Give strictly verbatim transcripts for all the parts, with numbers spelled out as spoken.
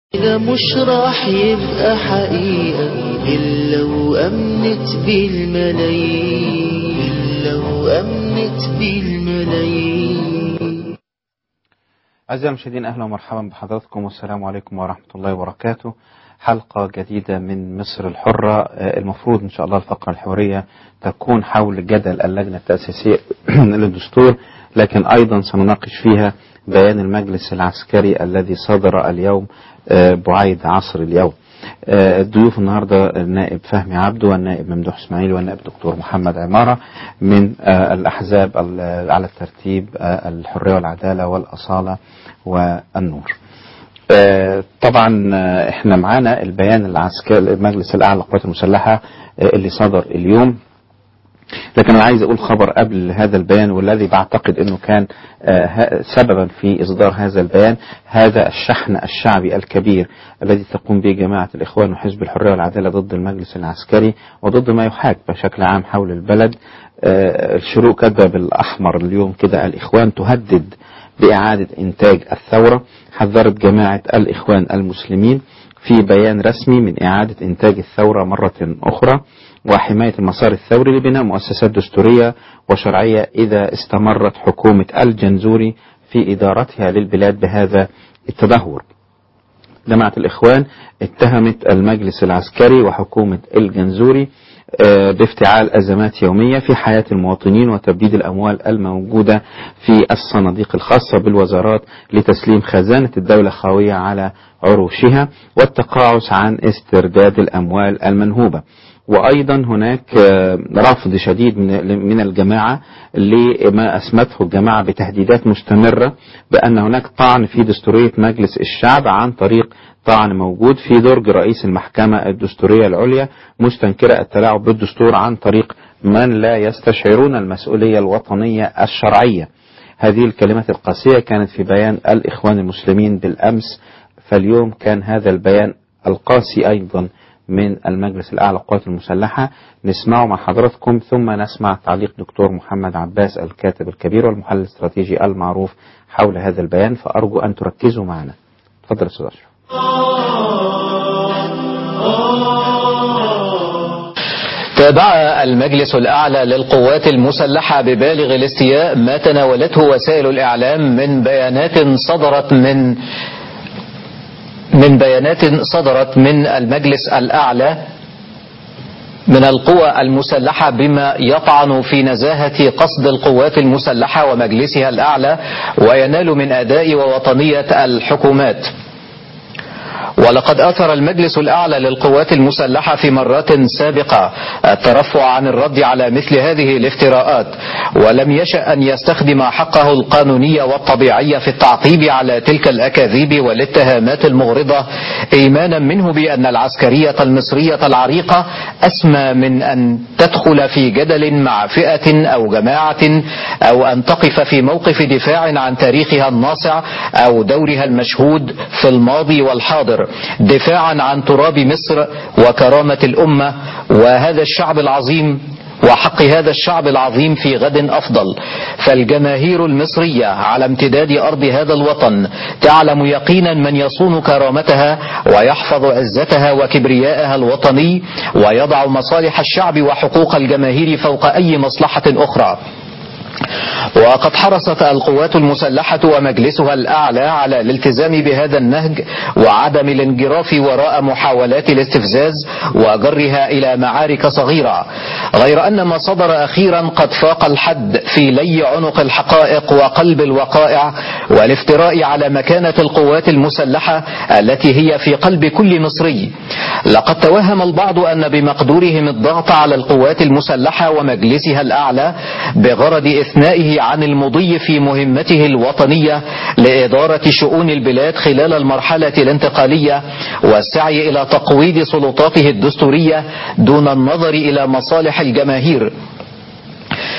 ده مش راح يبقى حقيقة إلا وأمنت بالملايين، إلا وأمنت بالملايين. أعزائي المشاهدين، أهلا ومرحبا بحضراتكم والسلام عليكم ورحمة الله وبركاته. حلقة جديدة من مصر الحرة. المفروض إن شاء الله الفقرة الحوارية تكون حول جدل اللجنة التأسيسية للدستور، لكن أيضا سنناقش فيها بيان المجلس العسكري الذي صدر اليوم بعيد عصر اليوم. الضيوف النهاردة النائب فهمي عبده والنائب ممدوح اسماعيل والنائب دكتور محمد عمارة من الأحزاب على الترتيب الحرية والعدالة والأصالة والنور. طبعا احنا معانا البيان العسكري المجلس الأعلى للقوات المسلحة اللي صدر اليوم، لكن أنا عايز أقول خبر قبل هذا البيان والذي بعتقد أنه كان سببا في إصدار هذا البيان، هذا الشحن الشعبي الكبير الذي تقوم به جماعة الإخوان وحزب الحرية والعدالة ضد المجلس العسكري وضد ما يحاك بشكل عام حول البلد. الشروق كتب بالأحمر اليوم كده: الإخوان تهدد بإعادة إنتاج الثورة، حذرت جماعة الإخوان المسلمين في بيان رسمي من إعادة إنتاج الثورة مرة أخرى وحماية المسار الثوري لبناء مؤسسات دستورية وشرعية إذا استمرت حكومة الجنزوري في إدارتها للبلاد بهذا التدهور. جماعة الإخوان اتهمت المجلس العسكري وحكومة الجنزوري بافتعال أزمات يومية في حياة المواطنين وتبديد الأموال الموجودة في الصناديق الخاصة بالوزارات لتسليم خزانة الدولة خاوية على عروشها والتقاعس عن استرداد الأموال المنهوبة. وأيضا هناك رفض شديد من الجماعة لما أسمته الجماعة بتهديدات مستمرة بأن هناك طعن في دستورية مجلس الشعب عن طريق طعن موجود في درج رئيس المحكمة الدستورية العليا، مستنكرة التلاعب بالدستور عن طريق من لا يستشعرون المسؤولية الوطنية الشرعية. هذه الكلمات القاسية كانت في بيان الإخوان المسلمين بالأمس، فاليوم كان هذا البيان القاسي أيضا من المجلس الأعلى للقوات المسلحة. نسمعه مع حضراتكم ثم نسمع تعليق دكتور محمد عباس الكاتب الكبير والمحلل الاستراتيجي المعروف حول هذا البيان، فأرجو أن تركزوا معنا. تفضل أستاذ أشرف. تابع المجلس الأعلى للقوات المسلحة ببالغ الاستياء ما تناولته وسائل الإعلام من بيانات صدرت من من بيانات صدرت من المجلس الأعلى من القوى المسلحة بما يطعن في نزاهة قصد القوات المسلحة ومجلسها الأعلى وينال من أداء ووطنية الحكومات. ولقد أثر المجلس الأعلى للقوات المسلحة في مرات سابقة الترفع عن الرد على مثل هذه الافتراءات، ولم يشأ أن يستخدم حقه القانوني والطبيعي في التعقيب على تلك الأكاذيب والاتهامات المغرضة، إيمانا منه بأن العسكرية المصرية العريقة أسمى من أن تدخل في جدل مع فئة أو جماعة أو أن تقف في موقف دفاع عن تاريخها الناصع أو دورها المشهود في الماضي والحاضر، دفاعا عن تراب مصر وكرامة الأمة وهذا الشعب العظيم وحق هذا الشعب العظيم في غد أفضل. فالجماهير المصرية على امتداد أرض هذا الوطن تعلم يقينا من يصون كرامتها ويحفظ عزتها وكبريائها الوطني ويضع مصالح الشعب وحقوق الجماهير فوق أي مصلحة أخرى. وقد حرصت القوات المسلحة ومجلسها الأعلى على الالتزام بهذا النهج وعدم الانجراف وراء محاولات الاستفزاز وجرها إلى معارك صغيرة، غير أن ما صدر أخيرا قد فاق الحد في لي عنق الحقائق وقلب الوقائع والافتراء على مكانة القوات المسلحة التي هي في قلب كل مصري. لقد توهم البعض أن بمقدورهم الضغط على القوات المسلحة ومجلسها الأعلى بغرض إثنائه عن المضي في مهمته الوطنية لإدارة شؤون البلاد خلال المرحلة الانتقالية والسعي إلى تقويض سلطاته الدستورية دون النظر إلى مصالح الجماهير.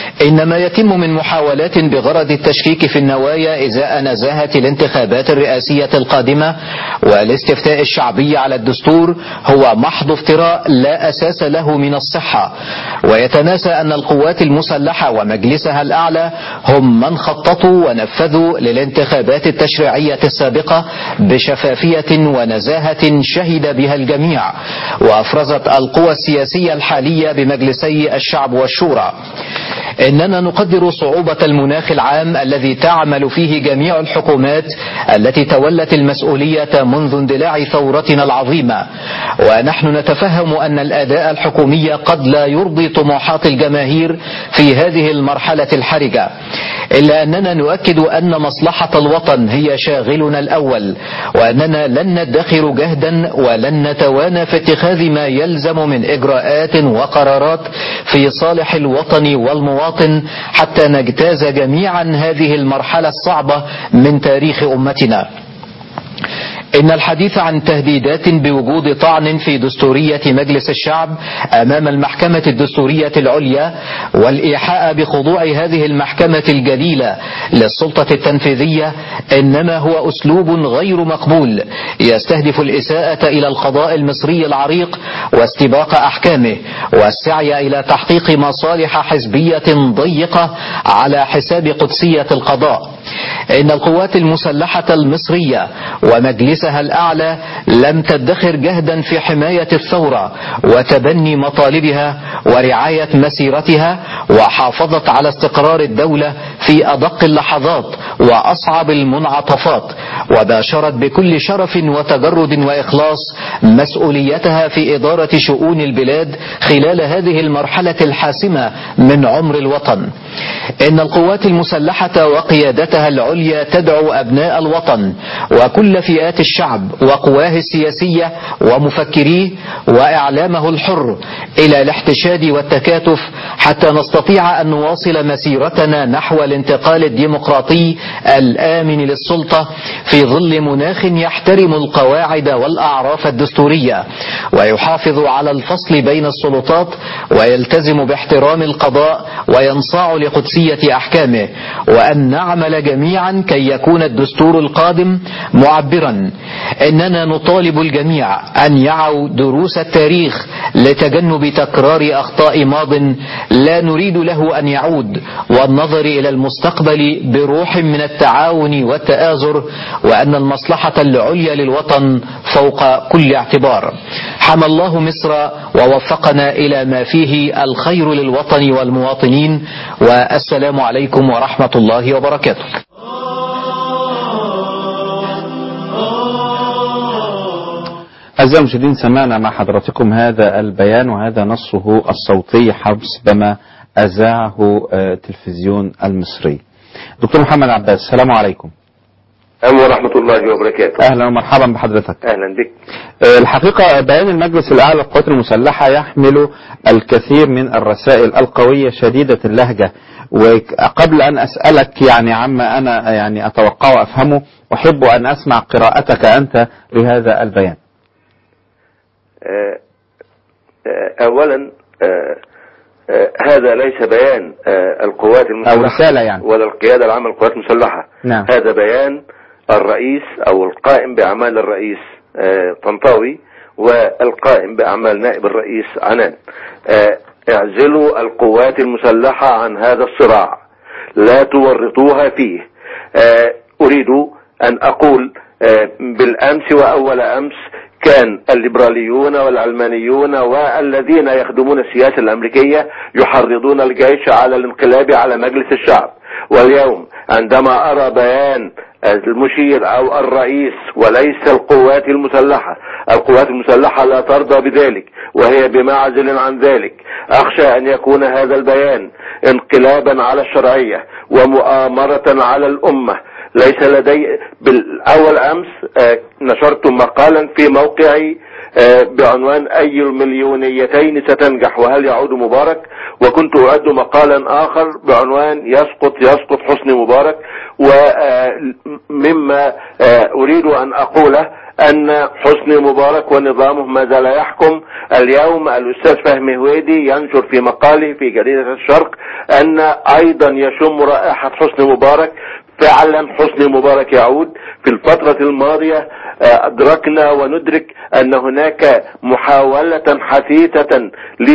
إن ما يتم من محاولات بغرض التشكيك في النوايا إزاء نزاهة الانتخابات الرئاسية القادمة والاستفتاء الشعبي على الدستور هو محض افتراء لا أساس له من الصحة، ويتناسى أن القوات المسلحة ومجلسها الأعلى هم من خططوا ونفذوا للانتخابات التشريعية السابقة بشفافية ونزاهة شهد بها الجميع، وأفرزت القوى السياسية الحالية بمجلسي الشعب والشورى. إننا نقدر صعوبة المناخ العام الذي تعمل فيه جميع الحكومات التي تولت المسؤولية منذ اندلاع ثورتنا العظيمة، ونحن نتفهم أن الأداء الحكومي قد لا يرضي طموحات الجماهير في هذه المرحلة الحرجة، إلا أننا نؤكد أن مصلحة الوطن هي شاغلنا الأول، وأننا لن ندخر جهدا ولن نتوانى في اتخاذ ما يلزم من إجراءات وقرارات في صالح الوطن والمواطن حتى نجتاز جميعا هذه المرحلة الصعبة من تاريخ أمتنا. إن الحديث عن تهديدات بوجود طعن في دستورية مجلس الشعب أمام المحكمة الدستورية العليا والإيحاء بخضوع هذه المحكمة الجليلة للسلطة التنفيذية إنما هو أسلوب غير مقبول يستهدف الإساءة إلى القضاء المصري العريق واستباق أحكامه والسعي إلى تحقيق مصالح حزبية ضيقة على حساب قدسية القضاء. إن القوات المسلحة المصرية ومجلسها الأعلى لم تدخر جهدا في حماية الثورة وتبني مطالبها ورعاية مسيرتها، وحافظت على استقرار الدولة في أدق اللحظات وأصعب المنعطفات، وباشرت بكل شرف وتجرد وإخلاص مسؤوليتها في إدارة شؤون البلاد خلال هذه المرحلة الحاسمة من عمر الوطن. إن القوات المسلحة وقيادتها العليا تدعو أبناء الوطن وكل فئات الشعب وقواه السياسية ومفكريه وإعلامه الحر إلى الاحتشاد والتكاتف حتى نستطيع أن نواصل مسيرتنا نحو الانتقال الديمقراطي الآمن للسلطة في ظل مناخ يحترم القواعد والأعراف الدستورية ويحافظ على الفصل بين السلطات ويلتزم باحترام القضاء وينصاع لقدسية أحكامه، وأن نعمل جميعا كي يكون الدستور القادم معبرا. إننا نطالب الجميع أن يعوا دروس التاريخ لتجنب تكرار أخطاء ماض لا نريد له أن يعود، والنظر إلى المستقبل بروح من التعاون والتآزر، وأن المصلحة العليا للوطن فوق كل اعتبار. حمى الله مصر ووفقنا إلى ما فيه الخير للوطن والمواطنين، والسلام عليكم ورحمة الله وبركاته. أعزائي المشاهدين، سمعنا مع حضراتكم هذا البيان وهذا نصه الصوتي حسب ما أذاعه التلفزيون المصري. دكتور محمد عباس، السلام عليكم. السلام ورحمة الله وبركاته. أهلا ومرحبا بحضرتك. أهلا بك. الحقيقة بيان المجلس الأعلى للقوات المسلحة يحمل الكثير من الرسائل القوية شديدة اللهجة، وقبل أن أسألك يعني عما أنا يعني أتوقع وأفهمه، أحب أن أسمع قراءتك أنت لهذا البيان. أولا هذا ليس بيان القوات المسلحة أو رسالة يعني ولا القيادة العامة للقوات المسلحة. نعم. هذا بيان الرئيس أو القائم بأعمال الرئيس طنطاوي والقائم بأعمال نائب الرئيس عنان. اعزلوا القوات المسلحة عن هذا الصراع، لا تورطوها فيه. أريد أن أقول بالأمس وأول أمس كان الليبراليون والعلمانيون والذين يخدمون السياسة الأمريكية يحرضون الجيش على الانقلاب على مجلس الشعب، واليوم عندما أرى بيان المشير أو الرئيس وليس القوات المسلحة، القوات المسلحة لا ترضى بذلك وهي بمعزل عن ذلك، أخشى أن يكون هذا البيان انقلابا على الشرعية ومؤامرة على الأمة. ليس لدي بالأول أمس نشرت مقالا في موقعي بعنوان أي المليونيتين ستنجح وهل يعود مبارك، وكنت أعد مقالا آخر بعنوان يسقط يسقط حسني مبارك. ومما أريد أن أقوله أن حسني مبارك ونظامه ما زال يحكم، اليوم الأستاذ فهمي هويدي ينشر في مقاله في جريدة الشرق أن أيضا يشم رائحة حسني مبارك. فعلا حسني مبارك يعود. في الفترة الماضية أدركنا وندرك أن هناك محاولة حثيثة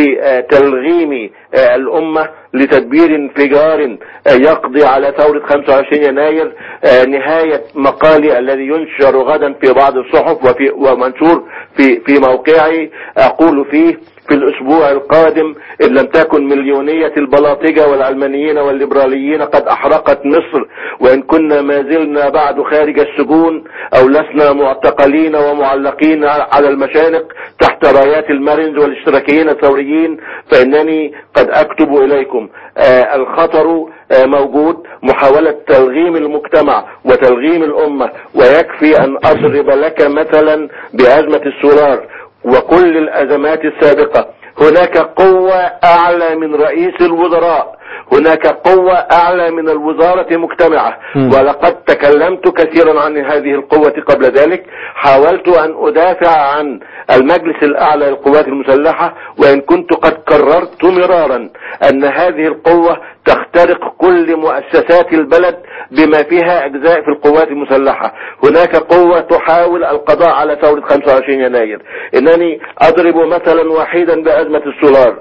لتلغيم الأمة لتدبير انفجار يقضي على ثورة خمسة وعشرين يناير. نهاية مقالي الذي ينشر غدا في بعض الصحف وفي ومنشور في في موقعي أقول فيه: في الأسبوع القادم إن لم تكن مليونية البلاطجة والعلمانيين والليبراليين قد أحرقت مصر، وإن كنا ما زلنا بعد خارج السجون أو لسنا معتقلين ومعلقين على المشانق تحت رايات المارينز والاشتراكيين الثوريين، فإنني قد أكتب إليكم. آه الخطر آه موجود، محاولة تلغيم المجتمع وتلغيم الأمة. ويكفي أن أضرب لك مثلا بأزمة السولار وكل الأزمات السابقة. هناك قوة أعلى من رئيس الوزراء، هناك قوة أعلى من الوزارة مجتمعة. ولقد تكلمت كثيرا عن هذه القوة قبل ذلك. حاولت أن أدافع عن المجلس الأعلى للقوات المسلحة، وإن كنت قد قررت مرارا أن هذه القوة تخترق كل مؤسسات البلد بما فيها أجزاء في القوات المسلحة. هناك قوة تحاول القضاء على ثورة خمسة وعشرين يناير. إنني أضرب مثلا وحيدا بأزمة السولار.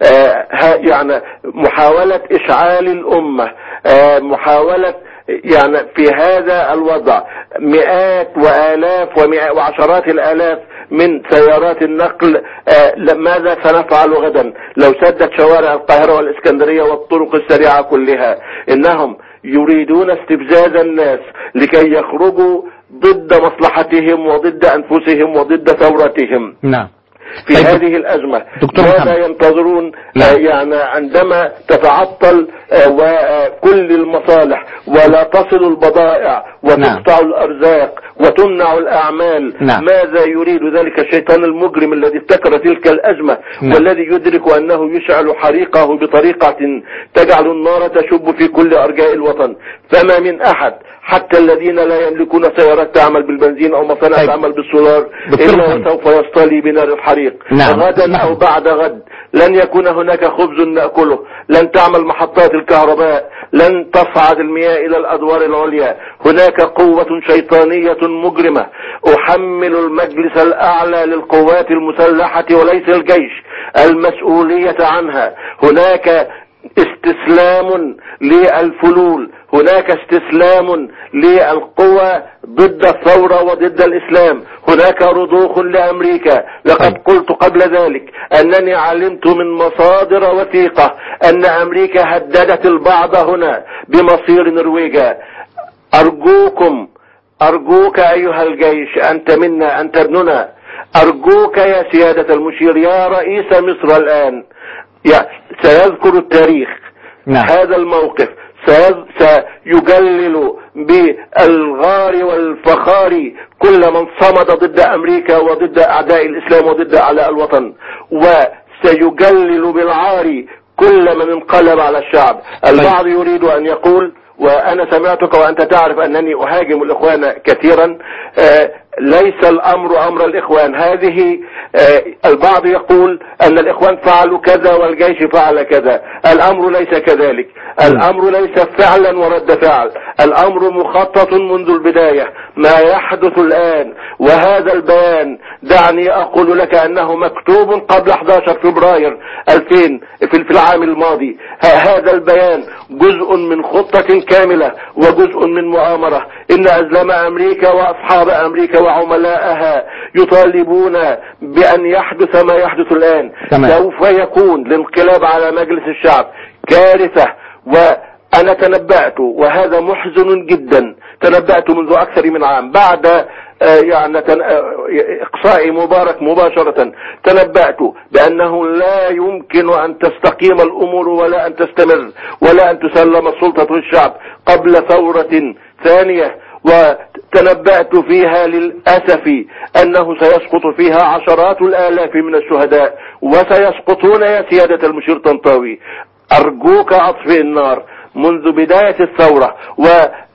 آه يعني محاولة إشعال الأمة، آه محاولة يعني في هذا الوضع مئات وآلاف وعشرات الآلاف من سيارات النقل. آه ماذا سنفعل غدا لو سدت شوارع القاهرة والإسكندرية والطرق السريعة كلها؟ إنهم يريدون استفزاز الناس لكي يخرجوا ضد مصلحتهم وضد أنفسهم وضد ثورتهم. نعم. في طيب هذه الأزمة ماذا ينتظرون؟ آه يعني عندما تتعطل آه وكل المصالح ولا تصل البضائع وتقطع الأرزاق وتمنع الأعمال. نعم. ماذا يريد ذلك الشيطان المجرم الذي ابتكر تلك الأزمة؟ نعم. والذي يدرك أنه يشعل حريقه بطريقة تجعل النار تشب في كل أرجاء الوطن. فما من أحد حتى الذين لا يملكون سيارات تعمل بالبنزين أو مصانع طيب. تعمل بالسولار إلا وسوف يصطلي بنار الحريق. نعم. غدا نعم. أو بعد غد لن يكون هناك خبز نأكله، لن تعمل محطات الكهرباء، لن تصعد المياه إلى الأدوار العليا. هناك قوة شيطانية مجرمة أحمل المجلس الأعلى للقوات المسلحة وليس الجيش المسؤولية عنها. هناك استسلام للفلول، هناك استسلام للقوى ضد الثورة وضد الإسلام، هناك رضوخ لأمريكا. لقد قلت قبل ذلك أنني علمت من مصادر وثيقة أن أمريكا هددت البعض هنا بمصير نرويجا. أرجوكم أرجوك أيها الجيش، أنت منا، أنت ابننا، أرجوك يا سيادة المشير، يا رئيس مصر الآن، سيذكر التاريخ. نعم. هذا الموقف سيجلل بالغار والفخار كل من صمد ضد أمريكا وضد أعداء الإسلام وضد أعداء الوطن، وسيجلل بالعار كل من انقلب على الشعب. البعض يريد أن يقول، وأنا سمعتك وأنت تعرف أنني أهاجم الإخوان كثيرا، آه ليس الأمر أمر الإخوان. هذه آه البعض يقول أن الإخوان فعلوا كذا والجيش فعل كذا. الأمر ليس كذلك، الأمر ليس فعلا ورد فعل، الأمر مخطط منذ البداية. ما يحدث الآن وهذا البيان دعني أقول لك أنه مكتوب قبل أحد عشر فبراير ألفين في العام الماضي. هذا البيان جزء من خطة كاملة وجزء من مؤامرة. إن أزلام أمريكا وأصحاب أمريكا وعملاءها يطالبون بأن يحدث ما يحدث الآن. تمام. سوف يكون الانقلاب على مجلس الشعب كارثة، وأنا تنبأت وهذا محزن جدا، تنبأت منذ أكثر من عام بعد يعني إقصاء مبارك مباشرة. تنبأت بأنه لا يمكن أن تستقيم الأمور ولا أن تستمر ولا أن تسلم السلطة للشعب قبل ثورة ثانية، وتنبأت فيها للأسف أنه سيسقط فيها عشرات الآلاف من الشهداء، وسيسقطون يا سيادة المشير طنطاوي. أرجوك أطفئ النار منذ بداية الثورة،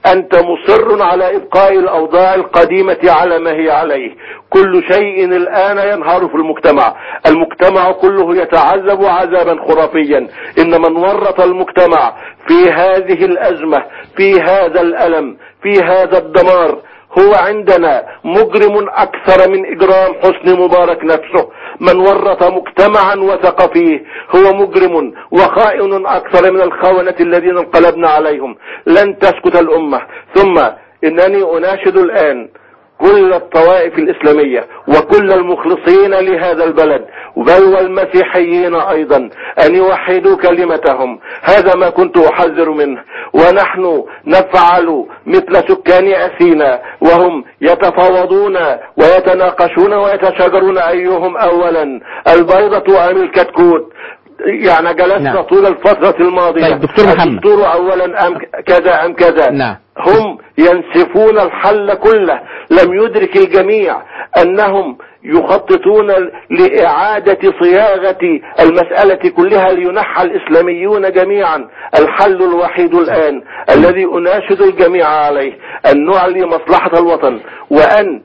أنت مصر على إبقاء الأوضاع القديمة على ما هي عليه. كل شيء الآن ينهار في المجتمع، المجتمع كله يتعذب عذابا خرافيا. إن من ورط المجتمع في هذه الأزمة، في هذا الألم، في هذا الدمار، هو عندنا مجرم أكثر من إجرام حسني مبارك نفسه. من ورط مجتمعا وثق فيه هو مجرم وخائن أكثر من الخونة الذين انقلبنا عليهم. لن تسكت الأمة. ثم إنني أناشد الآن كل الطوائف الإسلامية وكل المخلصين لهذا البلد بل والمسيحيين أيضا أن يوحدوا كلمتهم. هذا ما كنت أحذر منه. ونحن نفعل مثل سكان أثينا وهم يتفاوضون ويتناقشون ويتشاجرون أيهم أولا البيضة أم الكتكوت. يعني جلسنا نعم. طول الفترة الماضية. طيب دكتور محمد، الدستور أولا أم كذا أم كذا. نعم. هم ينسفون الحل كله. لم يدرك الجميع أنهم يخططون لإعادة صياغة المسألة كلها لينحى الإسلاميون جميعا. الحل الوحيد الآن الذي أناشد الجميع عليه أن نعلي مصلحة الوطن وأن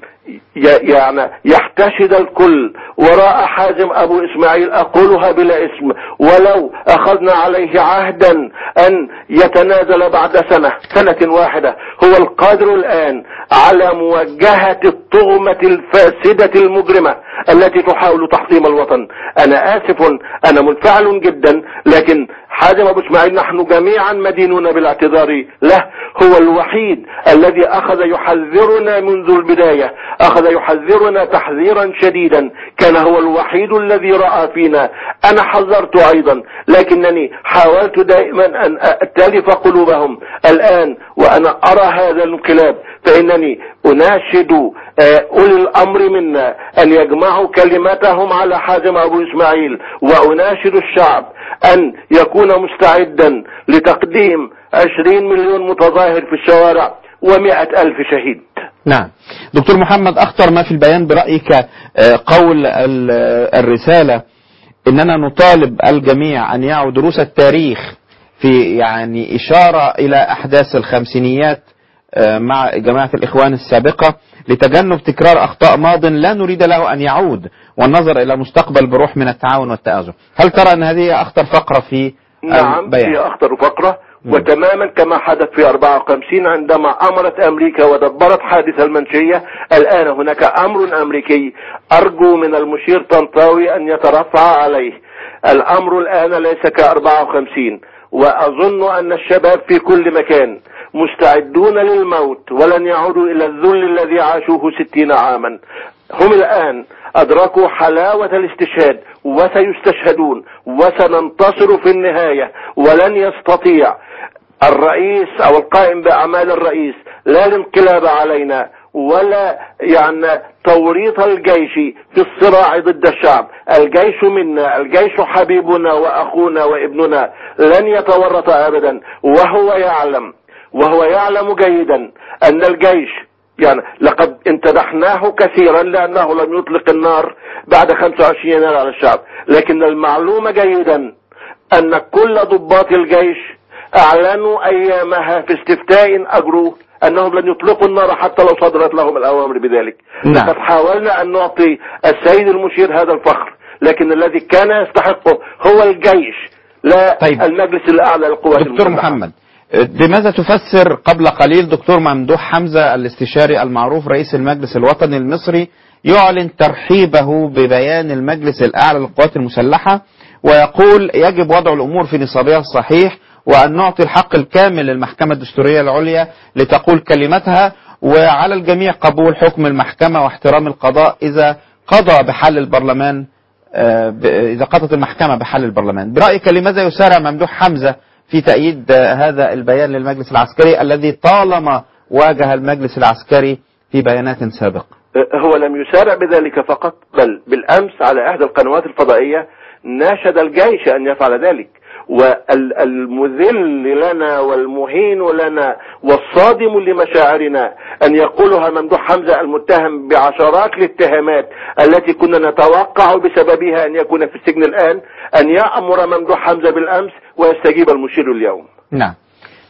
يعني يحتشد الكل وراء حازم أبو إسماعيل. أقولها بلا اسم، ولو أخذنا عليه عهدا أن يتنازل بعد سنة سنة واحدة. هو القادر الآن على مواجهة الطغمة الفاسدة المجرمة التي تحاول تحطيم الوطن. أنا آسف، أنا منفعل جدا، لكن حازم أبو إسماعيل نحن جميعا مدينون بالاعتذار له. هو الوحيد الذي أخذ يحذرنا منذ البداية، أخذ يحذرنا تحذيرا شديدا. كان هو الوحيد الذي رأى فينا. أنا حذرت أيضا، لكنني حاولت دائما أن أتلف قلوبهم. الآن وأنا أرى هذا الانقلاب فإنني أناشد أولي الأمر منا أن يجمعوا كلماتهم على حازم أبو إسماعيل، وأناشد الشعب أن يكون مستعدا لتقديم عشرين مليون متظاهر في الشوارع ومئة ألف شهيد. نعم دكتور محمد، أخطر ما في البيان برأيك قول الرسالة إننا نطالب الجميع أن يعوا دروس التاريخ في يعني إشارة إلى أحداث الخمسينيات مع جماعة الإخوان السابقة لتجنب تكرار أخطاء ماض لا نريد له أن يعود، والنظر إلى مستقبل بروح من التعاون والتآزر. هل ترى أن هذه أخطر فقرة في نعم البيان؟ هي أخطر فقرة، وتماما كما حدث في أربعة وخمسين عندما أمرت أمريكا ودبرت حادث المنشية. الآن هناك أمر أمريكي أرجو من المشير طنطاوي أن يترفع عليه. الأمر الآن ليس كأربعة وخمسين، وأظن أن الشباب في كل مكان مستعدون للموت ولن يعودوا إلى الذل الذي عاشوه ستين عاما. هم الآن أدركوا حلاوة الاستشهاد وسيستشهدون وسننتصر في النهاية. ولن يستطيع الرئيس أو القائم بأعمال الرئيس لا الانقلاب علينا ولا يعني توريط الجيش في الصراع ضد الشعب. الجيش منا، الجيش حبيبنا وأخونا وابننا، لن يتورط أبدا. وهو يعلم وهو يعلم جيدا أن الجيش يعني لقد انتدحناه كثيرا لأنه لم يطلق النار بعد خمسة وعشرين يناير على الشعب، لكن المعلومة جيدا أن كل ضباط الجيش أعلنوا أيامها في استفتاء أجروه أنهم لن يطلقوا النار حتى لو صدرت لهم الأوامر بذلك. نعم. لقد حاولنا أن نعطي السيد المشير هذا الفخر، لكن الذي كان يستحقه هو الجيش لا طيب. المجلس الأعلى للقوات المسلحة. دكتور محمد، بماذا تفسر قبل قليل دكتور ممدوح حمزة الاستشاري المعروف رئيس المجلس الوطني المصري يعلن ترحيبه ببيان المجلس الأعلى للقوات المسلحة ويقول يجب وضع الأمور في نصابها الصحيح وأن نعطي الحق الكامل للمحكمة الدستورية العليا لتقول كلمتها، وعلى الجميع قبول حكم المحكمة واحترام القضاء إذا قضى بحل البرلمان إذا قضت المحكمة بحل البرلمان. برأيك لماذا يسارع ممدوح حمزة في تأييد هذا البيان للمجلس العسكري الذي طالما واجه المجلس العسكري في بيانات سابقة؟ هو لم يسارع بذلك فقط، بل بالأمس على إحدى القنوات الفضائية ناشد الجيش أن يفعل ذلك. والمذل لنا والمهين لنا والصادم لمشاعرنا أن يقولها ممدوح حمزة المتهم بعشرات الاتهامات التي كنا نتوقع بسببها أن يكون في السجن الآن، أن يأمر ممدوح حمزة بالأمس ويستجيب المشير اليوم. نعم.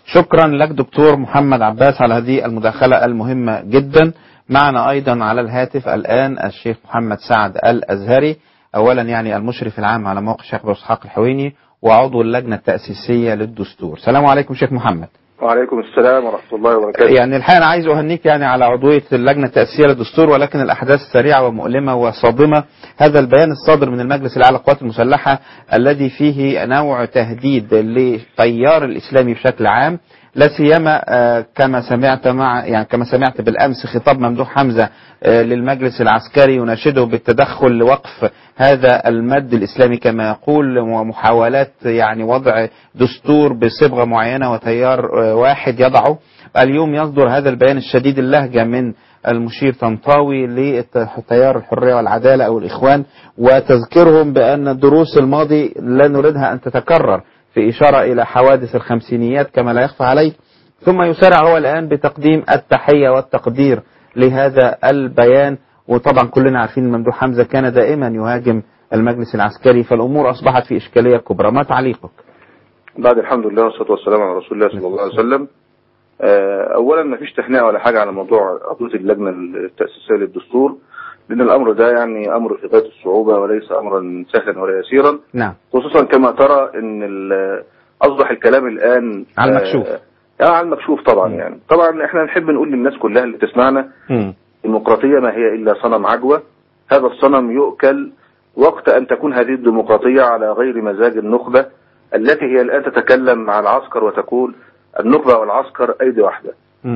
شكرا لك دكتور محمد عباس على هذه المداخلة المهمة جدا. معنا أيضا على الهاتف الآن الشيخ محمد سعد الأزهري، أولا يعني المشرف العام على موقع الشيخ أبو إسحاق الحويني وعضو اللجنة التأسيسية للدستور. السلام عليكم شيخ محمد. وعليكم السلام ورحمة الله وبركاته. يعني الحقيقة أنا عايز أهنيك يعني على عضوية اللجنة التأسيسية للدستور، ولكن الأحداث سريعة ومؤلمة وصادمة. هذا البيان الصادر من المجلس الأعلى للقوات المسلحة الذي فيه نوع تهديد للتيار الإسلامي بشكل عام، لا سيما كما سمعت مع يعني كما سمعت بالأمس خطاب ممدوح حمزة للمجلس العسكري يناشده بالتدخل لوقف هذا المد الإسلامي كما يقول، ومحاولات يعني وضع دستور بصبغة معينة وتيار واحد يضعه. اليوم يصدر هذا البيان الشديد اللهجة من المشير طنطاوي لتيار الحرية والعدالة أو الإخوان، وتذكرهم بأن الدروس الماضي لا نريدها أن تتكرر، في إشارة إلى حوادث الخمسينيات كما لا يخفى عليك. ثم يسارع هو الآن بتقديم التحية والتقدير لهذا البيان. وطبعا كلنا عارفين ممدوح حمزة كان دائما يهاجم المجلس العسكري، فالأمور أصبحت في إشكالية كبرى. ما تعليقك؟ بعد الحمد لله والصلاة والسلام على رسول الله صلى الله عليه وسلم. أولا ما فيش تهنئة ولا حاجة على موضوع عضوية اللجنة التأسيسية للدستور، لأن الأمر ده يعني أمر في غاية الصعوبة وليس أمرا سهلا ولا يسيرا. نعم. خصوصا كما ترى أن أصبح الكلام الآن على المكشوف. آه على المكشوف طبعا. م. يعني طبعا احنا نحب نقول للناس كلها اللي تسمعنا، م. الديمقراطية ما هي إلا صنم عجوة، هذا الصنم يؤكل وقت أن تكون هذه الديمقراطية على غير مزاج النخبة التي هي الآن تتكلم مع العسكر وتقول النخبة والعسكر أيدي واحدة.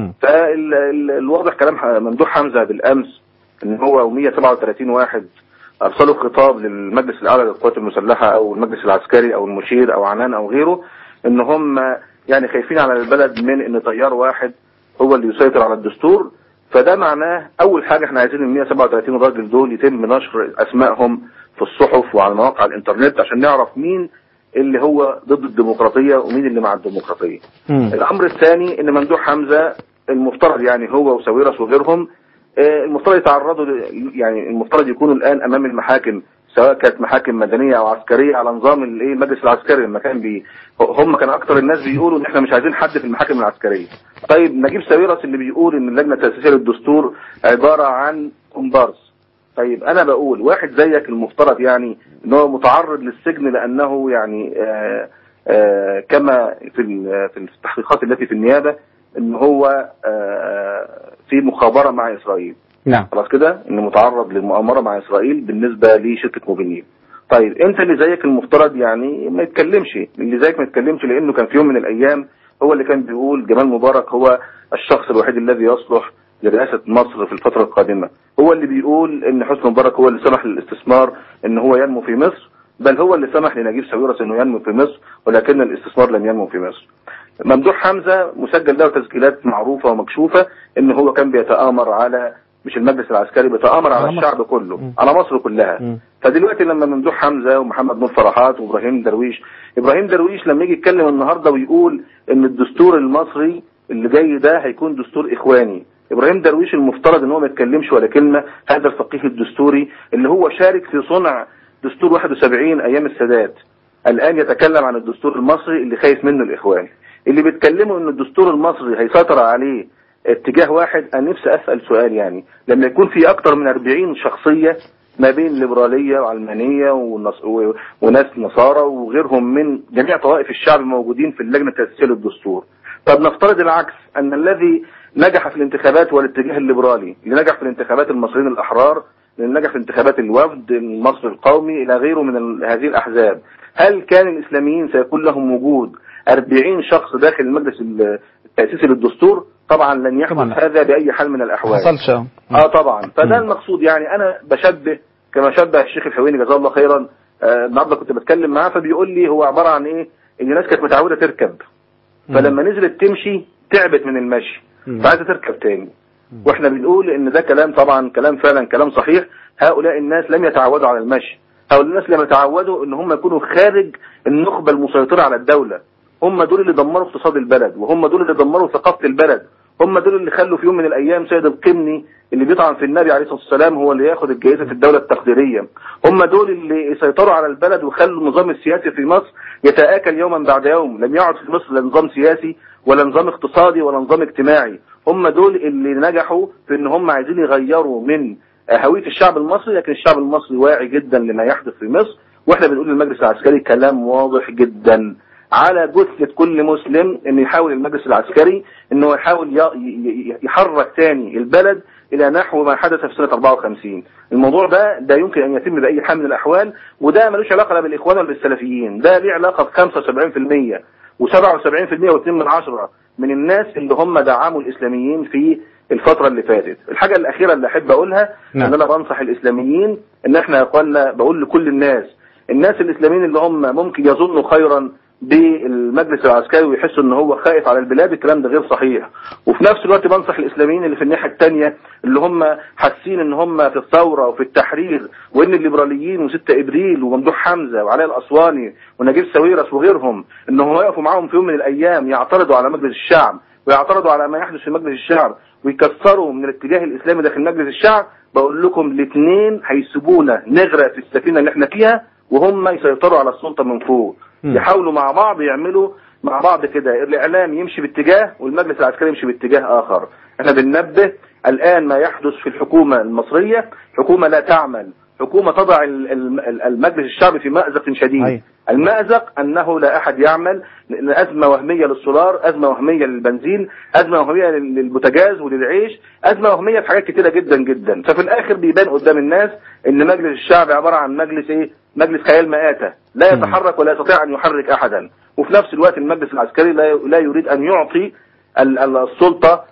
فالواضح كلام ممدوح حمزة بالأمس ان هو مية وسبعة وثلاثين واحد ارسلوا خطاب للمجلس الاعلى للقوات المسلحة او المجلس العسكري او المشير او عنان او غيره، ان هم يعني خايفين على البلد من ان تيار واحد هو اللي يسيطر على الدستور. فده معناه اول حاجة احنا عايزين ال مية وسبعة وثلاثين راجل دول يتم نشر اسمائهم في الصحف وعلى مواقع الانترنت عشان نعرف مين اللي هو ضد الديمقراطية ومين اللي مع الديمقراطية. م. الامر الثاني ان ممدوح حمزة المفترض يعني هو وساويرس وغيرهم المفترض يتعرضوا يعني المفترض يكونوا الآن أمام المحاكم، سواء كانت محاكم مدنية أو عسكرية على نظام الايه المجلس العسكري. لما كان بي هم كان أكتر الناس بيقولوا إن إحنا مش عايزين حد في المحاكم العسكرية. طيب نجيب ساويرس اللي بيقول إن اللجنة التأسيسية للدستور عبارة عن كومبارس. طيب أنا بقول واحد زيك المفترض يعني إن هو متعرض للسجن لأنه يعني آآ آآ كما في في التحقيقات التي في النيابة إن هو في مخابرة مع إسرائيل. نعم. خلاص كده إنه متعرض للمؤامرة مع إسرائيل بالنسبة لشركة موبينيل. طيب أنت اللي زيك المفترض يعني ما يتكلمش، اللي زيك ما يتكلمش لأنه كان في يوم من الأيام هو اللي كان بيقول جمال مبارك هو الشخص الوحيد الذي يصلح لرئاسة مصر في الفترة القادمة، هو اللي بيقول إن حسني مبارك هو اللي سمح للاستثمار إن هو ينمو في مصر، بل هو اللي سمح لنجيب ساويرس إنه ينمو في مصر ولكن الاستثمار لم ينمو في مصر. ممدوح حمزة مسجل له تسجيلات معروفة ومكشوفة ان هو كان بيتآمر على مش المجلس العسكري، بيتآمر على الشعب كله، م. على مصر كلها. م. فدلوقتي لما ممدوح حمزة ومحمد نور فرحات وابراهيم درويش ابراهيم درويش لما يجي يتكلم النهاردة ويقول ان الدستور المصري اللي جاي ده هيكون دستور اخواني، ابراهيم درويش المفترض ان هو ما يتكلمش ولا كلمة. هذا الفقيه الدستوري اللي هو شارك في صنع دستور واحد وسبعين ايام السادات الان يتكلم عن الدستور المصري اللي خايف منه الاخوان، اللي بيتكلموا ان الدستور المصري هيسيطر عليه اتجاه واحد. انا نفسي اسال سؤال، يعني لما يكون في اكتر من أربعين شخصيه ما بين ليبراليه وعلمانيه ونص... و... وناس نصارى وغيرهم من جميع طوائف الشعب موجودين في اللجنه التاسيسيه للدستور، طب نفترض العكس، ان الذي نجح في الانتخابات هو الاتجاه الليبرالي، اللي نجح في الانتخابات المصريين الاحرار، اللي نجح في انتخابات الوفد المصري القومي الى غيره من هذه الاحزاب، هل كان الاسلاميين سيكون لهم وجود أربعين شخص داخل المجلس التأسيسي للدستور؟ طبعا لن يحدث هذا بأي حال من الأحوال. حصلش. اه طبعا. فده المقصود. يعني أنا بشبه كما شبه الشيخ الحويني جزاه الله خيرا. آه النهارده كنت بتكلم معاه فبيقول لي هو عبارة عن إيه؟ إن الناس كانت متعودة تركب، فلما نزلت تمشي تعبت من المشي فعايزة تركب تاني. واحنا بنقول إن ده كلام طبعا كلام فعلا كلام صحيح. هؤلاء الناس لم يتعودوا على المشي، هؤلاء الناس لم يتعودوا إن هم يكونوا خارج النخبة المسيطرة على الدولة. هم دول اللي دمروا اقتصاد البلد، وهم دول اللي دمروا ثقافة البلد، هم دول اللي خلوا في يوم من الايام سيد القمني اللي بيطعن في النبي عليه الصلاة والسلام هو اللي ياخد الجائزة الدولة التقديرية، هم دول اللي سيطروا على البلد وخلوا النظام السياسي في مصر يتآكل يوما بعد يوم. لم يعد في مصر لا نظام سياسي ولا نظام اقتصادي ولا نظام اجتماعي. هم دول اللي نجحوا في ان هم عايزين يغيروا من هوية الشعب المصري، لكن الشعب المصري واعي جدا لما يحدث في مصر، واحنا بنقول للمجلس العسكري كلام واضح جدا على جثة كل مسلم ان يحاول المجلس العسكري انه يحاول يحرك تاني البلد الى نحو ما حدث في سنة أربعة وخمسين. الموضوع ده ده يمكن ان يتم باي حال من الاحوال، وده ملوش علاقة لا بالاخوان ولا بالسلفيين، ده ليه علاقة ب خمسة وسبعين بالمئة وسبعة وسبعين بالمئة واثنين من عشرة من الناس اللي هم دعموا الاسلاميين في الفترة اللي فاتت. الحاجة الاخيرة اللي احب اقولها نعم. ان انا بنصح الاسلاميين ان احنا يا اخوانا، بقول لكل الناس الناس الاسلاميين اللي هم ممكن يظنوا خيرا بالمجلس العسكري ويحسوا ان هو خائف على البلاد، الكلام ده غير صحيح. وفي نفس الوقت بنصح الاسلاميين اللي في الناحيه الثانيه اللي هم حاسين ان هم في الثوره وفي التحرير، وان الليبراليين وستة ابريل وممدوح حمزه وعلاء الاسواني ونجيب ساويرس وغيرهم ان هم يقفوا معاهم في يوم من الايام يعترضوا على مجلس الشعب ويعترضوا على ما يحدث في مجلس الشعب ويكسروا من الاتجاه الاسلامي داخل مجلس الشعب، بقول لكم الاثنين هيسيبونا نغرق في السفينه اللي احنا فيها وهم يسيطروا على السلطه من فوق. يحاولوا مع بعض يعملوا مع بعض كده، الاعلام يمشي باتجاه والمجلس العسكري يمشي باتجاه اخر. احنا بننبه الان ما يحدث في الحكومة المصرية، حكومة لا تعمل، حكومة تضع المجلس الشعبي في مأزق شديد. أي. المأزق انه لا احد يعمل، ازمة وهمية للسولار، ازمة وهمية للبنزين، ازمة وهمية للبوتاجاز وللعيش، ازمة وهمية في حاجات كتيرة جدا جدا. ففي الاخر بيبان قدام الناس ان مجلس الشعب عبارة عن مجلس ايه؟ مجلس خيال مآتة لا يتحرك ولا يستطيع ان يحرك احدا. وفي نفس الوقت المجلس العسكري لا يريد ان يعطي السلطة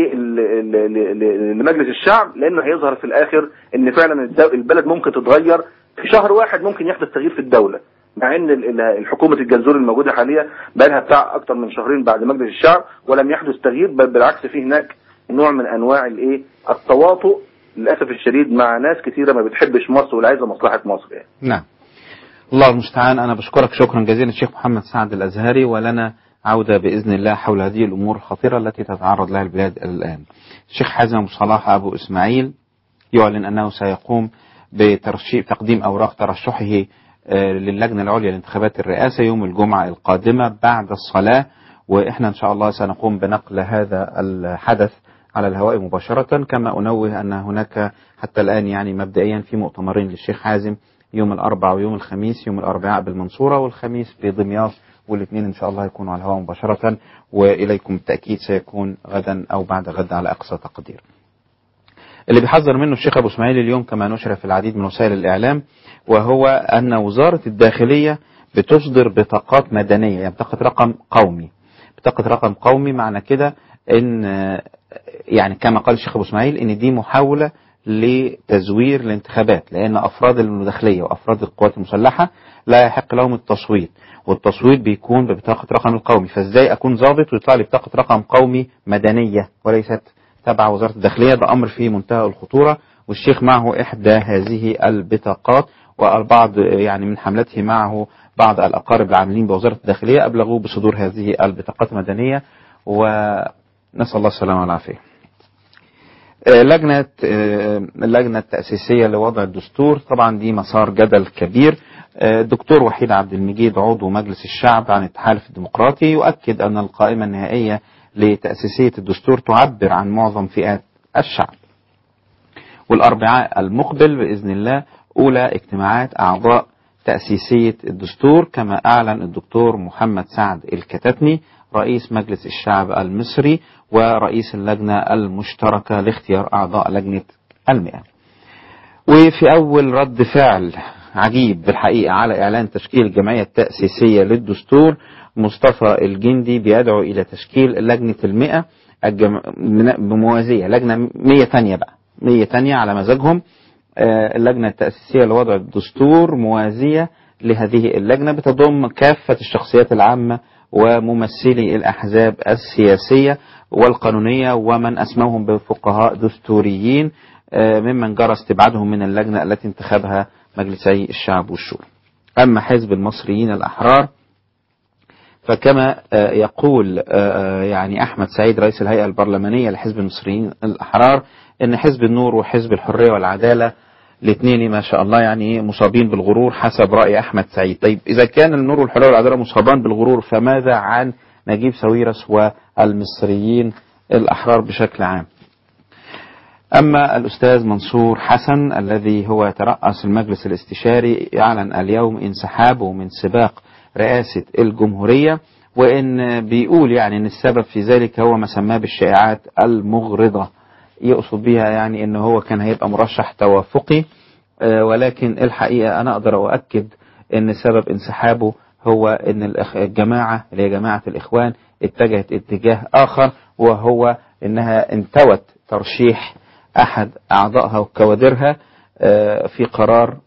لمجلس الشعب، لانه هيظهر في الاخر ان فعلا البلد ممكن تتغير في شهر واحد، ممكن يحدث تغيير في الدولة، مع ان الحكومة الجنزوري الموجودة حاليا بقى لها بتاع اكتر من شهرين بعد مجلس الشعب ولم يحدث تغيير، بل بالعكس في هناك نوع من انواع الايه التواطؤ للاسف الشديد مع ناس كثيرة ما بتحبش مصر ولا عايزة مصلحة مصر يعني. نعم. الله المستعان. أنا بشكرك شكرا جزيلا الشيخ محمد سعد الأزهري، ولنا عودة بإذن الله حول هذه الأمور الخطيرة التي تتعرض لها البلاد الآن. الشيخ حازم أبو صلاح أبو إسماعيل يعلن أنه سيقوم بترشيح تقديم أوراق ترشحه للجنة العليا لانتخابات الرئاسة يوم الجمعة القادمة بعد الصلاة، وإحنا إن شاء الله سنقوم بنقل هذا الحدث على الهواء مباشرة. كما أنوه أن هناك حتى الآن يعني مبدئيا في مؤتمرين للشيخ حازم يوم الأربعاء ويوم الخميس، يوم الأربعاء بالمنصورة والخميس بدمياط، والاثنين إن شاء الله يكونوا على الهواء مباشرة، وإليكم بالتأكيد سيكون غدا أو بعد غد على أقصى تقدير. اللي بيحذر منه الشيخ أبو إسماعيل اليوم كما نشر في العديد من وسائل الإعلام، وهو أن وزارة الداخلية بتصدر بطاقات مدنية، يعني بطاقة رقم قومي. بطاقة رقم قومي معنى كده إن يعني كما قال الشيخ أبو إسماعيل إن دي محاولة لتزوير الانتخابات، لأن أفراد الداخلية وأفراد القوات المسلحة لا يحق لهم التصويت، والتصويت بيكون ببطاقة رقم القومي. فازاي أكون ضابط ويطلع لي بطاقة رقم قومي مدنية وليست تبع وزارة الداخلية؟ ده أمر فيه منتهى الخطورة، والشيخ معه إحدى هذه البطاقات، والبعض يعني من حملته معه بعض الأقارب العاملين بوزارة الداخلية أبلغوا بصدور هذه البطاقات المدنية، ونسأل الله السلامة والعافية. لجنة اللجنة التأسيسية لوضع الدستور، طبعا دي مسار جدل كبير. الدكتور وحيد عبد المجيد عضو مجلس الشعب عن التحالف الديمقراطي يؤكد أن القائمة النهائية لتأسيسية الدستور تعبر عن معظم فئات الشعب. والأربعاء المقبل بإذن الله أولى اجتماعات أعضاء تأسيسية الدستور، كما أعلن الدكتور محمد سعد الكتاتني رئيس مجلس الشعب المصري ورئيس اللجنة المشتركة لاختيار أعضاء لجنة المئة. وفي أول رد فعل عجيب بالحقيقة على إعلان تشكيل الجمعية التأسيسية للدستور، مصطفى الجندي بيدعو إلى تشكيل لجنة المئة الجم... بموازية لجنة مية تانية بقى مية تانية على مزاجهم. اللجنة التأسيسية لوضع الدستور موازية لهذه اللجنة بتضم كافة الشخصيات العامة وممثلي الأحزاب السياسية والقانونية ومن أسموهم بفقهاء دستوريين ممن جرى استبعادهم من اللجنة التي انتخبها مجلسي الشعب والشورى. أما حزب المصريين الأحرار فكما يقول يعني أحمد سعيد رئيس الهيئة البرلمانية لحزب المصريين الأحرار إن حزب النور وحزب الحرية والعدالة الاثنين ما شاء الله يعني مصابين بالغرور حسب رأي أحمد سعيد. طيب إذا كان النور والحرية والعدالة مصابان بالغرور، فماذا عن نجيب ساويرس والمصريين الأحرار بشكل عام. أما الأستاذ منصور حسن الذي هو يترأس المجلس الاستشاري يعلن اليوم انسحابه من سباق رئاسة الجمهورية، وإن بيقول يعني أن السبب في ذلك هو ما سماه بالشائعات المغرضة، يقصد بها يعني أنه هو كان هيبقى مرشح توافقي، ولكن الحقيقة أنا أقدر أؤكد أن سبب انسحابه هو أن الجماعة اللي هي جماعة الإخوان اتجهت اتجاه آخر، وهو أنها انتوت ترشيح أحد أعضائها وكوادرها في قرار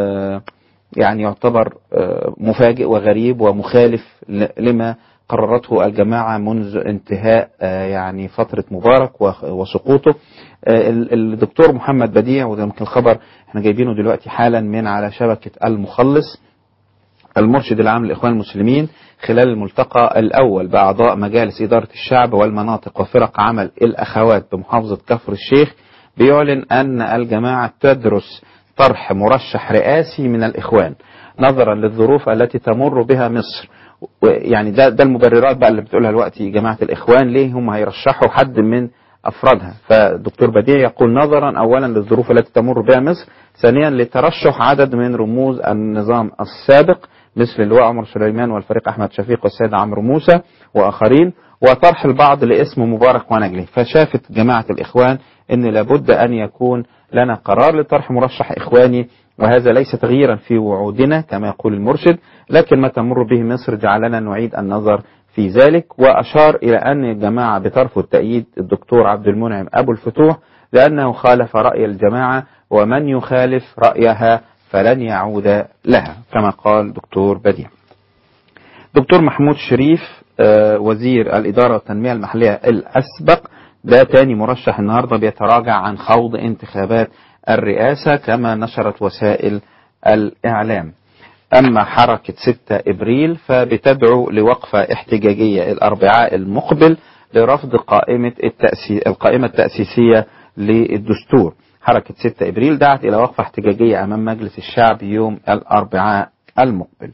يعني يعتبر مفاجئ وغريب ومخالف لما قررته الجماعة منذ انتهاء يعني فترة مبارك وسقوطه. الدكتور محمد بديع، وده يمكن الخبر احنا جايبينه دلوقتي حالا من على شبكة المخلص، المرشد العام للإخوان المسلمين خلال الملتقى الأول بأعضاء مجالس إدارة الشعب والمناطق وفرق عمل الأخوات بمحافظة كفر الشيخ، بيعلن أن الجماعة تدرس طرح مرشح رئاسي من الإخوان نظرا للظروف التي تمر بها مصر. يعني ده ده المبررات بقى اللي بتقولها دلوقتي جماعة الإخوان ليه هم هيرشحوا حد من أفرادها. فالدكتور بديع يقول نظرا أولا للظروف التي تمر بها مصر، ثانيا لترشح عدد من رموز النظام السابق مثل اللواء عمر سليمان والفريق أحمد شفيق والسيد عمرو موسى وآخرين، وطرح البعض لاسم مبارك ونجلي. فشافت جماعة الإخوان أن لابد أن يكون لنا قرار لطرح مرشح إخواني، وهذا ليس تغييرا في وعودنا كما يقول المرشد، لكن ما تمر به مصر جعلنا نعيد النظر في ذلك. وأشار إلى أن الجماعة بترفض تأييد الدكتور عبد المنعم أبو الفتوح لأنه خالف رأي الجماعة، ومن يخالف رأيها فلن يعود لها كما قال دكتور بديع. دكتور محمود شريف وزير الإدارة والتنمية المحلية الأسبق ده تاني مرشح النهاردة بيتراجع عن خوض انتخابات الرئاسة كما نشرت وسائل الإعلام. أما حركة ستة إبريل فبتدعو لوقفة احتجاجية الأربعاء المقبل لرفض قائمة التأسيس القائمة التأسيسية للدستور. حركة ستة إبريل دعت إلى وقفة احتجاجية أمام مجلس الشعب يوم الأربعاء المقبل.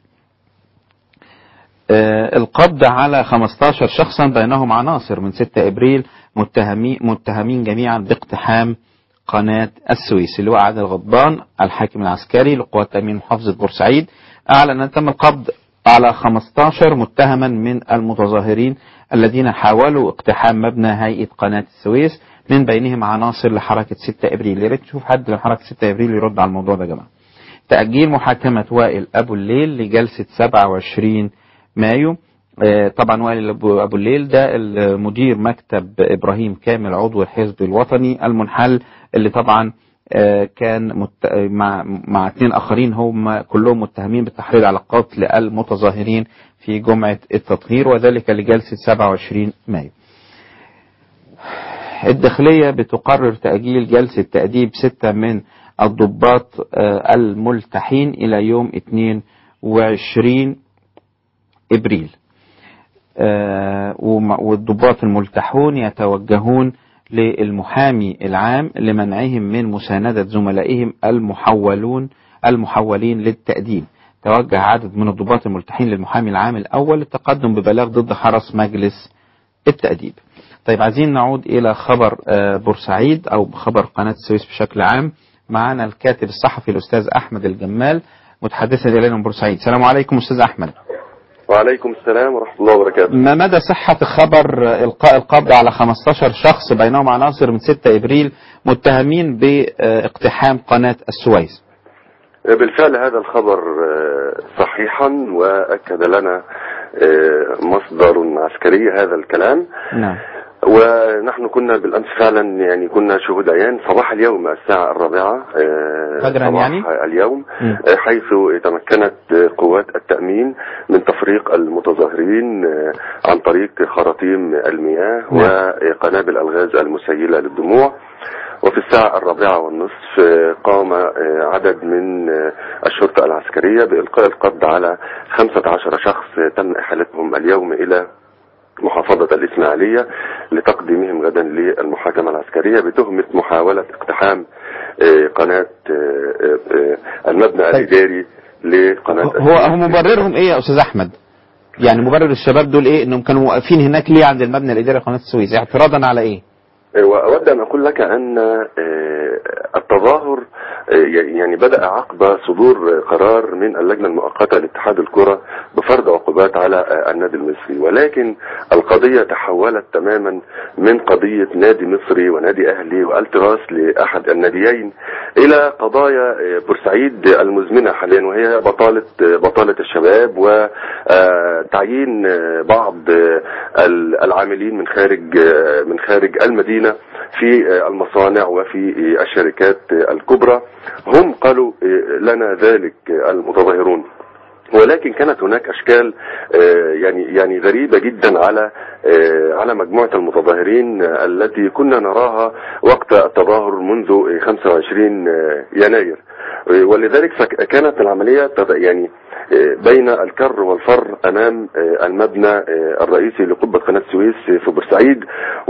آه القبض على خمستاشر شخصا بينهم عناصر من ستة إبريل متهمين, متهمين جميعا باقتحام قناة السويس. اللواء عادل غضبان الحاكم العسكري لقوات تأمين محافظة بورسعيد أعلن أن تم القبض على خمستاشر متهما من المتظاهرين الذين حاولوا اقتحام مبنى هيئة قناة السويس، من بينهم عناصر لحركة ستة إبريل. يا ريت تشوف حد من حركة ستة إبريل يرد على الموضوع ده يا جماعة. تأجيل محاكمة وائل أبو الليل لجلسة سبعة وعشرين مايو. آه طبعا وائل أبو الليل ده المدير مكتب إبراهيم كامل عضو الحزب الوطني المنحل، اللي طبعا آه كان مت... مع مع اثنين آخرين هم كلهم متهمين بالتحريض على قتل المتظاهرين في جمعة التطهير، وذلك لجلسة سبعة وعشرين مايو. الداخلية بتقرر تأجيل جلسة تأديب ستة من الضباط آه الملتحين إلى يوم اثنين وعشرين إبريل. آه والضباط الملتحون يتوجهون للمحامي العام لمنعهم من مساندة زملائهم المحولون المحولين للتأديب. توجه عدد من الضباط الملتحين للمحامي العام الأول للتقدم ببلاغ ضد حرس مجلس التأديب. طيب عايزين نعود إلى خبر آه بورسعيد أو خبر قناة السويس بشكل عام. معنا الكاتب الصحفي الأستاذ أحمد الجمال متحدثا إلينا من بورسعيد. السلام عليكم أستاذ أحمد. وعليكم السلام ورحمة الله وبركاته. ما مدى صحة خبر إلقاء القبض على خمستاشر شخص بينهم عناصر من ستة إبريل متهمين باقتحام قناة السويس؟ بالفعل هذا الخبر صحيحا، وأكد لنا مصدر عسكري هذا الكلام. نعم. ونحن كنا بالأمس فعلا يعني كنا شهود عيان صباح اليوم الساعة الرابعة فجرا يعني اليوم م. حيث تمكنت قوات التأمين من تفريق المتظاهرين عن طريق خراطيم المياه م. وقنابل الغاز المسيلة للدموع. وفي الساعة الرابعة والنصف قام عدد من الشرطة العسكرية بإلقاء القبض على خمسة عشر شخص تم إحالتهم اليوم إلى محافظة الإسماعيلية لتقديمهم غدا للمحاكمة العسكرية بتهمة محاولة اقتحام قناة المبنى الإداري لقناة هو هو مبررهم إيه يا أستاذ أحمد؟ يعني مبرر الشباب دول ايه؟ انهم كانوا واقفين هناك ليه عند المبنى الاداري لقناه السويس اعتراضا على ايه؟ وأود أن أقول لك أن التظاهر يعني بدأ عقب صدور قرار من اللجنة المؤقتة لاتحاد الكرة بفرض عقوبات على النادي المصري، ولكن القضية تحولت تماما من قضية نادي مصري ونادي أهلي والتراس لأحد الناديين إلى قضايا بورسعيد المزمنة حاليا، وهي بطالة بطالة الشباب وتعيين بعض العاملين من خارج من خارج المدينة في المصانع وفي الشركات الكبرى. هم قالوا لنا ذلك المتظاهرون، ولكن كانت هناك اشكال يعني يعني غريبه جدا على على مجموعه المتظاهرين التي كنا نراها وقت التظاهر منذ خمسة وعشرين يناير، ولذلك كانت العمليه يعني بين الكر والفر امام المبنى الرئيسي لقبه قناه السويس في بورسعيد،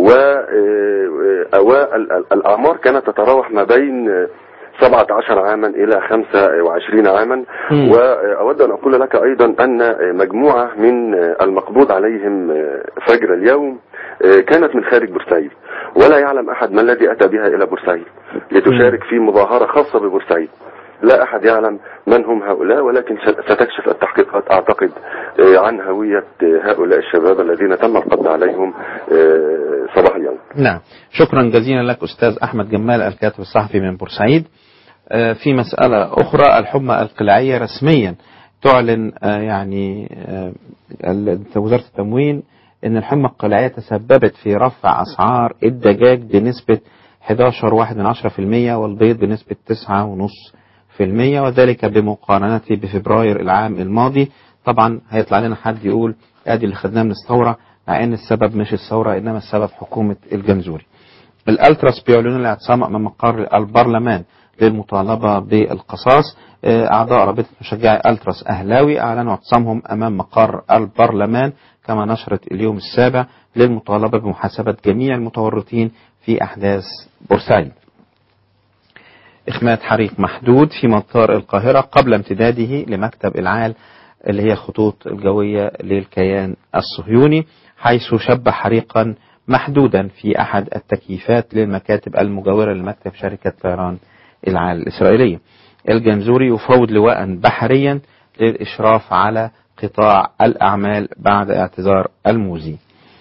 والاعمار كانت تتراوح ما بين سبعة عشر عاما إلى خمسة وعشرين عاما. وأود أن أقول لك أيضا أن مجموعة من المقبوض عليهم فجر اليوم كانت من خارج بورسعيد، ولا يعلم أحد ما الذي أتى بها إلى بورسعيد لتشارك في مظاهرة خاصة ببورسعيد. لا أحد يعلم من هم هؤلاء، ولكن ستكشف التحقيقات أعتقد عن هوية هؤلاء الشباب الذين تم القبض عليهم صباح اليوم. نعم، شكرا جزيلا لك أستاذ أحمد جمال الكاتب الصحفي من بورسعيد. في مسألة أخرى، الحمى القلاعية رسميا تعلن يعني وزارة التموين أن الحمى القلاعية تسببت في رفع أسعار الدجاج بنسبة أحد عشر فاصلة واحد بالمئة والبيض بنسبة تسعة فاصلة خمسة بالمئة، وذلك بمقارنة بفبراير العام الماضي. طبعا هيطلع لنا حد يقول ادي اللي خدناه من الثورة، مع ان السبب مش الثورة انما السبب حكومة الجنزوري. الالتراس بيعلنون الاعتصام امام مقر البرلمان للمطالبة بالقصاص. اعضاء رابطة مشجعي التراس اهلاوي اعلنوا اعتصامهم امام مقر البرلمان كما نشرت اليوم السابع للمطالبة بمحاسبة جميع المتورطين في احداث بورسعيد. إخماد حريق محدود في مطار القاهرة قبل امتداده لمكتب العال اللي هي خطوط الجوية للكيان الصهيوني، حيث شب حريقا محدودا في أحد التكييفات للمكاتب المجاورة لمكتب شركة طيران العال الإسرائيلية. الجنزوري يفوض لواء بحريا للإشراف على قطاع الأعمال بعد اعتذار الموزي.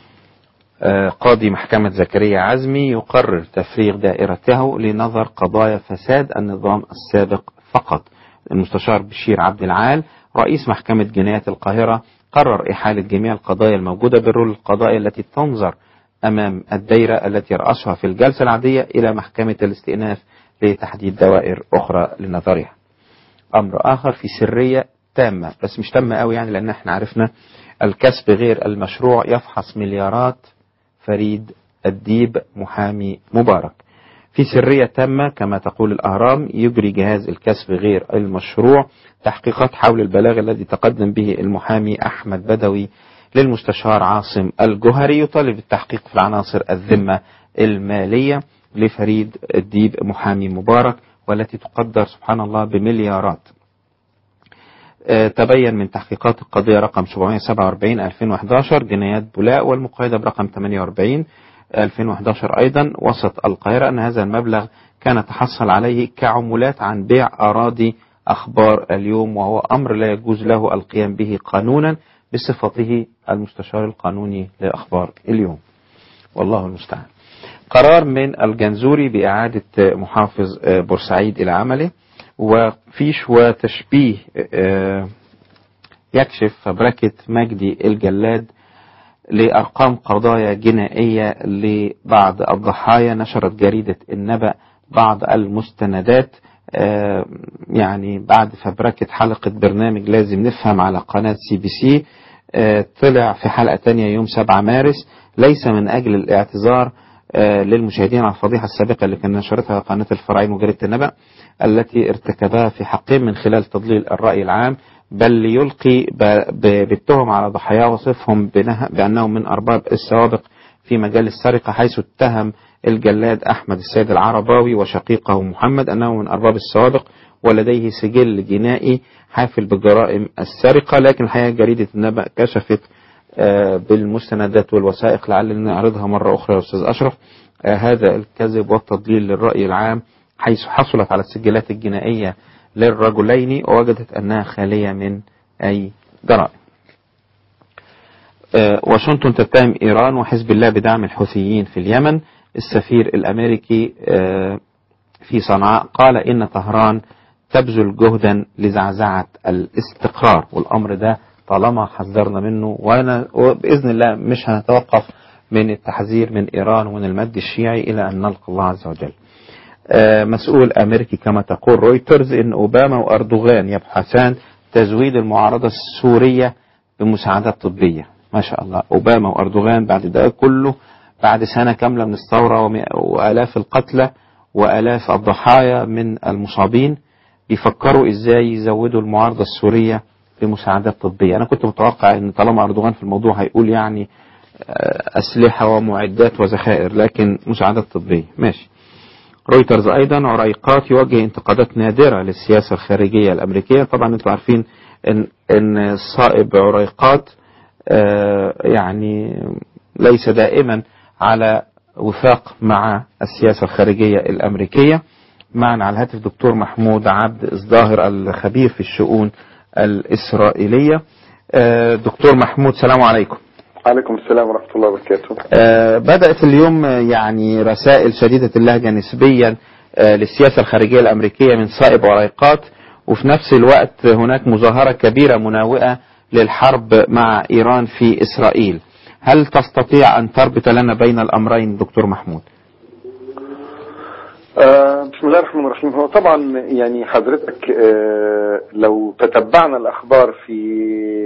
قاضي محكمة زكريا عزمي يقرر تفريغ دائرته لنظر قضايا فساد النظام السابق فقط. المستشار بشير عبد العال رئيس محكمة جنايات القاهرة قرر إحالة جميع القضايا الموجودة بالرول القضائي التي تنظر أمام الدائرة التي رأسها في الجلسة العادية إلى محكمة الاستئناف لتحديد دوائر أخرى لنظرها. أمر آخر في سرية تامة، بس مش تامة قوي يعني، لأن احنا عرفنا الكسب غير المشروع يفحص مليارات فريد الديب محامي مبارك. في سرية تامة كما تقول الأهرام يجري جهاز الكسب غير المشروع تحقيقات حول البلاغ الذي تقدم به المحامي أحمد بدوي للمستشار عاصم الجوهري يطالب بالتحقيق في العناصر الذمة المالية لفريد الديب محامي مبارك والتي تقدر سبحان الله بمليارات. تبين من تحقيقات القضية رقم سبعمائة وسبعة وأربعين ألفين وأحد عشر جنايات بولاء والمقيدة برقم ثمانية وأربعين ألفين وأحد عشر أيضا وسط القاهرة أن هذا المبلغ كان تحصل عليه كعمولات عن بيع أراضي أخبار اليوم، وهو أمر لا يجوز له القيام به قانونا بصفته المستشار القانوني لأخبار اليوم، والله المستعان. قرار من الجنزوري بإعادة محافظ بورسعيد إلى عمله، وفيش وتشبيه يكشف فبركة مجدي الجلاد لأرقام قضايا جنائية لبعض الضحايا. نشرت جريدة النبأ بعض المستندات يعني بعد فبركة حلقة برنامج لازم نفهم على قناة سي بي سي. طلع في حلقة تانية يوم سبعة مارس ليس من أجل الاعتذار للمشاهدين على الفضيحة السابقة اللي كان نشرتها قناة الفراعين وجريدة النبأ التي ارتكبها في حقهم من خلال تضليل الرأي العام، بل ليلقي بالتهم على ضحاياه وصفهم بأنهم من أرباب السوابق في مجال السرقة، حيث اتهم الجلاد أحمد السيد العرباوي وشقيقه محمد أنه من أرباب السوابق ولديه سجل جنائي حافل بجرائم السرقة. لكن الحقيقة جريدة النبأ كشفت بالمستندات والوثائق، لعلنا نعرضها مرة أخرى يا أستاذ أشرف، هذا الكذب والتضليل للرأي العام، حيث حصلت على السجلات الجنائية للرجلين ووجدت أنها خالية من أي جرائم. واشنطن تتهم إيران وحزب الله بدعم الحوثيين في اليمن. السفير الأمريكي في صنعاء قال إن طهران تبذل جهدا لزعزعة الاستقرار، والأمر ده طالما حذرنا منه وأنا وبإذن الله مش هنتوقف من التحذير من إيران ومن المد الشيعي إلى أن نلقى الله عز وجل. مسؤول أمريكي كما تقول رويترز إن أوباما وأردوغان يبحثان تزويد المعارضة السورية بمساعدات طبية. ما شاء الله، أوباما وأردوغان بعد ده كله، بعد سنة كاملة من الثورة وآلاف القتلى وآلاف الضحايا من المصابين، بيفكروا إزاي يزودوا المعارضة السورية بمساعدات طبية. أنا كنت متوقع إن طالما أردوغان في الموضوع هيقول يعني أسلحة ومعدات وذخائر، لكن مساعدات طبية ماشي. رويترز أيضا عريقات يوجه انتقادات نادرة للسياسة الخارجية الأمريكية. طبعا أنتم عارفين إن إن الصائب عريقات آه يعني ليس دائما على وفاق مع السياسة الخارجية الأمريكية. معنا على الهاتف دكتور محمود عبد الظاهر الخبير في الشؤون الإسرائيلية. آه دكتور محمود، سلام عليكم. عليكم السلام ورحمة الله وبركاته. آه بدأت اليوم يعني رسائل شديدة اللهجة نسبيا آه للسياسة الخارجية الأمريكية من صائب عريقات، وفي نفس الوقت هناك مظاهرة كبيرة مناوئة للحرب مع إيران في إسرائيل. هل تستطيع أن تربط لنا بين الأمرين دكتور محمود؟ آه بسم الله الرحمن الرحيم. هو طبعا يعني حضرتك آه لو تتبعنا الأخبار في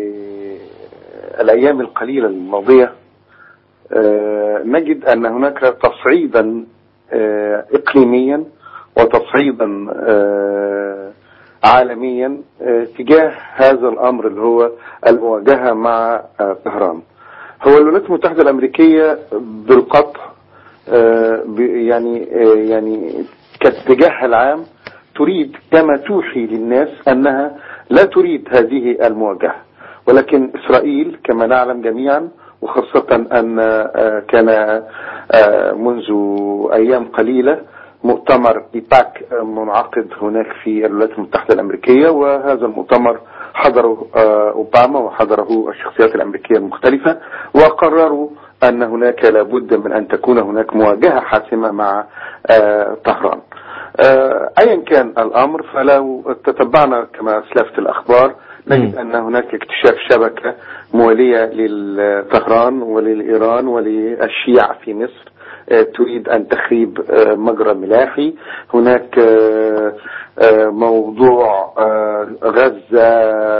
الأيام القليلة الماضية آه نجد أن هناك تصعيدا آه إقليميا وتصعيدا آه عالميا آه تجاه هذا الأمر اللي هو المواجهة مع آه طهران. هو الولايات المتحدة الأمريكية بالقطع آه يعني آه يعني كاتجاهها العام تريد كما توحي للناس أنها لا تريد هذه المواجهة، ولكن إسرائيل كما نعلم جميعا، وخاصة أن آه كان آه منذ أيام قليلة مؤتمر إيباك منعقد هناك في الولايات المتحدة الأمريكية، وهذا المؤتمر حضره أوباما وحضره الشخصيات الأمريكية المختلفة، وقرروا أن هناك لابد من أن تكون هناك مواجهة حاسمة مع طهران. أيا كان الأمر، فلو تتبعنا كما أسلفت الأخبار نجد أن هناك اكتشاف شبكة موالية لطهران وللإيران وللشيعة في مصر تريد أن تخريب مجرى ملاحي. هناك موضوع غزة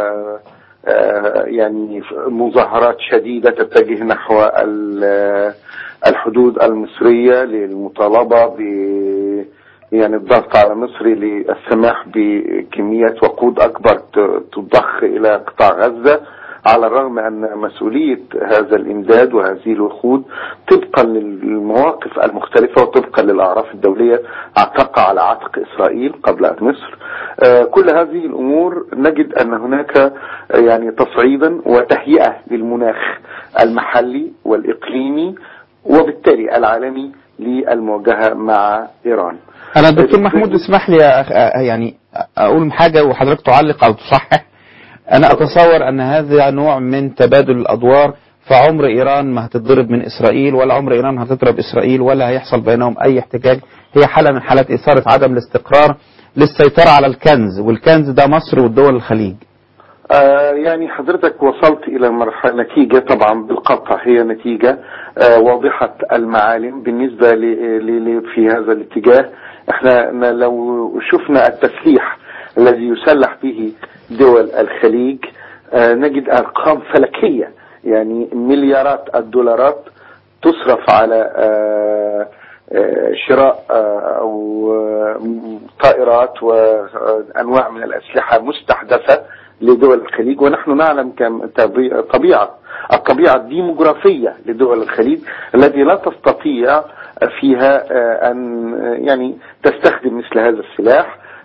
يعني مظاهرات شديدة تتجه نحو الحدود المصرية للمطالبة ب يعني الضغط على مصر للسماح بكميات وقود أكبر تضخ إلى قطاع غزة، على الرغم أن مسؤولية هذا الإمداد وهذه الوقود طبقا للمواقف المختلفة وطبقا للأعراف الدولية تقع على عاتق إسرائيل قبل مصر. آه كل هذه الأمور نجد أن هناك يعني تصعيدا وتهيئة للمناخ المحلي والإقليمي وبالتالي العالمي للمواجهة مع إيران. أنا دكتور محمود اسمح لي يعني أقول حاجة وحضرتك تعلق أو تصحح. أنا أتصور أن هذا نوع من تبادل الأدوار، فعمر إيران ما هتضرب من إسرائيل ولا عمر إيران هتضرب إسرائيل ولا هيحصل بينهم أي احتجاج. هي حالة من حالات إثارة عدم الاستقرار للسيطرة على الكنز، والكنز ده مصر والدول الخليج. آه يعني حضرتك وصلت إلى مرحلة نتيجة طبعا بالقطع هي نتيجة آه واضحة المعالم بالنسبة ل في هذا الاتجاه. احنا لو شفنا التسليح الذي يسلح به دول الخليج آه نجد أرقام فلكية، يعني مليارات الدولارات تصرف على آه آه شراء آه أو آه طائرات وأنواع من الأسلحة مستحدثة لدول الخليج. ونحن نعلم كم طبيعة الطبيعة الديموغرافية لدول الخليج التي لا تستطيع فيها أن يعني تستخدم مثل هذا السلاح،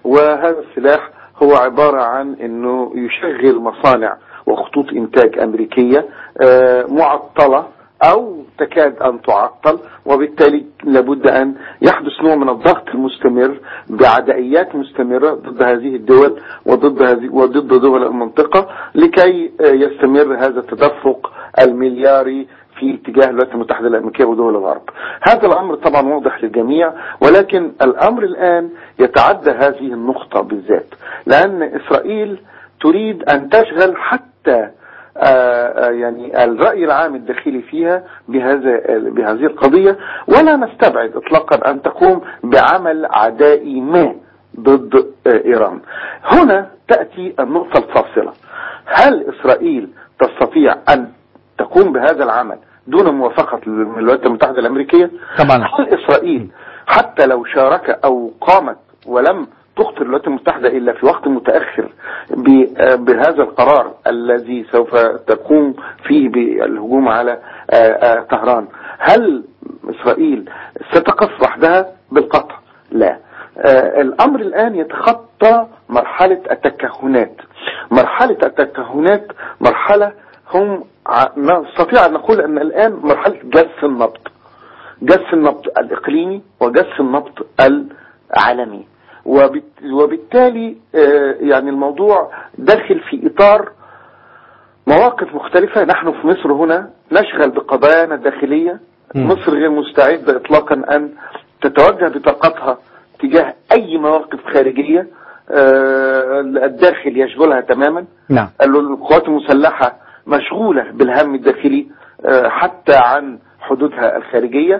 وهذا السلاح هو عبارة عن أنه يشغل مصانع وخطوط إنتاج أمريكية معطلة أو تكاد أن تعطل، وبالتالي لابد أن يحدث نوع من الضغط المستمر بعدائيات مستمرة ضد هذه الدول وضد هذه وضد دول المنطقة لكي يستمر هذا التدفق الملياري في اتجاه الولايات المتحدة الأمريكية ودول الغرب. هذا الأمر طبعا واضح للجميع، ولكن الأمر الآن يتعدى هذه النقطة بالذات، لأن إسرائيل تريد أن تشغل حتى آآ يعني الرأي العام الداخلي فيها بهذا بهذه القضية، ولا نستبعد اطلاقا أن تقوم بعمل عدائي ما ضد إيران. هنا تأتي النقطة الفاصلة: هل إسرائيل تستطيع أن تقوم بهذا العمل دون موافقة الولايات المتحدة الأمريكية؟ طبعا. هل إسرائيل حتى لو شارك أو قامت ولم تخطر الولايات المتحدة إلا في وقت متأخر بهذا القرار الذي سوف تقوم فيه بالهجوم على طهران، هل إسرائيل ستقف وحدها؟ بالقطع لا. الأمر الآن يتخطى مرحلة التكهنات. مرحلة التكهنات مرحلة هم نستطيع أن نقول أن الآن مرحلة جس النبض، جس النبض الإقليمي وجس النبض العالمي، وبالتالي يعني الموضوع داخل في إطار مواقف مختلفة. نحن في مصر هنا نشغل بقضايانا الداخلية. مصر غير مستعدة إطلاقا أن تتوجه بطاقتها تجاه أي مواقف خارجية. الداخل يشغلها تماما. نعم. القوات المسلحة مشغولة بالهم الداخلي حتى عن حدودها الخارجية.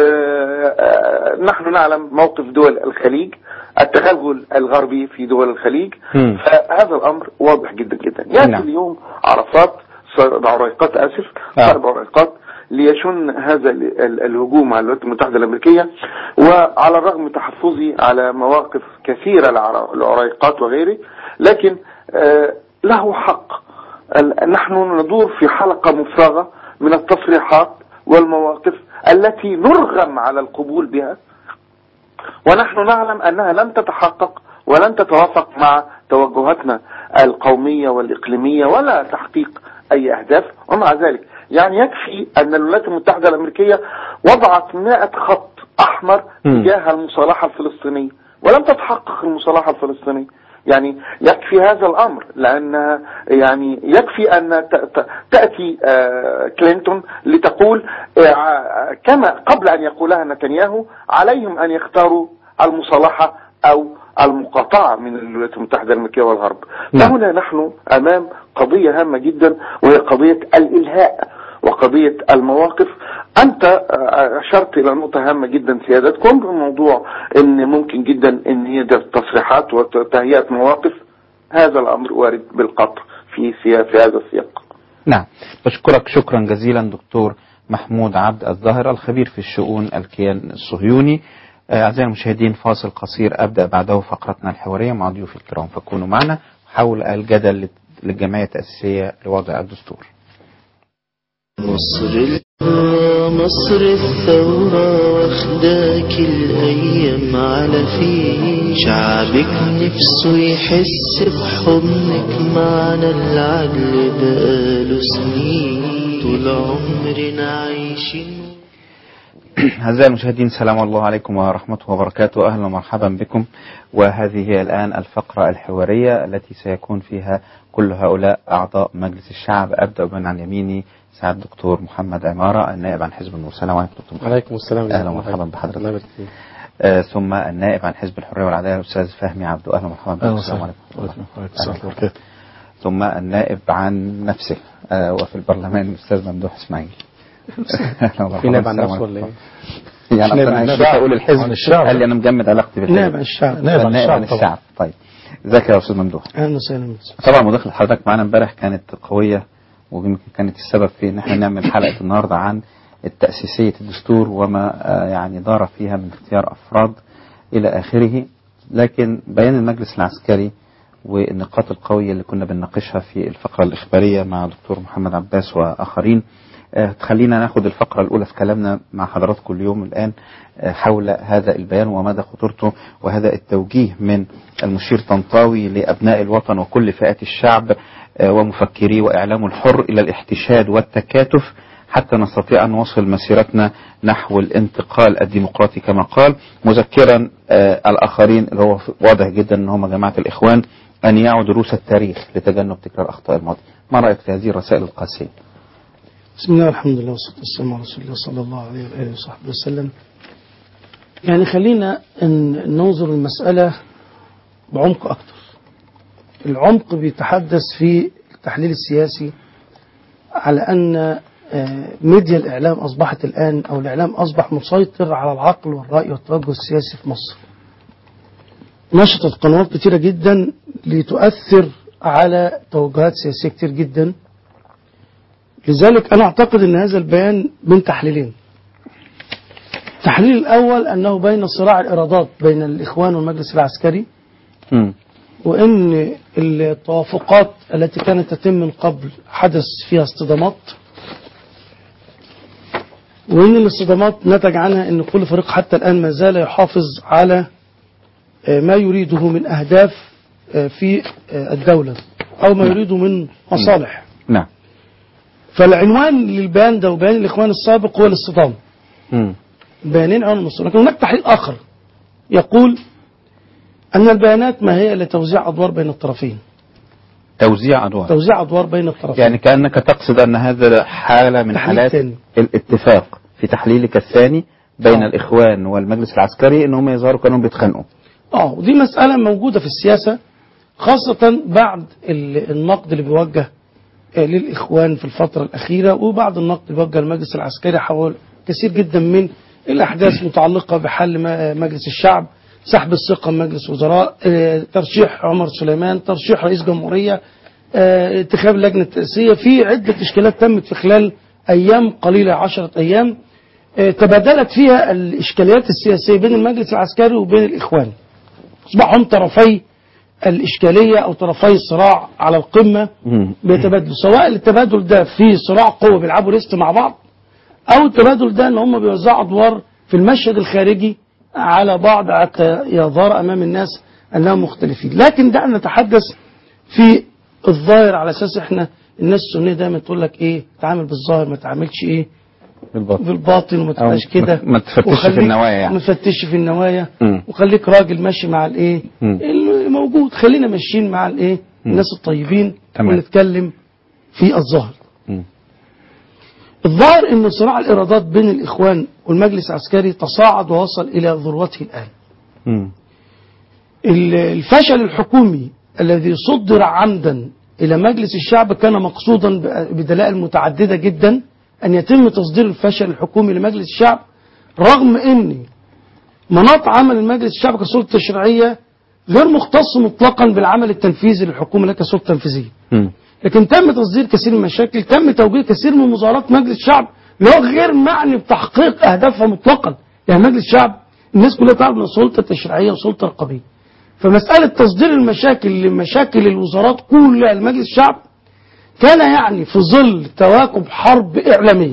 نحن نعلم موقف دول الخليج، التغلغل الغربي في دول الخليج. م. فهذا الأمر واضح جدا جدا. يأتي نعم. اليوم عرفات بعريقات آسف صار بعريقات ليشن هذا الهجوم على الولايات المتحدة الأمريكية، وعلى الرغم من تحفظي على مواقف كثيرة للعريقات وغيره، لكن له حق. نحن ندور في حلقة مفرغة من التصريحات والمواقف التي نرغم على القبول بها، ونحن نعلم أنها لن تتحقق ولن تتوافق مع توجهاتنا القومية والإقليمية ولا تحقيق أي أهداف. ومع ذلك يعني يكفي أن الولايات المتحدة الأمريكية وضعت مائة خط أحمر تجاه المصالحة الفلسطينية ولم تتحقق المصالحة الفلسطينية. يعني يكفي هذا الأمر، لأن يعني يكفي أن تأتي كلينتون لتقول كما قبل أن يقولها نتنياهو عليهم أن يختاروا المصالحة أو المقاطعة من الولايات المتحدة الأمريكية والغرب. فهنا نحن أمام قضية هامة جدا، وهي قضية الإلهاء وقضية المواقف. أنت أشرت إلى نقطة هامة جدا سيادتكم بموضوع أن ممكن جدا أن هي تصريحات وتهيئة مواقف. هذا الأمر وارد بالقطع في في هذا السياق. نعم، بشكرك شكرا جزيلا دكتور محمود عبد الظاهر الخبير في الشؤون الكيان الصهيوني. أعزائي المشاهدين، فاصل قصير أبدأ بعده فقرتنا الحوارية مع ضيوف الكرام، فكونوا معنا حول الجدل للجمعية التأسيسية لوضع الدستور. مصر مصر الثورة واخداك الأيام على فيه، شعبك نفسه يحس بحضنك معنا العدل بقاله سنين، طول عمرنا عايشين. أعزائي المشاهدين، سلام الله عليكم ورحمة وبركاته، أهلا ومرحبا بكم. وهذه هي الآن الفقرة الحوارية التي سيكون فيها كل هؤلاء أعضاء مجلس الشعب. أبدأ من عن يميني سعادة الدكتور محمد عمارة النائب عن حزب النور. السلام عليكم دكتور محمد. وعليكم السلام. أهلا ومرحبا بحضرتك. آه ثم النائب عن حزب الحرية والعدالة الأستاذ فهمي عبده. أهلا ومرحبا بكم. السلام عليكم. وعليكم. ثم النائب عن نفسه آه وفي البرلمان الأستاذ ممدوح إسماعيل. في نائب عن نفسه ولا إيه؟ يعني أنا مش أقول الحزب قال لي أنا مجمد علاقتي بالحزب. نائب عن الشعب. نائب عن الشعب. طيب ازيك يا أستاذ ممدوح؟ أهلا وسهلا. طبعا مداخلة حضرتك معنا امبارح كانت قوية، ويمكن كانت السبب في ان احنا نعمل حلقة النهاردة عن التأسيسية الدستور وما يعني دار فيها من اختيار أفراد إلى آخره. لكن بيان المجلس العسكري والنقاط القوية اللي كنا بنناقشها في الفقرة الإخبارية مع دكتور محمد عباس وآخرين. آه خلينا ناخد الفقرة الأولى في كلامنا مع حضراتكم اليوم الآن آه حول هذا البيان ومدى خطورته، وهذا التوجيه من المشير طنطاوي لأبناء الوطن وكل فئات الشعب آه ومفكري وإعلامه الحر إلى الاحتشاد والتكاتف حتى نستطيع أن نوصل مسيرتنا نحو الانتقال الديمقراطي كما قال، مذكرا آه الآخرين اللي هو واضح جدا أن هم جماعة الإخوان أن يعوا دروس التاريخ لتجنب تكرار أخطاء الماضي. ما رأيك في هذه الرسائل القاسية؟ بسم الله الحمد لله والصلاة والسلام على رسول الله صلى الله عليه وآله وصحبه وسلم. يعني خلينا ننظر المسألة بعمق أكثر. العمق بيتحدث في التحليل السياسي على أن ميديا الإعلام أصبحت الآن، أو الإعلام أصبح مسيطر على العقل والرأي والتوجه السياسي في مصر. نشطت قنوات كثيرة جدا لتؤثر على توجهات سياسية كتير جدا. لذلك أنا أعتقد أن هذا البيان من تحليلين. التحليل الأول أنه بين صراع الإرادات بين الإخوان والمجلس العسكري، م. وأن التوافقات التي كانت تتم من قبل حدث فيها اصطدامات، وأن الاصطدامات نتج عنها أن كل فريق حتى الآن ما زال يحافظ على ما يريده من أهداف في الدولة أو ما يريده من مصالح. نعم. فالعنوان للبيان ده وبيان الإخوان السابق هو الاصطدام. بيانين عنوان المصطدام. لكن هناك تحليل آخر يقول أن البيانات ما هي لتوزيع أدوار بين الطرفين. توزيع أدوار توزيع أدوار بين الطرفين، يعني كأنك تقصد أن هذا حالة من حالات تاني. الاتفاق في تحليلك الثاني بين أوه. الإخوان والمجلس العسكري أنهم يظهروا كأنهم بيتخانقوا. اه ودي مسألة موجودة في السياسة، خاصة بعد النقد اللي بيوجه للإخوان في الفترة الأخيرة، وبعد النقد اللي بيوجه للمجلس العسكري حول كثير جدا من الأحداث متعلقة بحل مجلس الشعب، سحب الثقة من مجلس وزراء، ترشيح عمر سليمان، ترشيح رئيس جمهورية، انتخاب اللجنة التأسيسية. في عدة إشكالات تمت في خلال أيام قليلة، عشرة أيام تبادلت فيها الإشكاليات السياسية بين المجلس العسكري وبين الإخوان. أصبحوا طرفي الإشكالية أو طرفي الصراع على القمة بيتبادلوا، سواء التبادل ده في صراع قوة بيلعبوا ليست مع بعض، أو التبادل ده أن هم بيوزعوا أدوار في المشهد الخارجي على بعض حتى يظهر أمام الناس أنهم مختلفين. لكن دعنا نتحدث في الظاهر، على أساس إحنا الناس السنية دايما تقول لك إيه، تعامل بالظاهر ما تعاملش إيه بالباطن, بالباطن وما تبقاش كده، ما تفتش في النوايا يعني. ما تفتش في النوايا م. وخليك راجل ماشي مع الايه الموجود. خلينا ماشيين مع الايه الناس الطيبين تمام. ونتكلم في الظاهر. م. الظاهر ان صراع الارادات بين الاخوان والمجلس العسكري تصاعد ووصل الى ذروته الان. م. الفشل الحكومي الذي صدر عمدا الى مجلس الشعب كان مقصودا بدلائل متعدده جدا أن يتم تصدير الفشل الحكومي لمجلس الشعب، رغم أن مناط عمل المجلس الشعب كسلطة تشريعية غير مختص مطلقا بالعمل التنفيذي للحكومة لك كسلطة تنفيذية. لكن تم تصدير كثير من المشاكل، تم توجيه كثير من مظاهرات مجلس الشعب اللي هو غير معني بتحقيق أهدافها مطلقا. يعني مجلس الشعب الناس كلها تعرف أنه سلطة تشريعية وسلطة رقابية. فمسألة تصدير المشاكل لمشاكل الوزارات كلها لمجلس الشعب كان يعني في ظل تواكب حرب إعلامية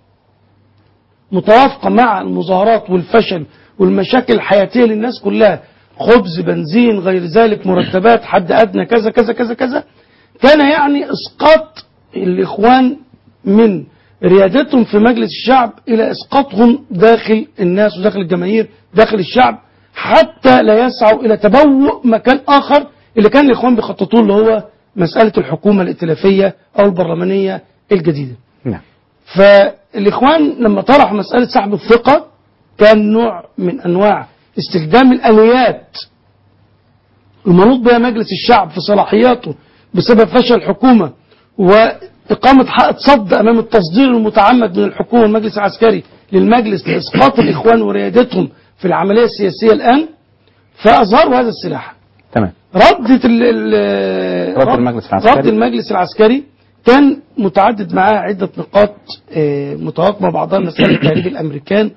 متوافقة مع المظاهرات والفشل والمشاكل الحياتية للناس كلها، خبز، بنزين، غير ذلك، مرتبات، حد أدنى، كذا كذا كذا كذا. كان يعني إسقاط الإخوان من ريادتهم في مجلس الشعب إلى إسقاطهم داخل الناس وداخل الجماهير داخل الشعب، حتى لا يسعوا إلى تبوء مكان آخر اللي كان الإخوان بيخططوه، اللي هو مسألة الحكومة الائتلافية أو البرلمانية الجديدة. نعم. فالإخوان لما طرح مسألة سحب الثقة كان نوع من أنواع استخدام الآليات المنوط بها مجلس الشعب في صلاحياته بسبب فشل الحكومة وإقامة حائط صد أمام التصدير المتعمد من الحكومة والمجلس العسكري للمجلس لإسقاط الإخوان وريادتهم في العملية السياسية الآن، فأظهروا هذا السلاح. تمام. ردة ال رد المجلس العسكري رد المجلس العسكري كان متعدد معاه عدة نقاط متواكبة بعضها، مسألة تهريب الأمريكان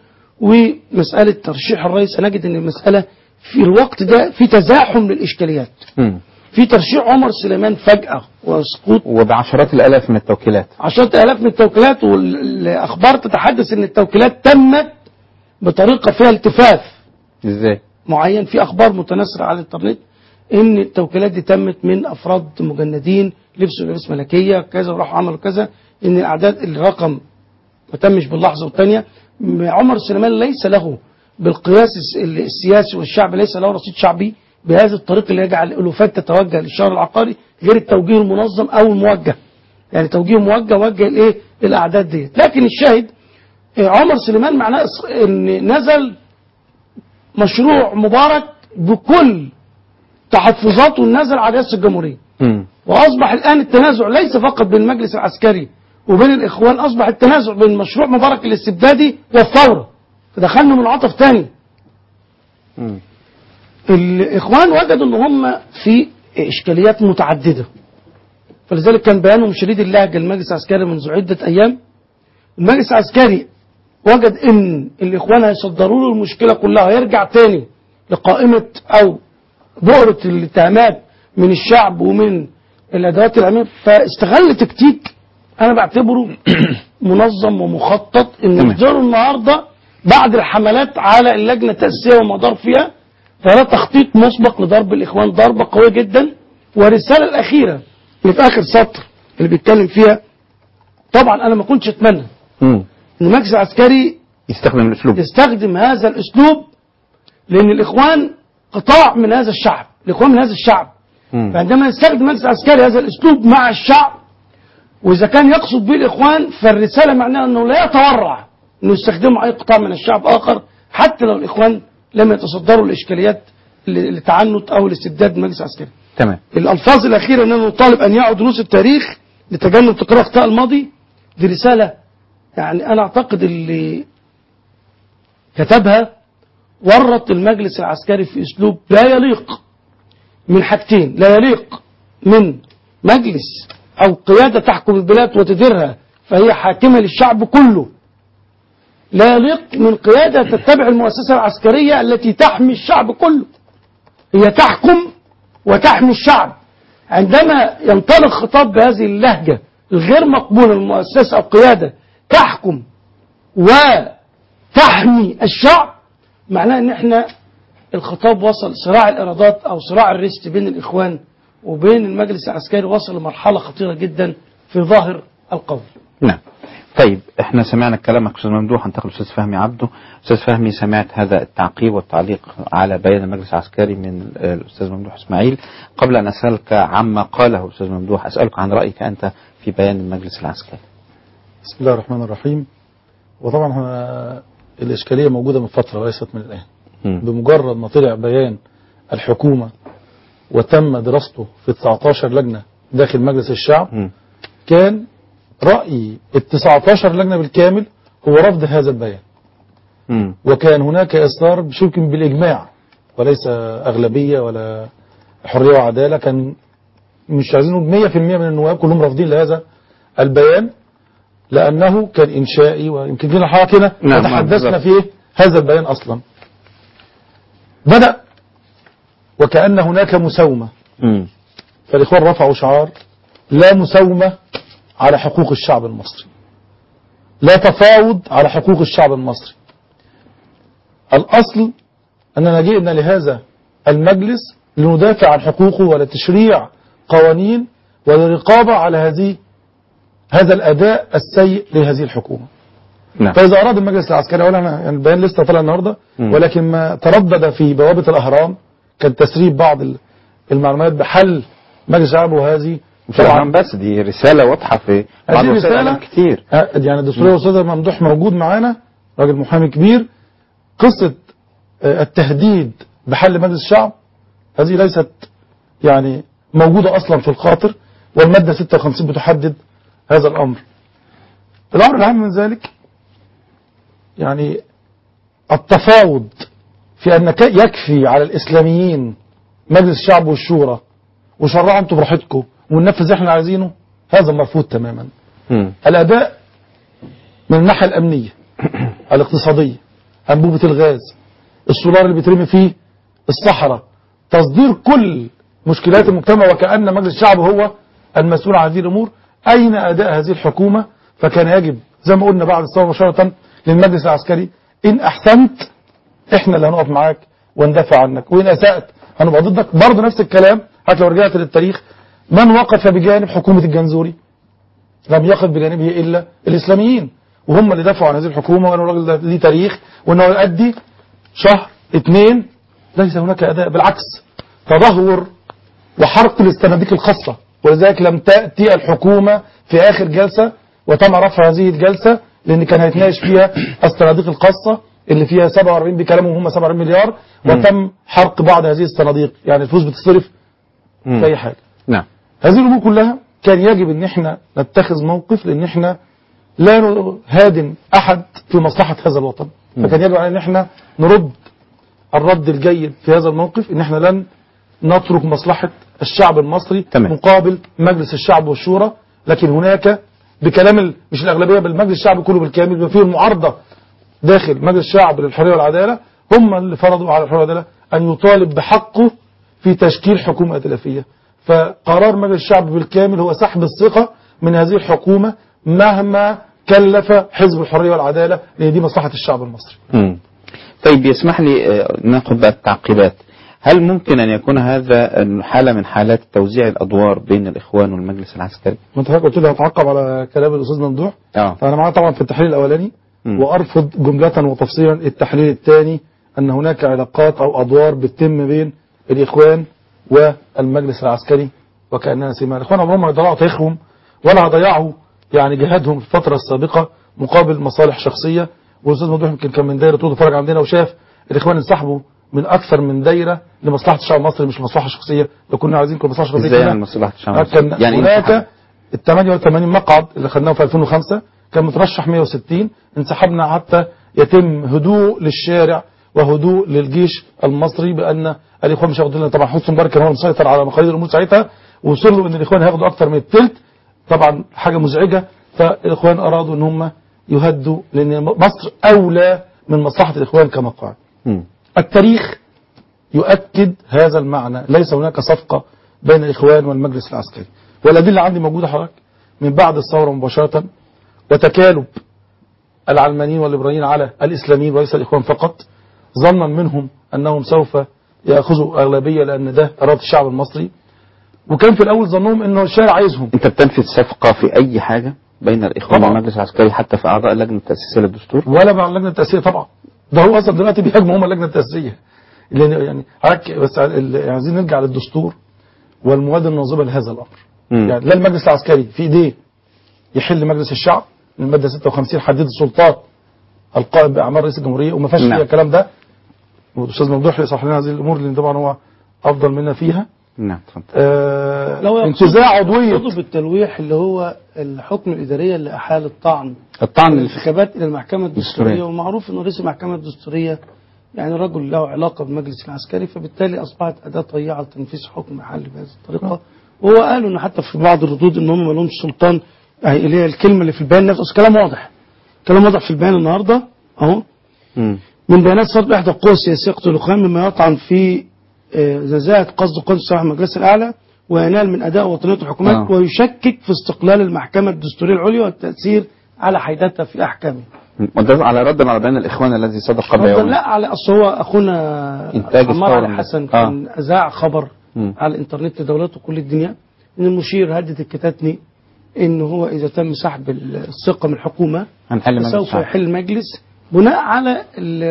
ومسألة ترشيح الرئيس. نجد أن المسألة في الوقت ده في تزاحم للإشكاليات. م. في ترشيح عمر سليمان فجأة وسقوط وبعشرات الالاف من التوكيلات. عشرات آلاف من التوكيلات، والأخبار تتحدث أن التوكيلات تمت بطريقة فيها التفاف ازاي؟ معين. في أخبار متناثرة على الإنترنت أن التوكيلات دي تمت من أفراد مجندين لبسوا لبس ملكية كذا وراحوا عملوا كذا، أن الأعداد الرقم ما تمش باللحظة والثانية. عمر سليمان ليس له بالقياس السياسي والشعب ليس له رصيد شعبي بهذا الطريق اللي يجعل الألوفات تتوجه للشهر العقاري غير التوجيه المنظم أو الموجه. يعني توجيه موجه وجه الايه الأعداد دي. لكن الشاهد عمر سليمان معناه ان نزل مشروع مبارك بكل تحفظاته نزل على رئاسة الجمهورية. م. وأصبح الآن التنازع ليس فقط بين المجلس العسكري وبين الإخوان، أصبح التنازع بين مشروع مبارك الاستبدادي والثورة، فدخلنا من عطف تاني. م. الإخوان وجدوا أن هم في إشكاليات متعددة، فلذلك كان بيانهم شديد اللهجة المجلس العسكري منذ عدة أيام. المجلس العسكري وجد أن الإخوان هيصدروا له المشكلة كلها، هيرجع تاني لقائمة أو بؤرة الاتهامات من الشعب ومن الأدوات العلمية، فاستغل تكتيك أنا بعتبره منظم ومخطط إن يصدروا النهاردة بعد الحملات على اللجنة التأسيسية وما دار فيها، فده تخطيط مسبق لضرب الإخوان ضربة قوية جدا. والرسالة الأخيرة اللي في آخر سطر اللي بيتكلم فيها، طبعا أنا ما كنتش أتمنى إن المجلس العسكري يستخدم الأسلوب يستخدم هذا الأسلوب، لأن الإخوان قطاع من هذا الشعب، الإخوان من هذا الشعب. مم. فعندما يستخدم المجلس العسكري هذا الأسلوب مع الشعب، وإذا كان يقصد به الإخوان، فالرسالة معناها أنه لا يتورع أنه يستخدمه أي قطاع من الشعب آخر، حتى لو الإخوان لم يتصدروا الإشكاليات للتعنت أو الاستبداد المجلس العسكري. تمام. الألفاظ الأخيرة أننا نطالب أن يعود دروس التاريخ لتجنب تكرار أخطاء الماضي، دي رسالة يعني أنا أعتقد اللي كتبها ورط المجلس العسكري في أسلوب لا يليق من حاجتين. لا يليق من مجلس أو قيادة تحكم البلاد وتديرها فهي حاكمة للشعب كله، لا يليق من قيادة تتبع المؤسسة العسكرية التي تحمي الشعب كله، هي تحكم وتحمي الشعب. عندما ينطلق خطاب بهذه اللهجة الغير مقبولة من مؤسسة أو قيادة تحكم وتحمي الشعب، معناه ان احنا الخطاب وصل صراع الارادات او صراع الريست بين الاخوان وبين المجلس العسكري وصل لمرحلة خطيرة جدا في ظاهر القول. نعم. طيب احنا سمعنا كلامك استاذ ممدوح، انتقل الاستاذ فهمي عبده. استاذ فهمي، سمعت هذا التعقيب والتعليق على بيان المجلس العسكري من الاستاذ ممدوح اسماعيل. قبل ان اسالك عما قاله الاستاذ ممدوح، اسالك عن رايك انت في بيان المجلس العسكري. بسم الله الرحمن الرحيم. وطبعا الإشكالية موجودة من فترة وليست من الآن. م. بمجرد ما طلع بيان الحكومة وتم دراسته في تسعة عشر لجنة داخل مجلس الشعب، م. كان رأي ال تسعة عشر لجنة بالكامل هو رفض هذا البيان. م. وكان هناك إصرار بشكل بالإجماع وليس أغلبية ولا حرية وعدالة، كان مش عايزينه مية في المية من النواب كلهم رافضين لهذا البيان لأنه كان إنشائي، ويمكن فينا حاكنا وتحدثنا فيه هذا البيان أصلا. بدأ وكأن هناك مساومة، فالإخوان رفعوا شعار لا مساومة على حقوق الشعب المصري، لا تفاوض على حقوق الشعب المصري. الأصل أننا جئنا لهذا المجلس لندافع عن حقوقه ولتشريع قوانين وللرقابة على هذه هذا الأداء السيء لهذه الحكومة. نعم. فإذا أراد المجلس العسكري، أولا يعني البيان لسه طلع النهاردة، ولكن ما تردد في بوابة الأهرام كان تسريب بعض المعلومات بحل مجلس الشعب، وهذه مش طبعا بس دي رسالة واضحة في بعض رسالة كتير. يعني الدستورية والأستاذ ممدوح موجود معانا، راجل محامي كبير. قصة التهديد بحل مجلس الشعب هذه ليست يعني موجودة أصلا في الخاطر، والمادة ستة وخمسين بتحدد هذا الأمر. الأمر الأهم من ذلك يعني التفاوض في أن يكفي على الإسلاميين مجلس الشعب والشورى وشرعوا أنتم براحتكم وننفذ احنا عايزينه، هذا مرفوض تماما. م. الأداء من الناحية الأمنية الاقتصادية، أنبوبة الغاز، السولار اللي بيترمي فيه الصحراء، تصدير كل مشكلات المجتمع وكأن مجلس الشعب هو المسؤول عن هذه الأمور. أين أداء هذه الحكومة؟ فكان يجب زي ما قلنا بعد الثورة مباشرة للمجلس العسكري إن أحسنت إحنا اللي هنقف معاك وندافع عنك، وإن أسأت هنبقى ضدك. برضه نفس الكلام حتى لو رجعت للتاريخ، من وقف بجانب حكومة الجنزوري لم يقف بجانبه إلا الإسلاميين، وهم اللي دافعوا عن هذه الحكومة وأنه الراجل ده ليه تاريخ وأنه يؤدي شهر اثنين. ليس هناك أداء، بالعكس تدهور وحرق الاستناديق الخاصة. ولذلك لم تأتي الحكومة في آخر جلسة وتم رفع هذه الجلسة لأن كان هيتناقش فيها الصناديق الخاصة اللي فيها سبعة وأربعين بكلامهم هم سبعة وأربعين مليار، وتم حرق بعض هذه الصناديق، يعني الفلوس بتصرف في أي حاجة. نعم. هذه الأمور كلها كان يجب أن احنا نتخذ موقف، لأن احنا لا نهادن أحد في مصلحة هذا الوطن. فكان يجب أن احنا نرد الرد الجيد في هذا الموقف، أن احنا لن نترك مصلحة الشعب المصري تمام. مقابل مجلس الشعب والشورى. لكن هناك بكلام مش الأغلبية بل مجلس الشعب كله بالكامل، بما فيه المعارضة داخل مجلس الشعب للحرية والعدالة، هم اللي فرضوا على الحرية والعدالة أن يطالب بحقه في تشكيل حكومة ائتلافية. فقرار مجلس الشعب بالكامل هو سحب الثقة من هذه الحكومة مهما كلف حزب الحرية والعدالة، لأن دي مصلحة الشعب المصري. مم. طيب يسمح لي ناخد بقى التعقيبات. هل ممكن أن يكون هذا حالة من حالات توزيع الأدوار بين الإخوان والمجلس العسكري؟ ما أنت قلت لي هتعقب على كلام الأستاذ ممدوح. اه فأنا معاه طبعا في التحليل الأولاني، م. وأرفض جملة وتفصيلا التحليل الثاني أن هناك علاقات أو أدوار بتتم بين الإخوان والمجلس العسكري وكأنها سماء. الإخوان عمرهم ما يضيعوا تاريخهم ولا هيضيعوا يعني جهادهم في الفترة السابقة مقابل مصالح شخصية. والأستاذ ممدوح يمكن كان من دايرة طول اتفرج عندنا وشاف الإخوان انسحبوا من أكثر من دايرة لمصلحة الشعب المصري مش لمصلحة شخصية. لو كنا عايزين كل مصلحة شخصية ازاي مصلحة الشعب المصري؟ كان يعني هناك ال ثمانية وثمانين مقعد اللي خدناه في ألفين وخمسة كان مترشح مئة وستين، انسحبنا حتى يتم هدوء للشارع وهدوء للجيش المصري بأن الإخوان مش هياخدوا لنا. طبعا حسن مبارك كان هو مسيطر على مقاليد الأمور ساعتها، ووصلوا إن الإخوان هياخدوا أكثر من الثلث، طبعا حاجة مزعجة. فالإخوان أرادوا إن هم يهدوا لأن مصر أولى من مصلحة الإخوان كما قال. التاريخ يؤكد هذا المعنى، ليس هناك صفقة بين الإخوان والمجلس العسكري، والأدلة عندي موجودة حضرتك من بعد الثورة مباشرة، وتكالب العلمانيين والليبراليين على الإسلاميين وليس الإخوان فقط، ظنا منهم أنهم سوف يأخذوا أغلبية لأن ده إرادة الشعب المصري، وكان في الأول ظنهم أنه الشارع عايزهم. أنت بتنفذ صفقة في أي حاجة بين الإخوان والمجلس العسكري حتى في أعضاء اللجنة التأسيسية للدستور؟ ولا مع اللجنة التأسيسية طبعا، ده هو أصلا دلوقتي بيهاجموا هم اللجنة التأسيسية. يعني بس عايزين نرجع للدستور والمواد الناظمة لهذا الأمر. م. يعني لا المجلس العسكري في إيديه يحل مجلس الشعب، المادة ستة وخمسين حددت سلطات القائم بأعمال رئيس الجمهورية وما فيهاش فيها الكلام ده. والأستاذ ممدوح يصح لنا هذه الأمور لأن طبعا هو أفضل منا فيها. نعم. آه لو انتزاع عضوية بالتلويح اللي هو الحكم الإدارية اللي أحال الطعن الطعن الانتخابات إلى المحكمة الدستورية، ومعروف أنه رئيس المحكمة الدستورية يعني رجل له علاقة بالمجلس العسكري، فبالتالي أصبحت أداة طيعة لتنفيذ حكم محل بهذه الطريقة. وهو قالوا أنه حتى في بعض الردود أن هم ما لهمش سلطان، اللي هي الكلمة اللي في البيان نفسه كلام واضح، كلام واضح في البيان النهاردة أهو. من بيانات صدر إحدى القوى السياسية قتل الإخوان مما يطعن في نزاهة قصد قوة الصلاح المجلس الأعلى وينال من أداء وطنية الحكومات آه. ويشكك في استقلال المحكمة الدستورية العليا والتأثير على حيدتها في أحكامه. وده على رد على بيان الإخوان الذي صدر قبل يوم. لا على أصل هو أخونا عمار علي حسن آه. كان أذاع خبر م. على الإنترنت لدولته كل الدنيا إن المشير هدد الكتاتني إن هو إذا تم سحب الثقة من الحكومة سوف يحل المجلس بناء على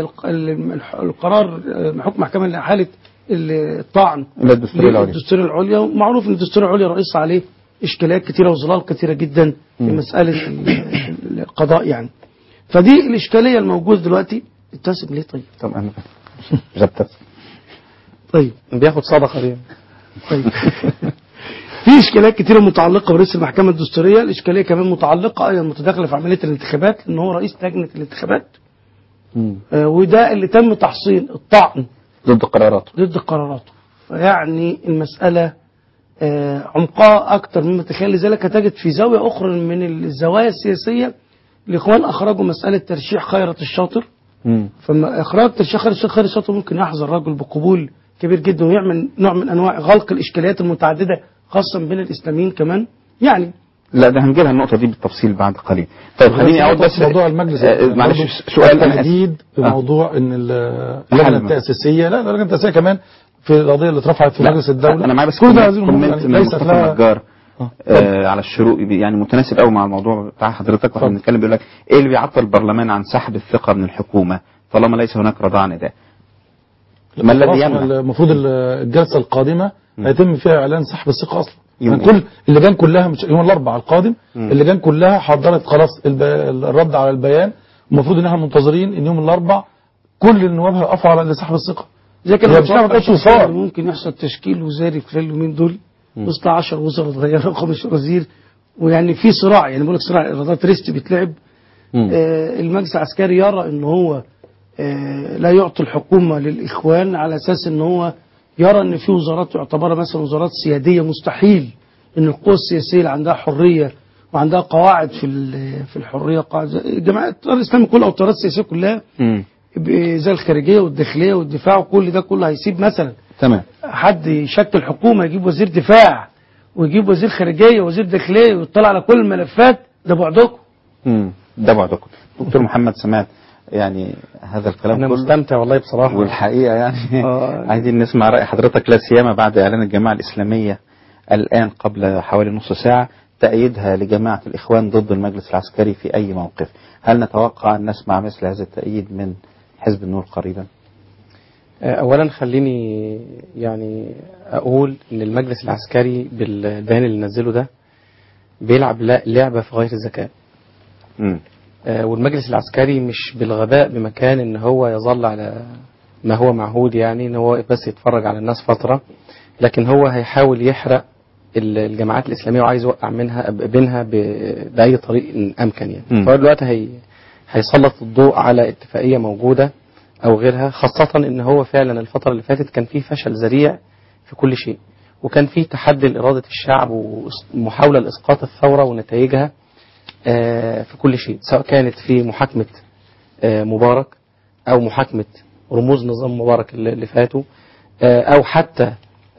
القرار حكم محكمة لإحالة الطعن للدستورية العليا. ومعروف ان الدستورية العليا رئيس عليه اشكالات كثيرة وظلال كثيرة جدا في مسألة القضاء يعني. فدي الاشكالية الموجودة دلوقتي. ابتسم ليه طيب؟ طب انا جبت طيب بياخد صدقة ليه؟ طيب في اشكالات كثيرة متعلقة برئيس المحكمة الدستورية. الاشكالية كمان متعلقة ايضا متداخلة في عملية الانتخابات لان هو رئيس لجنة الانتخابات آه وده اللي تم تحصين الطعن ضد قراراته ضد قراراته. فيعني المسألة آه عمقها أكتر مما تخيل. لذلك هتجد في زاوية أخرى من الزوايا السياسية الإخوان أخرجوا مسألة ترشيح خيرت الشاطر. فما إخراج ترشيح خيرت الشاطر ممكن يحظى الرجل بقبول كبير جدا، ويعمل نوع من انواع غلق الاشكاليات المتعدده خاصه بين الاسلاميين كمان يعني. لا ده هنجي لها النقطه دي بالتفصيل بعد قليل. طيب خليني اعود بس موضوع المجلس آه معلش سؤال التجديد بموضوع ان اللجنه التاسيسيه، لا اللجنه التاسيسيه كمان في القضيه اللي اترفعت في مجلس الدوله. انا معايا بس كل ده كومنت من مصطفى النجار آه على الشروق، يعني متناسب قوي مع الموضوع بتاع حضرتك واحنا بنتكلم. بيقول لك ايه اللي بيعطل البرلمان عن سحب الثقه من الحكومه طالما ليس هناك رضا عن ده؟ ما الذي يمنع؟ المفروض الجلسه القادمه هيتم فيها اعلان سحب الثقه اصلا. يعني كل اللجان كلها مش يوم الاربعاء القادم، اللجان كلها حضرت خلاص الرد على البيان. المفروض ان احنا منتظرين ان يوم الاربعاء كل النواب هيقفوا على سحب الثقه. زي كده ممكن يحصل تشكيل وزاري خلال اليومين دول وسط عشرة وزراء اتغيروا خمسة وزير، ويعني في صراع، يعني بقول لك صراع ايرادات ريست بيتلعب. آه المجلس العسكري يرى ان هو آه لا يعطي الحكومه للاخوان على اساس ان هو يرى ان في وزارات تعتبر مثلا وزارات سياديه، مستحيل ان القوى السياسيه اللي عندها حريه وعندها قواعد في في الحريه، قواعد الجماعه الاسلاميه كلها او التيارات السياسيه كلها زي الخارجيه والداخليه والدفاع وكل ده كله هيسيب مثلا تمام حد يشكل حكومه يجيب وزير دفاع ويجيب وزير خارجيه ووزير داخليه ويطلع على كل الملفات. ده بعدكم. امم ده بعدكم. دكتور محمد سمعت يعني هذا الكلام أنا كله؟ أنا مستمتع والله بصراحة، والحقيقة يعني عايزين نسمع رأي حضرتك، لا سيما بعد إعلان الجماعة الإسلامية الآن قبل حوالي نص ساعة تأييدها لجماعة الإخوان ضد المجلس العسكري في أي موقف. هل نتوقع أن نسمع مثل هذا التأييد من حزب النور قريبا؟ أولا خليني يعني أقول أن المجلس العسكري بالبيان اللي نزله ده بيلعب لعبة في غاية الذكاء. امم والمجلس العسكري مش بالغباء بمكان ان هو يظل على ما هو معهود، يعني ان هو بس يتفرج على الناس فترة، لكن هو هيحاول يحرق الجماعات الإسلامية وعايز يوقع منها بينها بأي طريق أمكن يعني. فهو دلوقتي هي هيسلط الضوء على اتفاقية موجودة أو غيرها، خاصة ان هو فعلا الفترة اللي فاتت كان فيه فشل ذريع في كل شيء، وكان فيه تحدي لإرادة الشعب ومحاولة لإسقاط الثورة ونتائجها في كل شيء، سواء كانت في محاكمة مبارك أو محاكمة رموز نظام مبارك اللي فاتوا، أو حتى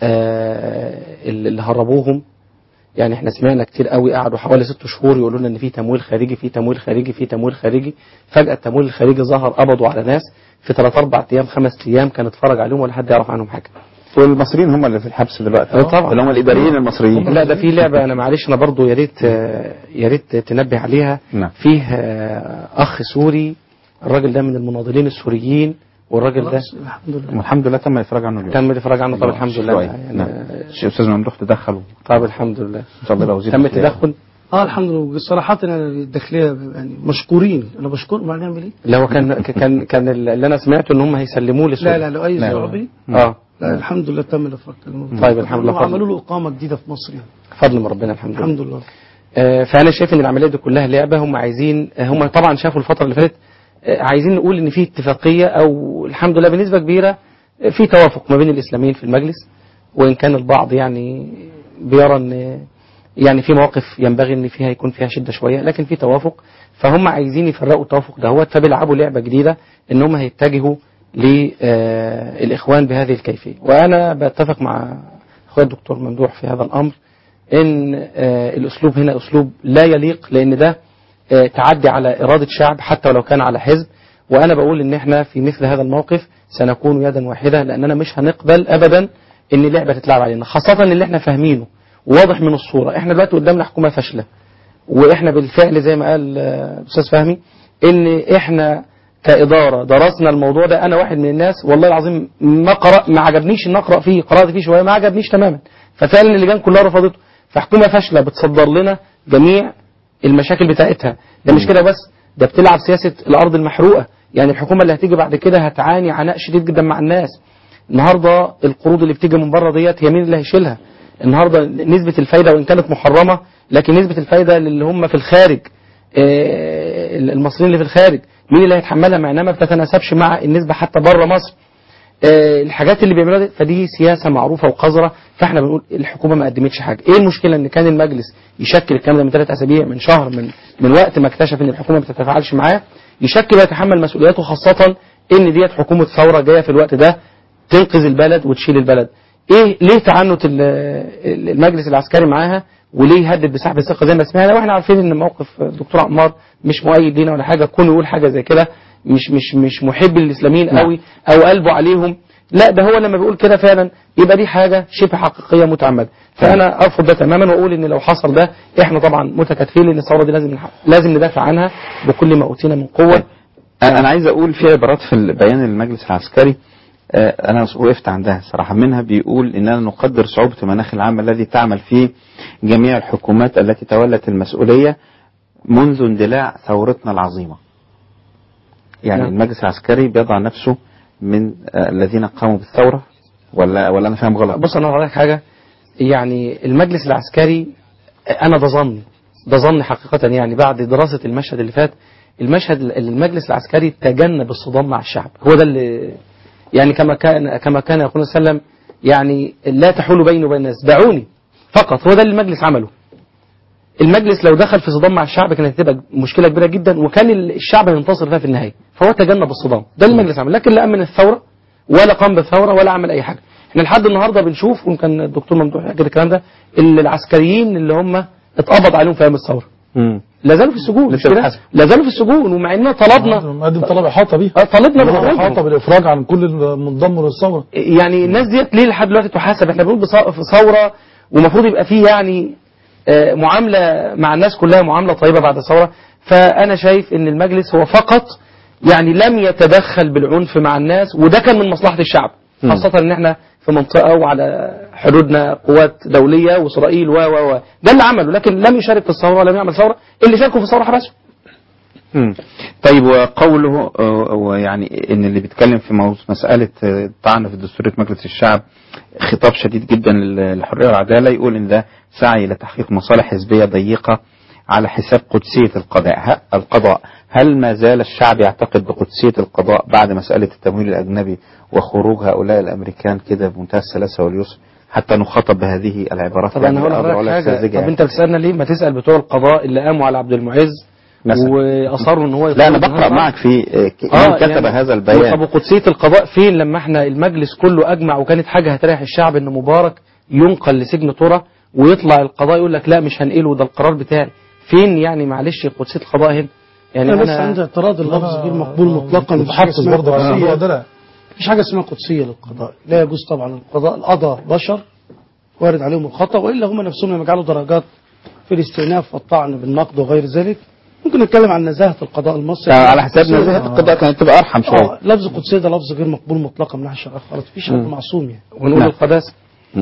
اللي هربوهم. يعني احنا سمعنا كتير قوي، قعدوا حوالي ست شهور يقولوا لنا ان في تمويل خارجي في تمويل خارجي في تمويل خارجي. فجأة التمويل الخارجي ظهر، قبضوا على ناس في ثلاث أربع أيام خمس أيام كان اتفرج عليهم ولا حد يعرف عنهم حاجة. والمصريين هم اللي في الحبس دلوقتي طبعا، اللي هم الإداريين المصريين. لا ده في لعبة أنا معلش أنا برضو يا ريت يا ريت تنبه عليها. نعم. فيه أخ سوري، الراجل ده من المناضلين السوريين، والراجل ده الحمد لله الحمد لله تم الإفراج عنه اليوم. تم الإفراج عنه. طب الحمد لله يعني. نعم. أستاذ ممدوح تدخل. طب الحمد لله إن شاء الله لو تم التدخل. اه الحمد لله. صراحة أنا الداخلية يعني مشكورين، أنا بشكر. ما نعمل إيه؟ لا هو كان كان كان اللي أنا سمعته إن هم هيسلموه لسوريا. لا لا لو أي صعوبة. اه لا الحمد لله تم الإفراج. طيب الحمد لله. عملوا له إقامة جديدة في مصر يعني. فضل من ربنا الحمد لله. الحمد لله. آه فأنا شايف إن العملية دي كلها لعبة. هم عايزين، هم طبعا شافوا الفترة اللي فاتت، آه عايزين نقول إن في اتفاقية أو الحمد لله بنسبة كبيرة في توافق ما بين الإسلاميين في المجلس، وإن كان البعض يعني بيرى إن يعني في مواقف ينبغي ان فيها يكون فيها شدة شوية، لكن في توافق. فهم عايزين يفرقوا التوافق دهوت، فبيلعبوا لعبة جديدة ان هم هيتجهوا للإخوان بهذه الكيفية. وأنا بتفق مع أخوي الدكتور ممدوح في هذا الأمر، ان الأسلوب هنا أسلوب لا يليق، لأن ده تعدي على إرادة شعب حتى ولو كان على حزب. وأنا بقول ان احنا في مثل هذا الموقف سنكون يدا واحدة، لأننا مش هنقبل أبدا ان لعبة تتلعب علينا، خاصة اللي احنا فاهمينه واضح من الصورة. احنا دلوقتي قدامنا حكومة فاشلة، واحنا بالفعل زي ما قال أستاذ فهمي ان احنا كإدارة درسنا الموضوع ده. انا واحد من الناس والله العظيم ما قرأ ما عجبنيش ان اقرأ فيه، قرأت فيه شوية ما عجبنيش تماما، ففعلا اللجان كلها رفضته. فحكومة فاشلة بتصدر لنا جميع المشاكل بتاعتها. ده مش كده بس، ده بتلعب سياسة الارض المحروقة. يعني الحكومة اللي هتيجي بعد كده هتعاني عناء شديد جدا مع الناس. النهاردة القروض اللي بتيجي من بره ديت هي مين اللي هيشيلها؟ النهاردة نسبة الفايدة وإن كانت محرمة، لكن نسبة الفايدة اللي هم في الخارج، المصريين اللي في الخارج مين اللي هيتحملها؟ مع انها ما بتتناسبش مع النسبة حتى بره مصر. الحاجات اللي بيعملوها فدي سياسة معروفة وقذرة. فاحنا بنقول الحكومة ما قدمتش حاجة. ايه المشكلة ان كان المجلس يشكل الكلام ده من ثلاث اسابيع، من شهر، من من وقت ما اكتشف ان الحكومة ما بتتفاعلش معاه، يشكل ويتحمل مسؤولياته، خاصة ان ديت حكومة ثورة جاية في الوقت ده تنقذ البلد وتشيل البلد. ايه ليه تعنت المجلس العسكري معاها وليه يهدد بسحب الثقه زي ما سمعنا؟ واحنا عارفين ان موقف الدكتور عمار مش مؤيد لينا ولا حاجه، كونه يقول حاجه زي كده مش مش مش محب للاسلاميين قوي او قلبه عليهم، لا ده هو لما بيقول كده فعلا يبقى دي حاجه شبه حقيقيه متعمده. فانا ارفض ده تماما واقول ان لو حصل ده احنا طبعا متكاتفين لان الثوره دي لازم لازم ندافع عنها بكل ما اوتينا من قوه. انا عايز اقول في عبارات في بيان المجلس العسكري انا وقفت عندها صراحه، منها بيقول اننا نقدر صعوبه المناخ العام الذي تعمل فيه جميع الحكومات التي تولت المسؤوليه منذ اندلاع ثورتنا العظيمه. يعني نعم. المجلس العسكري بيضع نفسه من الذين قاموا بالثوره ولا ولا انا فاهم غلط؟ بص انا هقول لك حاجه، يعني المجلس العسكري انا ده ظني ده ظني حقيقه، يعني بعد دراسه المشهد اللي فات، المشهد المجلس العسكري تجنب الصدام مع الشعب، هو ده اللي يعني كما كان كما كان يقول صلى الله عليه وسلم يعني لا تحول بيني وبين الناس دعوني فقط، هو ده اللي المجلس عمله. المجلس لو دخل في صدام مع الشعب كانت هتبقى مشكله كبيره جدا وكان الشعب ينتصر فيها في النهايه، فهو تجنب الصدام، ده اللي المجلس عمله، لكن لا امن الثوره ولا قام بالثوره ولا عمل اي حاجه. احنا لحد النهارده بنشوف، وكان الدكتور ممدوح ياكد الكلام ده، العسكريين اللي هم اتقبض عليهم في ايام الثوره لا زالوا في السجون، لا زالوا في السجون، ومع اننا طلبنا مقدم طلب احاطه بيه طلبنا احاطه بالافراج عن كل المنضم للثوره. يعني الناس ديت ليه لحد دلوقتي تحاسب؟ احنا بنقول في ثوره ومفروض يبقى فيه يعني معامله مع الناس كلها، معامله طيبه بعد الثوره. فانا شايف ان المجلس هو فقط يعني لم يتدخل بالعنف مع الناس، وده كان من مصلحه الشعب، خاصه ان احنا في منطقه وعلى حدودنا قوات دوليه واسرائيل و و و ده اللي عمله، لكن لم يشارك في الثوره ولم يعمل ثوره، اللي شاركوا في الثوره حبسوا. طيب وقوله ويعني ان اللي بيتكلم في موضوع مساله طعن في دستوريه مجلس الشعب خطاب شديد جدا للحريه والعداله، يقول ان ده سعي لتحقيق مصالح حزبيه ضيقه على حساب قدسيه القضاء. القضاء هل ما زال الشعب يعتقد بقدسيه القضاء بعد مساله التمويل الاجنبي وخروج هؤلاء الامريكان كده بمنتهى السلاسه واليسر حتى نخاطب بهذه العبارات؟ طب انا هقول لك حاجه، طب انت بتسالنا ليه؟ ما تسال بتوع القضاء اللي قاموا على عبد المعز واصروا ان هو لا انا بقرا معك في من آه كتب يعني هذا البيان. طب قدسيه القضاء فين لما احنا المجلس كله اجمع وكانت حاجه هتريح الشعب ان مبارك ينقل لسجن ترى ويطلع القضاء يقول لك لا مش هنقله ده القرار بتاعي؟ فين يعني معلش قدسيه القضاء هنا؟ يعني انا بس عندي اعتراض، اللفظ غير مقبول مطلقا، مفيش حاجه اسمها قدسيه، مفيش حاجه اسمها قدسيه للقضاء، لا يجوز طبعا. القضاء القضاء بشر وارد عليهم الخطا، والا هم نفسهم لما جعلوا درجات في الاستئناف والطعن بالنقد وغير ذلك. ممكن نتكلم عن نزاهه القضاء المصري على حساب نزاهه القضاء كانت تبقى ارحم شويه. اه لفظ قدسيه ده لفظ غير مقبول مطلقا من ناحيه الشرع خالص، مفيش حد معصوم يعني. ونقول القداسه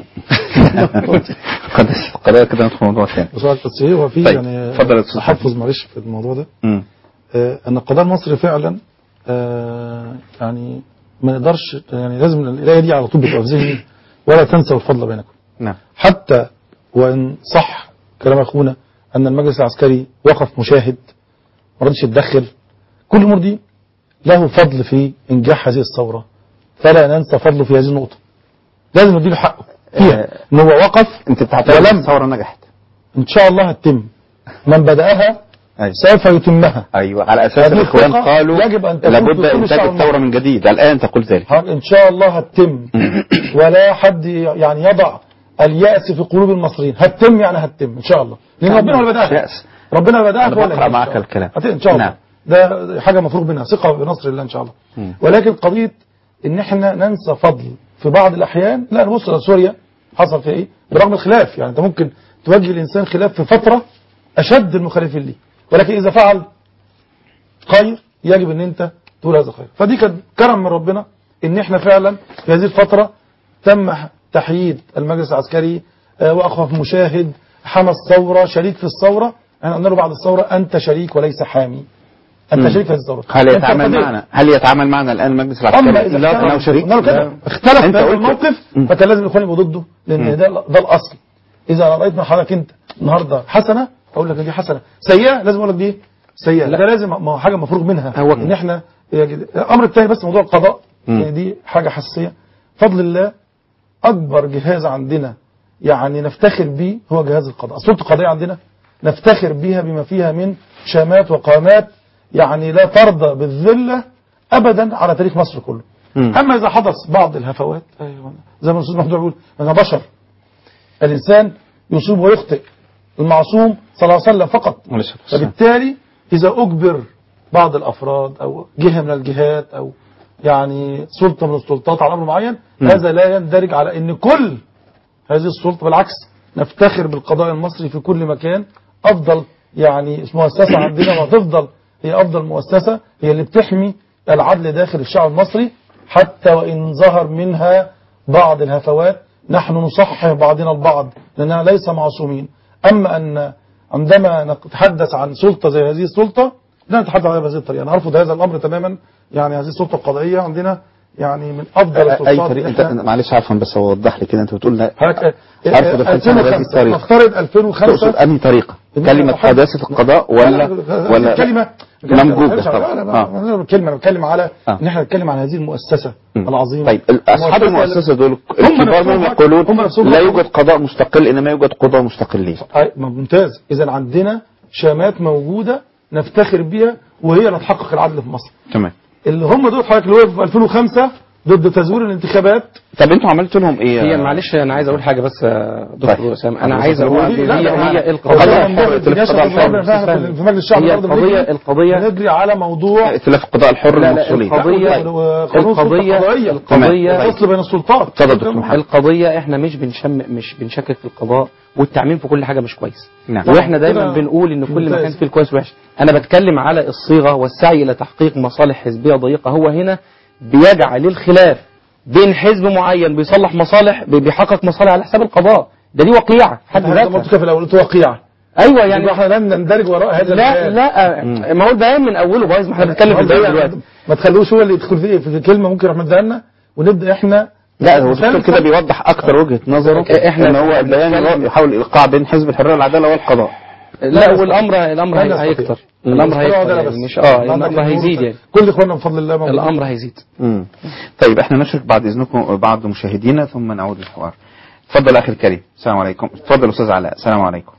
قداسه القضاء كده ندخل موضوع ثاني. بس القدسيه هو في طيب. يعني تحفظ معلش في الموضوع ده آه ان القضاء المصري فعلا آه يعني ما نقدرش يعني لازم الايه دي على طول بتبقى في ذهني، ولا تنسوا الفضل بينكم. نعم. حتى وان صح كلام اخونا ان المجلس العسكري وقف مشاهد ما رضيش يتدخل، كل الامور دي له فضل في انجاح هذه الثوره، فلا ننسى فضله في هذه النقطه، لازم نديله حقه فيها آه ان هو وقف. انت بتعتبر الثوره نجحت؟ ان شاء الله هتتم، من بداها أيوة. سوف يتمها. ايوه على اساس الاخوان قالوا يجب ان لابد انتاج الثوره من جديد، الان تقول ذلك. ان شاء الله هتتم ولا حد يعني يضع اليأس في قلوب المصريين، هتتم يعني هتتم ان شاء الله، لان ربنا هو اللي بداها، ربنا اللي بداها ولا بقرا معاك الكلام ان شاء الله. نعم. ده حاجه مفروغ منها، ثقه بنصر الله ان شاء الله. م. ولكن قضيه ان احنا ننسى فضل في بعض الاحيان، لا نبص لسوريا حصل فيها ايه برغم الخلاف، يعني انت ممكن توجه الانسان خلاف في فتره اشد المخالفين ليه، ولكن اذا فعل خير يجب ان انت تقول هذا خير. فدي كان كرم من ربنا ان احنا فعلا في هذه الفتره تم تحييد المجلس العسكري، وقف مشاهد، حمى الثوره، شريك في الثوره. احنا قلنا له بعد الثوره انت شريك وليس حامي، انت شريك في هذه الثوره. هل يتعامل معنا هل يتعامل معنا الان المجلس العسكري؟ لا انه شريك، اختلف في هذا الموقف، فكان لازم الاخوان يبقوا ضده، لان ده ده الاصل. اذا رأيت من حضرتك انت النهارده حسنه اقول لك دي حسنه، سيئه لازم اقول لك دي سيئه، ده لازم ما حاجه مفروغ منها ان احنا. الامر الثاني بس موضوع القضاء، يعني دي حاجه حساسيه. فضل الله اكبر جهاز عندنا يعني نفتخر به هو جهاز القضاء، السلطه القضائيه عندنا نفتخر بها بما فيها من شامات وقامات يعني لا ترضى بالذله ابدا على تاريخ مصر كله. مم. اما اذا حدث بعض الهفوات أيوة. زي ما الاستاذ محمود بيقول انا بشر، الانسان يصيب ويخطئ، المعصوم صلى الله عليه وسلم فقط. فبالتالي اذا اجبر بعض الافراد او جهه من الجهات او يعني سلطه من السلطات على امر معين، م. هذا لا يندرج على ان كل هذه السلطه، بالعكس نفتخر بالقضاء المصري في كل مكان. افضل يعني مؤسسه عندنا وتفضل هي افضل مؤسسه، هي اللي بتحمي العدل داخل الشعب المصري، حتى وان ظهر منها بعض الهفوات نحن نصحح بعضنا البعض لاننا ليس معصومين. اما ان عندما نتحدث عن سلطه زي هذه السلطه لا نتحدث عنها بهذه الطريقه، انا ارفض هذا الامر تماما. يعني هذه السلطه القضائيه عندنا يعني من افضل السلطات. اي طريقه انت معلش عفوا بس اوضح لي كده، انت بتقول لا ارفض الحكم نفترض ألفين وخمسة تقصد انهي طريقه؟ كلمه حداثه القضاء ولا ولا كلمه ممجوده طبعا؟ كلمه نتكلم على ان احنا نتكلم عن هذه المؤسسه العظيمه. طيب اصحاب المؤسسه دول الكبار منهم يقولون لا يوجد قضاء مستقل انما يوجد قضاة مستقلين. ممتاز، اذا عندنا شامات موجوده نفتخر بها وهي اللي تحقق العدل في مصر. تمام. اللي هم دول حضرتك اللي وقفوا في ألفين وخمسة ضد تزوير الانتخابات. طب انتوا عملتوا لهم ايه؟ هي معلش انا عايز اقول حاجه بس دكتور اسام، انا عايز اقول هي هي القضيه في مجلس الشعب هي القضيه القضيه ندري على موضوع ائتلاف القضاء الحر المفصولي. القضيه القضيه القضيه فصل بين السلطات. القضيه احنا مش بنشم مش بنشكك في القضاء، والتعميم في كل حاجه مش كويس. نعم. واحنا دايما بنقول ان كل مكان فيه الكويس وحش. انا بتكلم على الصيغه والسعي الى تحقيق مصالح حزبيه ضيقه. هو هنا بيجعل الخلاف بين حزب معين بيصلح مصالح بيحقق مصالح على حساب القضاء. ده دي وقيعه حد ذاتها. في الاول وقيعه. ايوه يعني احنا لم نندرج وراء هذا لا لا مم. ما هو البيان من اوله بايظ، ما احنا بنتكلم في البيان دلوقتي. ما تخلوش هو اللي يدخل فيه في كلمه ممكن يروح مديها لنا ونبدا احنا. لا هو الدكتور كده بيوضح اكتر وجهه نظره احنا ان هو البيان يحاول الايقاع بين حزب الحريه والعداله والقضاء. لا والامر الامر هيكتر الامر هيكتر مش اه الامر هيزيد يعني كل اخواننا بفضل الله موجود. الامر هيزيد. امم طيب احنا نشرك بعد اذنكم بعض مشاهدينا ثم نعود للحوار. اتفضل اخي الكريم. السلام عليكم. اتفضل استاذ علاء. السلام عليكم.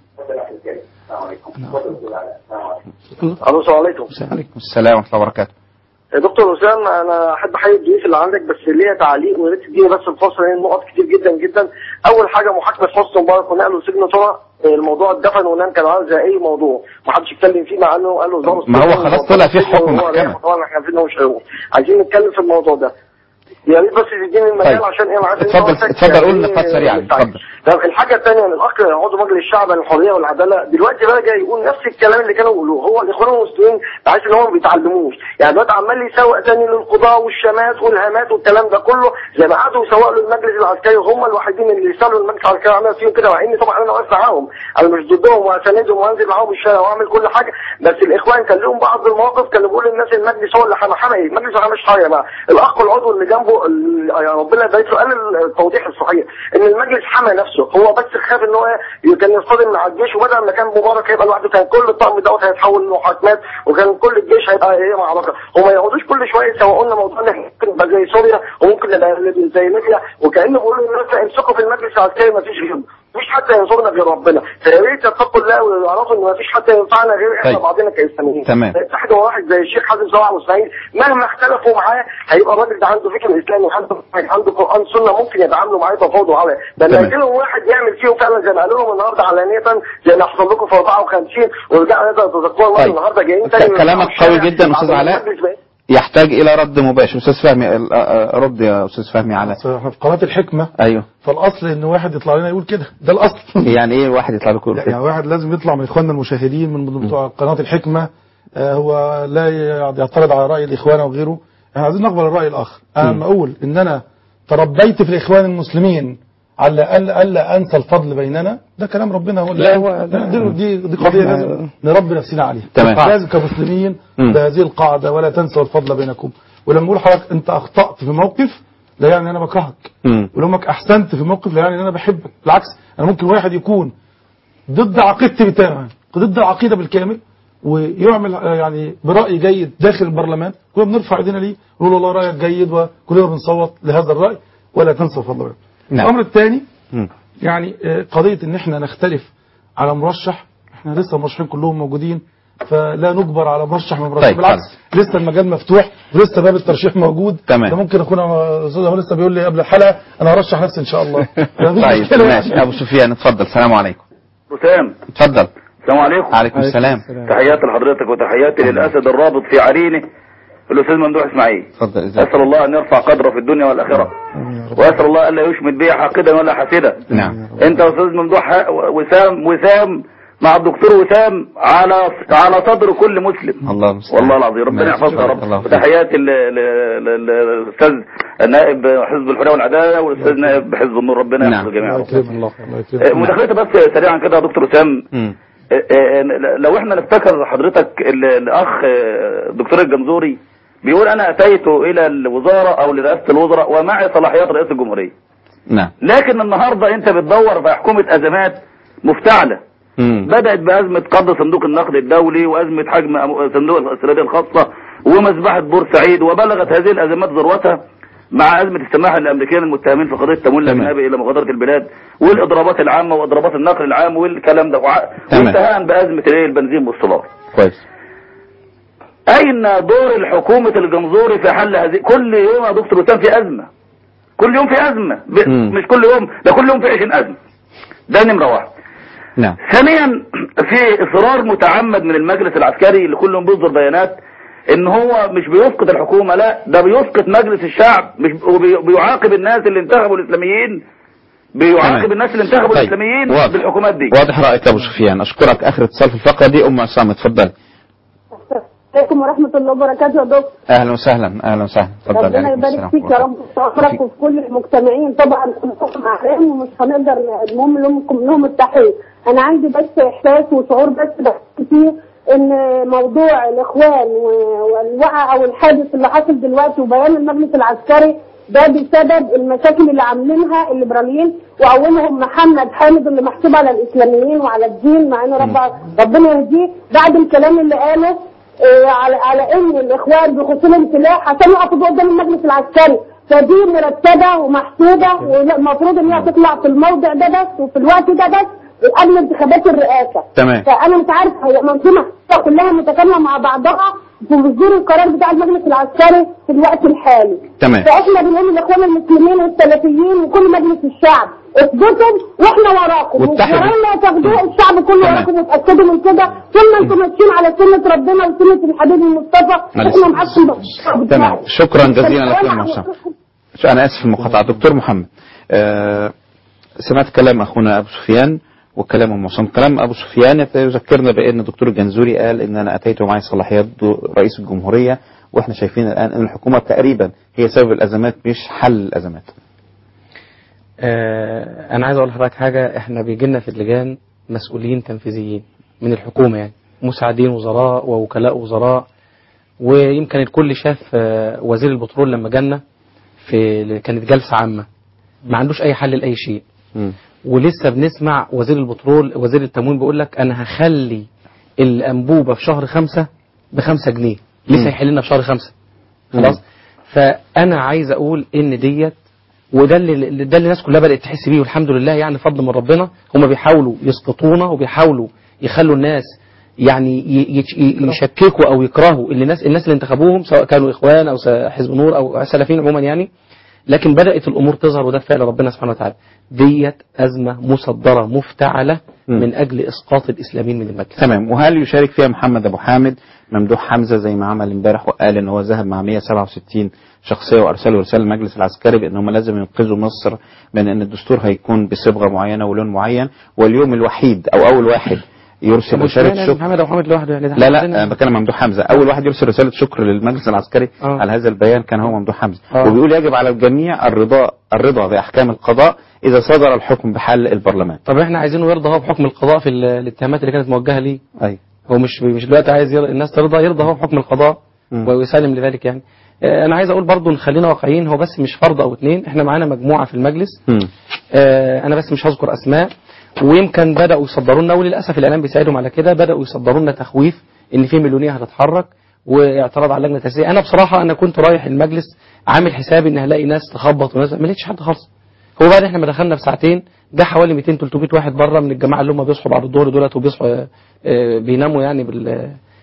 الو السلام عليكم. وعليكم السلام ورحمه الله وبركاته. دكتور اسام انا احب احيي الضيوف اللي عندك، بس ليا تعليق ويا ريت تديني بس الفصل لان النقط كتير جدا جدا. اول حاجه محاكمه حسني مبارك ونقله لسجن طرق، الموضوع اتدفن ونام كان عامل زي اي موضوع ما حدش يتكلم فيه، مع انه قال له ظابط ما هو خلاص طلع فيه حكم محكمه. طبعا احنا عارفين انه مش هيروح، عايزين نتكلم في الموضوع ده. يا ريت بس تديني المجال طيب. عشان ايه انا عايز اتفضل اتفضل قول نقاط سريعه. اتفضل. طب الحاجه الثانيه ان الاخ عضو مجلس الشعب عن الحريه والعداله دلوقتي بقى جاي يقول نفس الكلام اللي كانوا يقولوه. هو الاخوان المسلمين بحيث ان هم ما بيتعلموش، يعني دلوقتي عمال يسوق ثاني للقضاء والشمات والهامات والكلام ده كله زي ما قعدوا يسوقوا للمجلس العسكري، هم الوحيدين اللي يسالوا المجلس العسكري عمل فيهم كده، مع اني طبعا انا واقف معاهم، انا مش ضدهم وهساندهم وانزل معاهم الشارع واعمل كل حاجه، بس الاخوان كان لهم بعض المواقف كانوا بيقولوا للناس المجلس هو اللي حمى حمى ايه؟ المجلس ما حماش حاجه بقى. الاخ العضو اللي جنبه يا ربنا يبارك له قال التوضيح الصحيح ان المجلس حمى نفسه، هو بس خاف ان هو كان يصطدم مع الجيش، وبدل ما كان مبارك هيبقى لوحده كان كل الطقم دوت هيتحول لمحاكمات وكان كل الجيش هيبقى ايه معركه، وما يقعدوش كل شويه يسوقوا لنا موضوع ان احنا ممكن نبقى زي سوريا وممكن نبقى زي ليبيا، وكانه بيقولوا للناس امسكوا في المجلس العسكري ما فيش غيره، مفيش حد ينصرنا غير ربنا، فيا ريت يتقوا الله ويعرفوا ان مفيش حد ينفعنا غير احنا طيب. بعضنا كاسلاميين. تمام. واحد واحد زي الشيخ حازم صلاح ابو اسماعيل مهما اختلفوا معاه هيبقى الراجل ده عنده فكر اسلامي وعنده عنده قران سنه ممكن يتعاملوا معاه تفاوض وعلى ده لكن واحد يعمل فيهم فعلا زي ما قالوا لهم النهارده علانيه زي اللي حصل لكم في أربعة وخمسين ورجعنا نقدر نتذكروا طيب. النهارده جايين تاني. كلامك قوي جدا استاذ علاء يحتاج الى رد مباشر. استاذ فهمي رد يا استاذ فهمي على في قناه الحكمه. ايوه فالاصل ان واحد يطلع لنا يقول كده، ده الاصل. يعني ايه واحد يطلع لكم يقول كده؟ يعني واحد لازم يطلع من اخواننا المشاهدين من بتوع قناه الحكمه، آه هو لا يعترض على راي الاخوان او غيره، احنا عايزين نقبل الراي الاخر. انا لما اقول ان انا تربيت في الاخوان المسلمين على الا الا انسى الفضل بيننا، ده كلام ربنا هو لا هو دي دي قضيه لازم نربي نفسنا عليها. لازم كمسلمين بهذه القاعده ولا تنسوا الفضل بينكم. ولما اقول حضرتك انت اخطات في موقف لا يعني انا بكرهك، ولما احسنت في موقف لا يعني ان انا بحبك، بالعكس انا ممكن واحد يكون ضد عقيدتي بتاعي ضد العقيده بالكامل ويعمل يعني براي جيد داخل البرلمان، كلنا بنرفع ايدينا ليه ونقول والله رايك جيد وكلنا بنصوت لهذا الراي ولا تنسوا الفضل بينكم. نعم. الامر الثاني يعني قضيه ان احنا نختلف على مرشح، احنا لسه المرشحين كلهم موجودين فلا نجبر على مرشح من مرشح. طيب بالعكس لسه المجال مفتوح ولسه باب الترشيح موجود. تمام. ده ممكن اكون استاذ هو لسه بيقول لي قبل الحلقه انا هرشح نفسي ان شاء الله. طيب ماشي. ابو سفيان اتفضل. السلام عليكم. وسام اتفضل. السلام عليكم. عليكم السلام. تحياتي لحضرتك وتحياتي للاسد الرابط في عرينه الاستاذ ممدوح اسماعيل. اتفضل. اسال الله ان يرفع قدره في الدنيا والاخره، واسال الله الا يشمت به حاقدا ولا حاسدا. نعم. انت استاذ ممدوح وسام وسام مع الدكتور وسام على على صدر كل مسلم. الله المستعان. والله العظيم ربنا يحفظك يا رب. وتحياتي للاستاذ نائب حزب الحريه والعداله والاستاذ نائب حزب النور، ربنا يحفظ الجميع. الله مداخلتي بس سريعا كده يا دكتور وسام، لو احنا نفتكر حضرتك الاخ الدكتور الجمزوري بيقول انا اتيت الى الوزاره او لرئاسه الوزراء ومعي صلاحيات رئيس الجمهوريه. نعم. لكن النهارده انت بتدور في حكومه ازمات مفتعله. مم. بدات بازمه قبض صندوق النقد الدولي وازمه حجم صندوق السنديه الخاصه ومذبحه بورسعيد، وبلغت هذه الازمات ذروتها مع ازمه السماح للامريكان المتهمين في قضيه تمويل الاجنبي الى مغادره البلاد والاضرابات العامه واضرابات النقل العام والكلام ده، وانتهاء بازمه البنزين والسولار. كويس. اين دور الحكومه الجمزوري في حل هذه؟ كل يوم يا دكتور وسام في ازمه، كل يوم في ازمه، مش كل يوم، ده كل يوم في عشرين ازمه. ده نمره واحد. نعم. ثانيا في اصرار متعمد من المجلس العسكري اللي كل يوم بيصدر بيانات ان هو مش بيسقط الحكومه، لا ده بيسقط مجلس الشعب، مش وبيعاقب الناس اللي انتخبوا الاسلاميين، بيعاقب تمام. الناس اللي انتخبوا طيب. الاسلاميين واضح. بالحكومات دي. واضح رايك يا ابو سفيان. اشكرك. اخر اتصال في الفقره دي ام عصام، اتفضل. عليكم ورحمة الله وبركاته يا دكتور. اهلا وسهلا. اهلا وسهلا. اتفضل. ربنا يبارك فيك يا رب ويستغفرك وفي كل المجتمعين طبعا كلكم اعلام ومش هنقدر المهم لهم لهم التحيه. انا عندي بس احساس وشعور بس بحس فيه ان موضوع الاخوان والوقعه او الحادث اللي حصل دلوقتي وبيان المجلس العسكري ده بسبب المشاكل اللي عاملينها الليبراليين واولهم محمد حامد اللي محسوب على الاسلاميين وعلى الدين، مع ان رب ربنا يهديه بعد الكلام اللي قاله إيه على على ان الاخوان بيخشوا لهم سلاح عشان يقفوا قدام المجلس العسكري، فدي مرتبه ومحسوبه والمفروض ان هي تطلع في الموضع ده بس وفي الوقت ده بس قبل انتخابات الرئاسه. تمام. فانا مش عارف هي منظومه كلها متكامله مع بعضها وبتصدر القرار بتاع المجلس العسكري في الوقت الحالي. تمام. فاحنا بنقول للاخوان المسلمين والسلفيين وكل مجلس الشعب اثبتوا واحنا وراكم، ورانا تاخدوه الشعب كله وراكم وتاكدوا من كده، طول ما انتم ماشيين على سنه ربنا وسنه الحبيب المصطفى احنا معاكم. تمام. شكرا جزيلا لك يا محسن. انا اسف المقاطعه. دكتور محمد، أه سمعت كلام اخونا ابو سفيان وكلام ام عصام. كلام ابو سفيان يذكرنا بان الدكتور الجنزوري قال ان انا اتيت معي صلاحيات رئيس الجمهوريه، واحنا شايفين الان ان الحكومه تقريبا هي سبب الازمات مش حل الازمات. آه انا عايز اقول لحضرتك حاجه، احنا بيجي لنا في اللجان مسؤولين تنفيذيين من الحكومه، يعني مساعدين وزراء ووكلاء وزراء، ويمكن الكل شاف آه وزير البترول لما جالنا في كانت جلسه عامه ما عندوش اي حل لاي شيء. م. ولسه بنسمع وزير البترول وزير التموين بيقول لك انا هخلي الانبوبه في شهر خمسة بخمسة جنيه، لسه هيحل لنا في شهر خمسة. خلاص. فانا عايز اقول ان ديت وده اللي ده اللي الناس كلها بدات تحس بيه، والحمد لله يعني فضل من ربنا. هم بيحاولوا يسقطونا وبيحاولوا يخلوا الناس يعني يشككوا او يكرهوا اللي الناس الناس اللي انتخبوهم سواء كانوا اخوان او حزب نور او سلفيين عموما يعني. لكن بدات الامور تظهر وده فعل ربنا سبحانه وتعالى. ديت ازمه مصدره مفتعله من اجل اسقاط الاسلاميين من المجلس. تمام. وهل يشارك فيها محمد ابو حامد ممدوح حمزه زي ما عمل امبارح وقال ان هو ذهب مع مئة وسبعة وستين شخصيه وارسلوا رساله للمجلس العسكري بان هم لازم ينقذوا مصر من ان الدستور هيكون بصبغه معينه ولون معين، واليوم الوحيد او اول واحد يرسل رساله شكر محمد ابو حامد لوحده يعني. لا لا انا بتكلم ممدوح حمزه. اول واحد يرسل رساله شكر للمجلس العسكري آه. على هذا البيان كان هو ممدوح حمزه. آه. وبيقول يجب على الجميع الرضا الرضا باحكام القضاء اذا صدر الحكم بحل البرلمان. طب احنا عايزينه يرضى هو بحكم القضاء في الاتهامات اللي كانت موجهه ليه. ايوه. هو مش مش دلوقتي عايز الناس ترضى، يرضى هو بحكم القضاء م. ويسلم لذلك يعني. انا عايز اقول برضو نخلينا واقعيين، هو بس مش فرد او اثنين، احنا معانا مجموعه في المجلس. اه انا بس مش هذكر اسماء، ويمكن بداوا يصدروا لنا وللاسف الاعلام بيساعدهم على كده، بداوا يصدروا لنا تخويف ان في مليونيه هتتحرك واعتراض على اللجنه التاسيسيه. انا بصراحه انا كنت رايح المجلس عامل حسابي ان هلاقي ناس تخبط وناس، ما لقيتش حد خالص. هو بعد احنا ما دخلنا في ساعتين جه حوالي مئتين ثلاثمئة واحد بره من الجماعه اللي هم بيصحوا بعد الظهر دولت وبيصحوا اه بيناموا يعني بال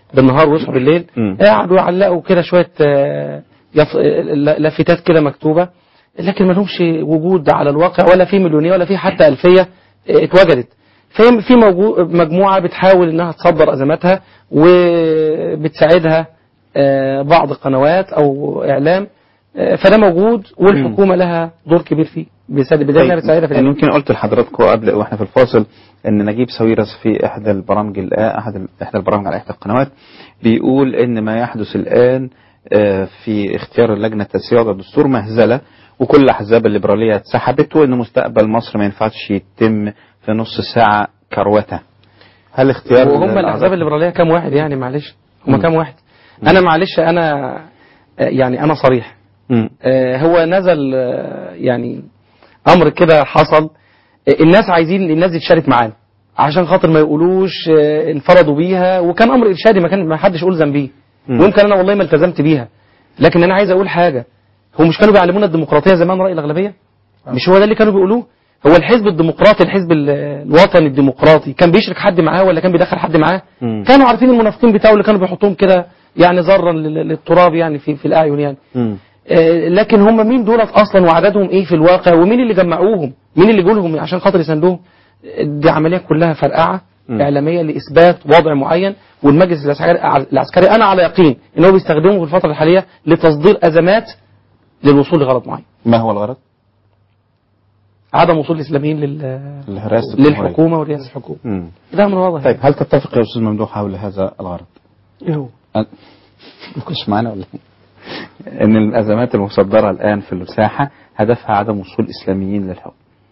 بالنهار ويصحوا بالليل، قعدوا يعلقوا كده شويه آه، يف... لافتات كده مكتوبه، لكن ما لهمش وجود على الواقع، ولا في مليونيه ولا في حتى ألفية آه، اتوجدت. في في موجو- مجموعه بتحاول انها تصدر ازماتها وبتساعدها آه، بعض القنوات او اعلام، آه، فده موجود والحكومه لها دور كبير فيه بسبب بدايه بتساعدها في يعني الإعلام. يمكن قلت لحضراتكم قبل واحنا في الفاصل ان نجيب ساويرس في احدى البرامج الآن احد ال- احدى البرامج على احدى القنوات بيقول ان ما يحدث الان آه، في اختيار اللجنه التاسيسيه وضع الدستور مهزله، وكل الاحزاب الليبراليه اتسحبت، وان مستقبل مصر ما ينفعش يتم في نص ساعه كروته. هل اختيار وهم الاحزاب الليبراليه كام واحد يعني؟ معلش هم مم. كام واحد؟ انا معلش انا آه، يعني انا صريح. مم. آه، هو نزل آه، يعني امر كده حصل، آه، الناس عايزين الناس دي تشارك معانا عشان خاطر ما يقولوش آه، انفرضوا بيها، وكان امر ارشادي ما كان ما حدش يقول ذنبيه، مم. ويمكن انا والله ما التزمت بيها. لكن انا عايز اقول حاجه، هو مش كانوا بيعلمونا الديمقراطيه زمان راي الاغلبيه؟ مش هو ده اللي كانوا بيقولوه؟ هو الحزب الديمقراطي الحزب ال- الوطني الديمقراطي كان بيشرك حد معاه ولا كان بيدخل حد معاه؟ مم. كانوا عارفين المنافقين بتاعه اللي كانوا بيحطوهم كده يعني ذرا لل- للتراب يعني في في الاعين يعني. مم. آه، لكن هم مين دولت اصلا وعددهم ايه في الواقع، ومين اللي جمعوهم، مين اللي جولهم عشان خاطر يساندوهم؟ آه، دي عمليه كلها فرقعه مم. اعلاميه لاثبات وضع معين، والمجلس العسكري العسكري انا على يقين ان هو بيستخدمه في الفتره الحاليه لتصدير ازمات للوصول لغرض معين. ما هو الغرض؟ عدم وصول الاسلاميين لل... لرئاسة الجمهورية. للحكومه ورئاسه الحكومه. مم. ده امر واضح. طيب هل تتفق يا استاذ ممدوح حول هذا الغرض؟ ايه هو؟ أه، مش معانا ولا إيه؟ ان الازمات المصدره الان في الساحه هدفها عدم وصول اسلاميين للحكم.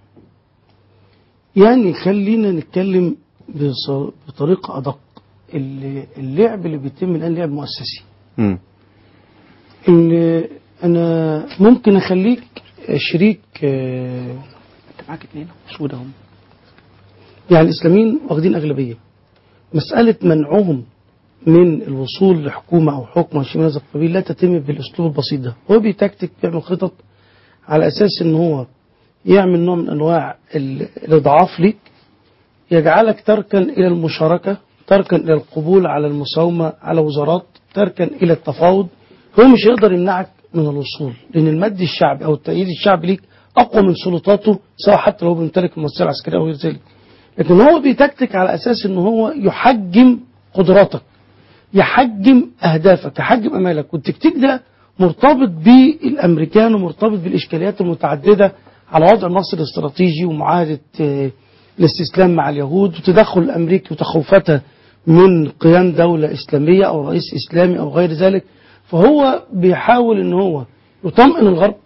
يعني خلينا نتكلم بص- بطريقة أدق. ال- اللعب اللي بيتم الآن لعب مؤسسي. مم. إن أنا ممكن أخليك شريك، آه، انت معاك اثنين سود اهم. يعني الإسلاميين واخدين أغلبية. مسألة منعهم من الوصول لحكومة أو حكم أو شيء من هذا القبيل لا تتم بالأسلوب البسيط ده. هو بيتكتك بيعمل خطط على أساس إن هو يعمل نوع من أنواع ال- الإضعاف ليك، يجعلك تركن إلى المشاركة، تركن إلى القبول على المساومة على وزارات، تركن إلى التفاوض. هو مش يقدر يمنعك من الوصول، لأن المد الشعبي أو التأييد الشعبي ليك أقوى من سلطاته، سواء حتى لو هو بيمتلك المؤسسة العسكرية أو غير ذلك. لكن هو بيتكتك على أساس إن هو يحجم قدراتك، يحجم أهدافك، يحجم أمالك. والتكتيك ده مرتبط بالأمريكان ومرتبط بالإشكاليات المتعددة على وضع مصر الاستراتيجي ومعاهدة آه، الاستسلام مع اليهود وتدخل الأمريكي وتخوفاتها من قيام دولة إسلامية أو رئيس إسلامي أو غير ذلك. فهو بيحاول إن هو يطمئن الغرب،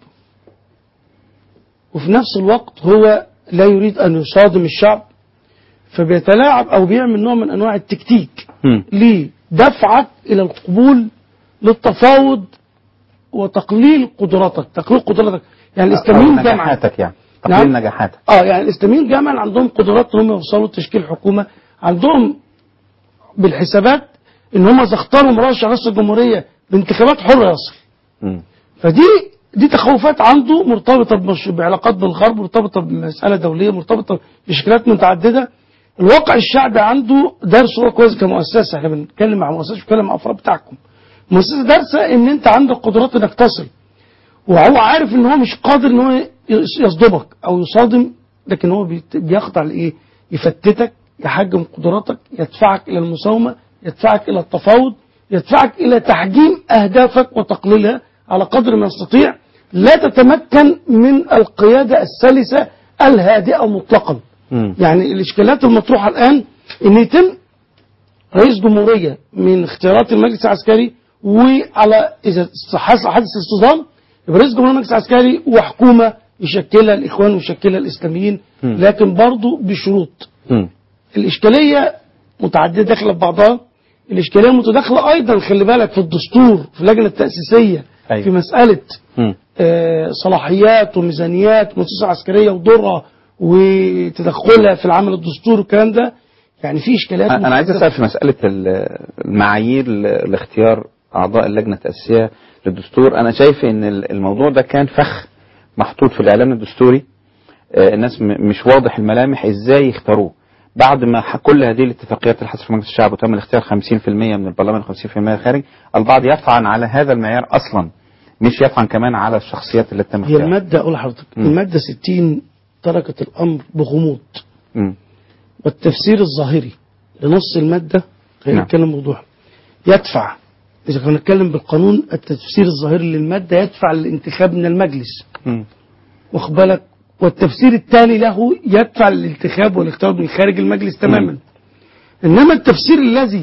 وفي نفس الوقت هو لا يريد أن يصادم الشعب، فبيتلاعب أو بيعمل نوع من أنواع التكتيك مم. لدفعك إلى القبول للتفاوض وتقليل قدراتك، تقليل قدراتك. يعني الإسلاميين أو جمعا نجاحاتك يعني تقليل نعم. نجاحاتك. اه يعني الإسلاميين جمعا عندهم قدرات ان هم يوصلوا لتشكيل حكومة، عندهم بالحسابات ان هم اذا اختاروا مرشح رئيس الجمهورية بانتخابات حرة يصل. مم. فدي دي تخوفات عنده مرتبطة بمش- بعلاقات بالغرب، مرتبطة بمسألة دولية، مرتبطة بإشكالات متعددة. الواقع الشعبي عنده دارس هو كويس كمؤسسة، احنا بنتكلم مع مؤسسة مش بنتكلم مع أفراد بتاعكم. مؤسسة دارسة ان انت عندك قدرات انك تصل، وهو عارف ان هو مش قادر ان هو يص- يصدمك او يصادم، لكن هو بيت- بيخضع لايه؟ يفتتك، يحجم قدراتك، يدفعك الى المساومة، يدفعك الى التفاوض، يدفعك الى تحجيم اهدافك وتقليلها على قدر ما يستطيع. لا تتمكن من القيادة السلسة الهادئة مطلقا. مم. يعني الاشكالات المطروحة الان ان يتم رئيس جمهورية من اختيارات المجلس العسكري، وعلى اذا حصل حدث اصطدام يبقى رئيس جمهورية المجلس العسكري وحكومة يشكلها الاخوان ويشكلها الاسلاميين، مم. لكن برضو بشروط. مم. الاشكالية متعددة داخلة في بعضها. الاشكالية متداخلة ايضا خلي بالك في الدستور، في اللجنة التأسيسية، أيوة. في مسألة مم. آه، صلاحيات وميزانيات مؤسسة عسكرية ودورها وتدخلها في العمل الدستوري والكلام ده. يعني في اشكاليات انا عايز متعددة. اسال في مساله ال- المعايير ل- لاختيار اعضاء اللجنه التاسيسيه للدستور. انا شايف ان ال- الموضوع ده كان فخ محطوط في الاعلان الدستوري. آه، الناس م- مش واضح الملامح ازاي يختاروه. بعد ما ح- كل هذه الاتفاقيات اللي حصلت في مجلس الشعب وتم الاختيار خمسين في المية من البرلمان وخمسين في المية خارج، البعض يطعن على هذا المعيار اصلا، مش يطعن كمان على الشخصيات اللي تم هي اختيارها. المادة أقول لحضرتك مم. المادة ستين تركت الأمر بغموض، مم. والتفسير الظاهري لنص المادة خلينا نعم. نتكلم بوضوح يدفع. إذا كنا نتكلم بالقانون التفسير الظاهري للمادة يدفع للانتخاب من المجلس، مم. واخد بالك، والتفسير الثاني له يدفع للانتخاب والاختيار من خارج المجلس تماما. إنما التفسير الذي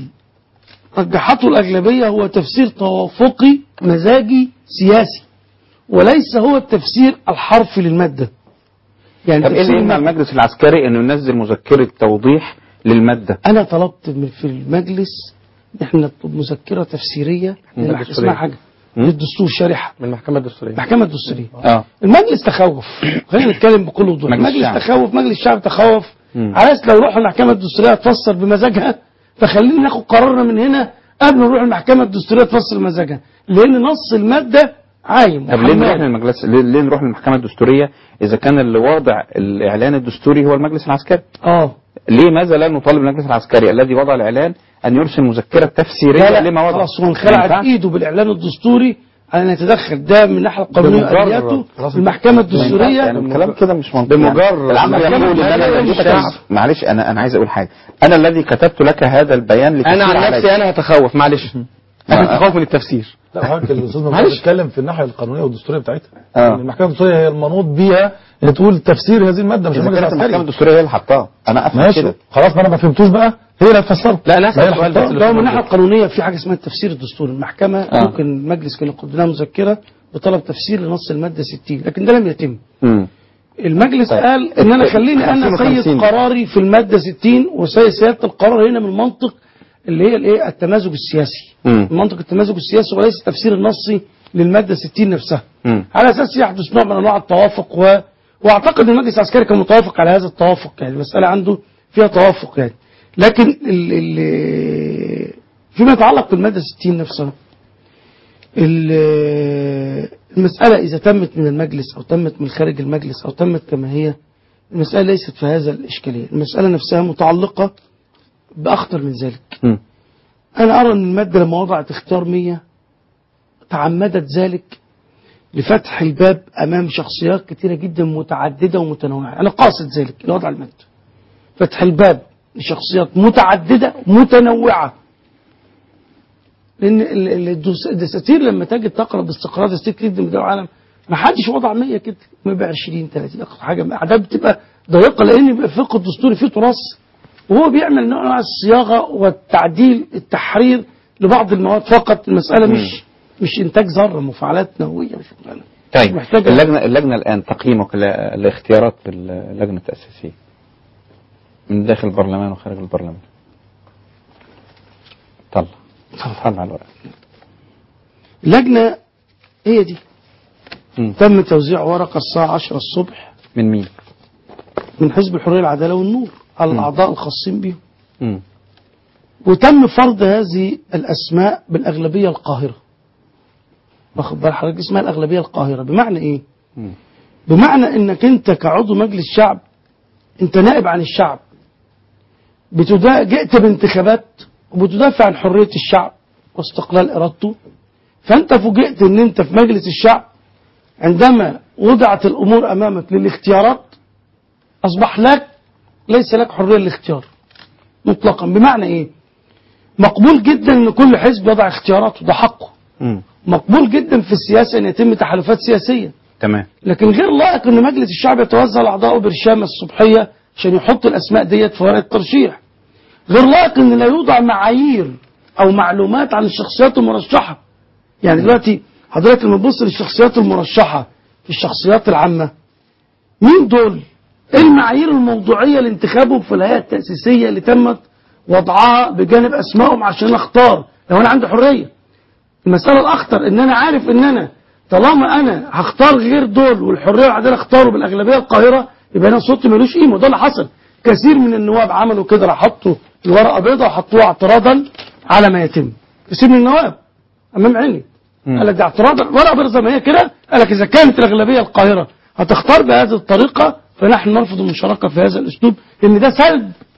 رجحته الأغلبية هو تفسير توافقي مزاجي سياسي، وليس هو التفسير الحرفي للمادة. يعني طب ايه اللي تفسير يمنع المادة- المجلس العسكري انه ينزل مذكرة توضيح للمادة؟ أنا طلبت من- في المجلس إن احنا نطلب مذكرة تفسيرية مم. للمح- اسمها حاجة مم. للدستور شارحة من المحكمة الدستورية. المحكمة الدستورية. اه المجلس تخوف، خلينا نتكلم بكل وضوح. مجلس المجلس الشعب. تخوف، مجلس الشعب تخوف مم. على أساس لو روحوا المحكمة الدستورية تفسر بمزاجها، فخلينا ناخد قرارنا من هنا قبل ما نروح المحكمة الدستورية تفسر بمزاجها، لأن نص المادة عايم. طب ليه نروح للمجلس، ليه ليه نروح للمحكمة الدستورية إذا كان اللي واضع الإعلان الدستوري هو المجلس العسكري؟ اه ليه ماذا لا نطالب المجلس العسكري الذي وضع الإعلان أن يرسل مذكرة تفسيرية لا لا لما وضع؟ خلاص هو انخلع ايده بالاعلان الدستوري على ان يتدخل ده من الناحيه القانونيه بمجرد. والياته المحكمه الدستوريه. يعني الكلام كده مش منطقي. بمجرد. العمل المحكمة يقول ان انا الدستورية الذي مش كتبت- معلش انا انا عايز اقول حاجه، انا الذي كتبت لك هذا البيان لتفسير انا عن عليك. نفسي انا هتخوف معلش انا هتخوف من التفسير. لا حضرتك الاستاذ ممدوح معلش. بيتكلم في الناحيه القانونيه والدستوريه بتاعتها. آه. يعني المحكمه الدستوريه هي المنوط بيها اللي تقول تفسير هذه الماده، مش إذا المجلس كانت العسكري. المحكمة الدستورية هي اللي حطاها، انا افهم ماشي كده. خلاص، ما انا ما فهمتوش بقى، هي اللي هتفسره. لا انا ما هي اسال اللي سؤال هتفسره. بس لو من الناحيه القانونيه في حاجه اسمها التفسير الدستوري، المحكمه آه. ممكن المجلس كان يقدم لها مذكره بطلب تفسير لنص الماده ستين، لكن ده لم يتم. مم. المجلس طيب. قال ان انا خليني خمسين انا وخمسين. سيد قراري في الماده ستين، وسياده القرار هنا من منطق اللي هي الايه التمازج السياسي، مم. منطق التمازج السياسي وليس التفسير النصي للماده ستين نفسها، مم. على اساس يحدث نوع من انواع التوافق و... واعتقد ان المجلس العسكري كان متوافق على هذا التوافق، يعني المساله عنده فيها توافق يعني. لكن ال... ال... فيما يتعلق بالماده ستين نفسها، ال- المساله اذا تمت من المجلس او تمت من خارج المجلس او تمت كما هي، المساله ليست في هذا الاشكاليه، المساله نفسها متعلقه باخطر من ذلك. مم. أنا أرى أن المادة لما وضعت اختيار مية تعمدت ذلك لفتح الباب أمام شخصيات كثيرة جدا متعددة ومتنوعة. أنا قاصد ذلك لوضع المادة، فتح الباب لشخصيات متعددة متنوعة، لأن ال- ال- الدس- الدساتير لما تجي تقرأ باستقرار دساتير كتير من دول العالم ما حدش وضع مية كده، ما بيبقى عشرين ثلاثين أقصى حاجة، أعداد بتبقى ضيقة لأن بيبقى الفقه الدستوري فيه تراث، وهو بيعمل نوع من الصياغة والتعديل التحرير لبعض المواد فقط. المسألة مش مش إنتاج ذرة، مفاعلات نووية مش مفاعلات. طيب محتاجة- اللجنة اللجنة الآن تقييمك ل- لاختيارات اللجنة التأسيسية من داخل البرلمان وخارج البرلمان. طلع طلع الورق. اللجنة هي دي. مم. تم توزيع ورقة الساعة عشرة الصبح من مين؟ من حزب الحرية العدالة والنور على مم. الأعضاء الخاصين بهم، مم. وتم فرض هذه الأسماء بالأغلبية القاهرة. واخد بال حضرتك، اسمها الأغلبية القاهرة بمعنى إيه؟ مم. بمعنى إنك أنت كعضو مجلس شعب أنت نائب عن الشعب، بتدا... جئت بانتخابات وبتدافع عن حرية الشعب واستقلال إرادته، فأنت فوجئت إن أنت في مجلس الشعب عندما وضعت الأمور أمامك للاختيارات أصبح لك ليس لك حرية الاختيار مطلقا. بمعنى إيه؟ مقبول جدا أن كل حزب يضع اختياراته، ده حقه، مم. مقبول جدا في السياسة أن يتم تحالفات سياسية، تمام. لكن غير لائق أن مجلس الشعب يتوزع الأعضاء برشامة الصبحية عشان يحط الأسماء ديت في ورقة الترشيح. غير لائق أن لا يوضع معايير أو معلومات عن الشخصيات المرشحة. يعني دلوقتي حضرتك لما تبص للشخصيات المرشحة في الشخصيات العامة، مين دول؟ ايه المعايير الموضوعية لانتخابهم في الهيئة التأسيسية اللي تمت وضعها بجانب أسمائهم عشان أختار لو أنا عندي حرية؟ المسألة الأخطر إن أنا عارف إن أنا طالما أنا هختار غير دول والحرية والعدالة اختاروا بالأغلبية القاهرة، يبقى أنا صوتي ملوش قيمة. وده اللي حصل، كثير من النواب عملوا كده، راح حطوا الورقة بيضاء وحطوها اعتراضا على ما يتم. كثير من النواب أمام عيني قال لك ده اعتراض، ورقة بيضاء زي ما هي كده، قال لك إذا كانت الأغلبية القاهرة هتختار بهذه الطريقة فنحن نرفض المشاركة في هذا الأسلوب، لأن ده سلب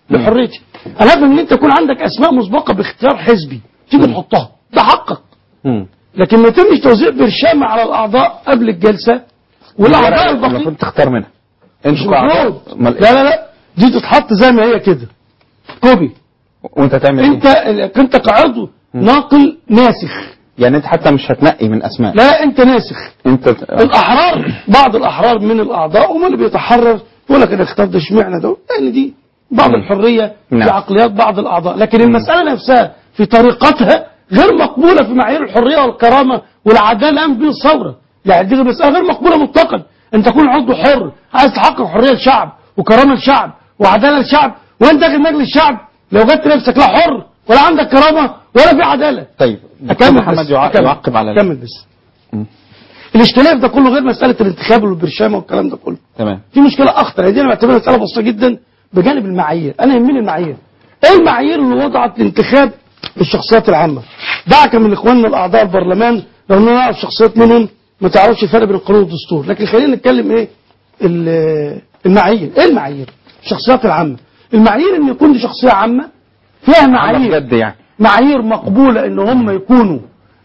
بحريتي. انا افهم ان انت يكون عندك اسماء مسبقه باختيار حزبي تيجي تحطها، ده حقك. مم. لكن ما يتمش توزيع برشامه على الاعضاء قبل الجلسه والاعضاء الباقيين المفروض تختار منها. مش مفروض. لا لا لا دي تتحط زي ما هي كده كوبي. وانت تعمل انت ايه؟ انت كعضو ناقل ناسخ. يعني انت حتى مش هتنقي من اسماء. لا انت ناسخ. انت الاحرار بعض الاحرار من الاعضاء هم اللي بيتحرر يقول لك انا اختار ده اشمعنى ده، لان دي بعض الحريه نعم. في عقليات بعض الاعضاء، لكن المساله نفسها في طريقتها غير مقبوله في معايير الحريه والكرامه والعداله قام به الثوره. يعني دي مساله غير مقبوله مطلقا. انت تكون عضو حر عايز تحقق حريه الشعب وكرامه الشعب وعداله الشعب، وانت داخل مجلس الشعب لو جبت نفسك لا حر ولا عندك كرامه ولا في عداله. طيب أكمل محمد بس. يعقب, أكمل. يعقب على كمل بس. الاختلاف ده كله غير مساله الانتخاب والبرشامه والكلام ده كله. تمام. في مشكله اخطر، دي انا بعتبرها مساله بسيطه جدا بجانب المعايير. انا يهمني المعايير. ايه المعايير اللي وضعت لانتخاب الشخصيات العامه؟ دعك من اخواننا الاعضاء البرلمان لو انا نعرف شخصيات منهم ما تعرفش الفرق بين القانون والدستور، لكن خلينا نتكلم ايه المعايير. ايه المعايير؟ الشخصيات العامه. المعايير ان يكون دي شخصيه عامه فيها معايير بجد يعني معايير مقبوله ان هم يكونوا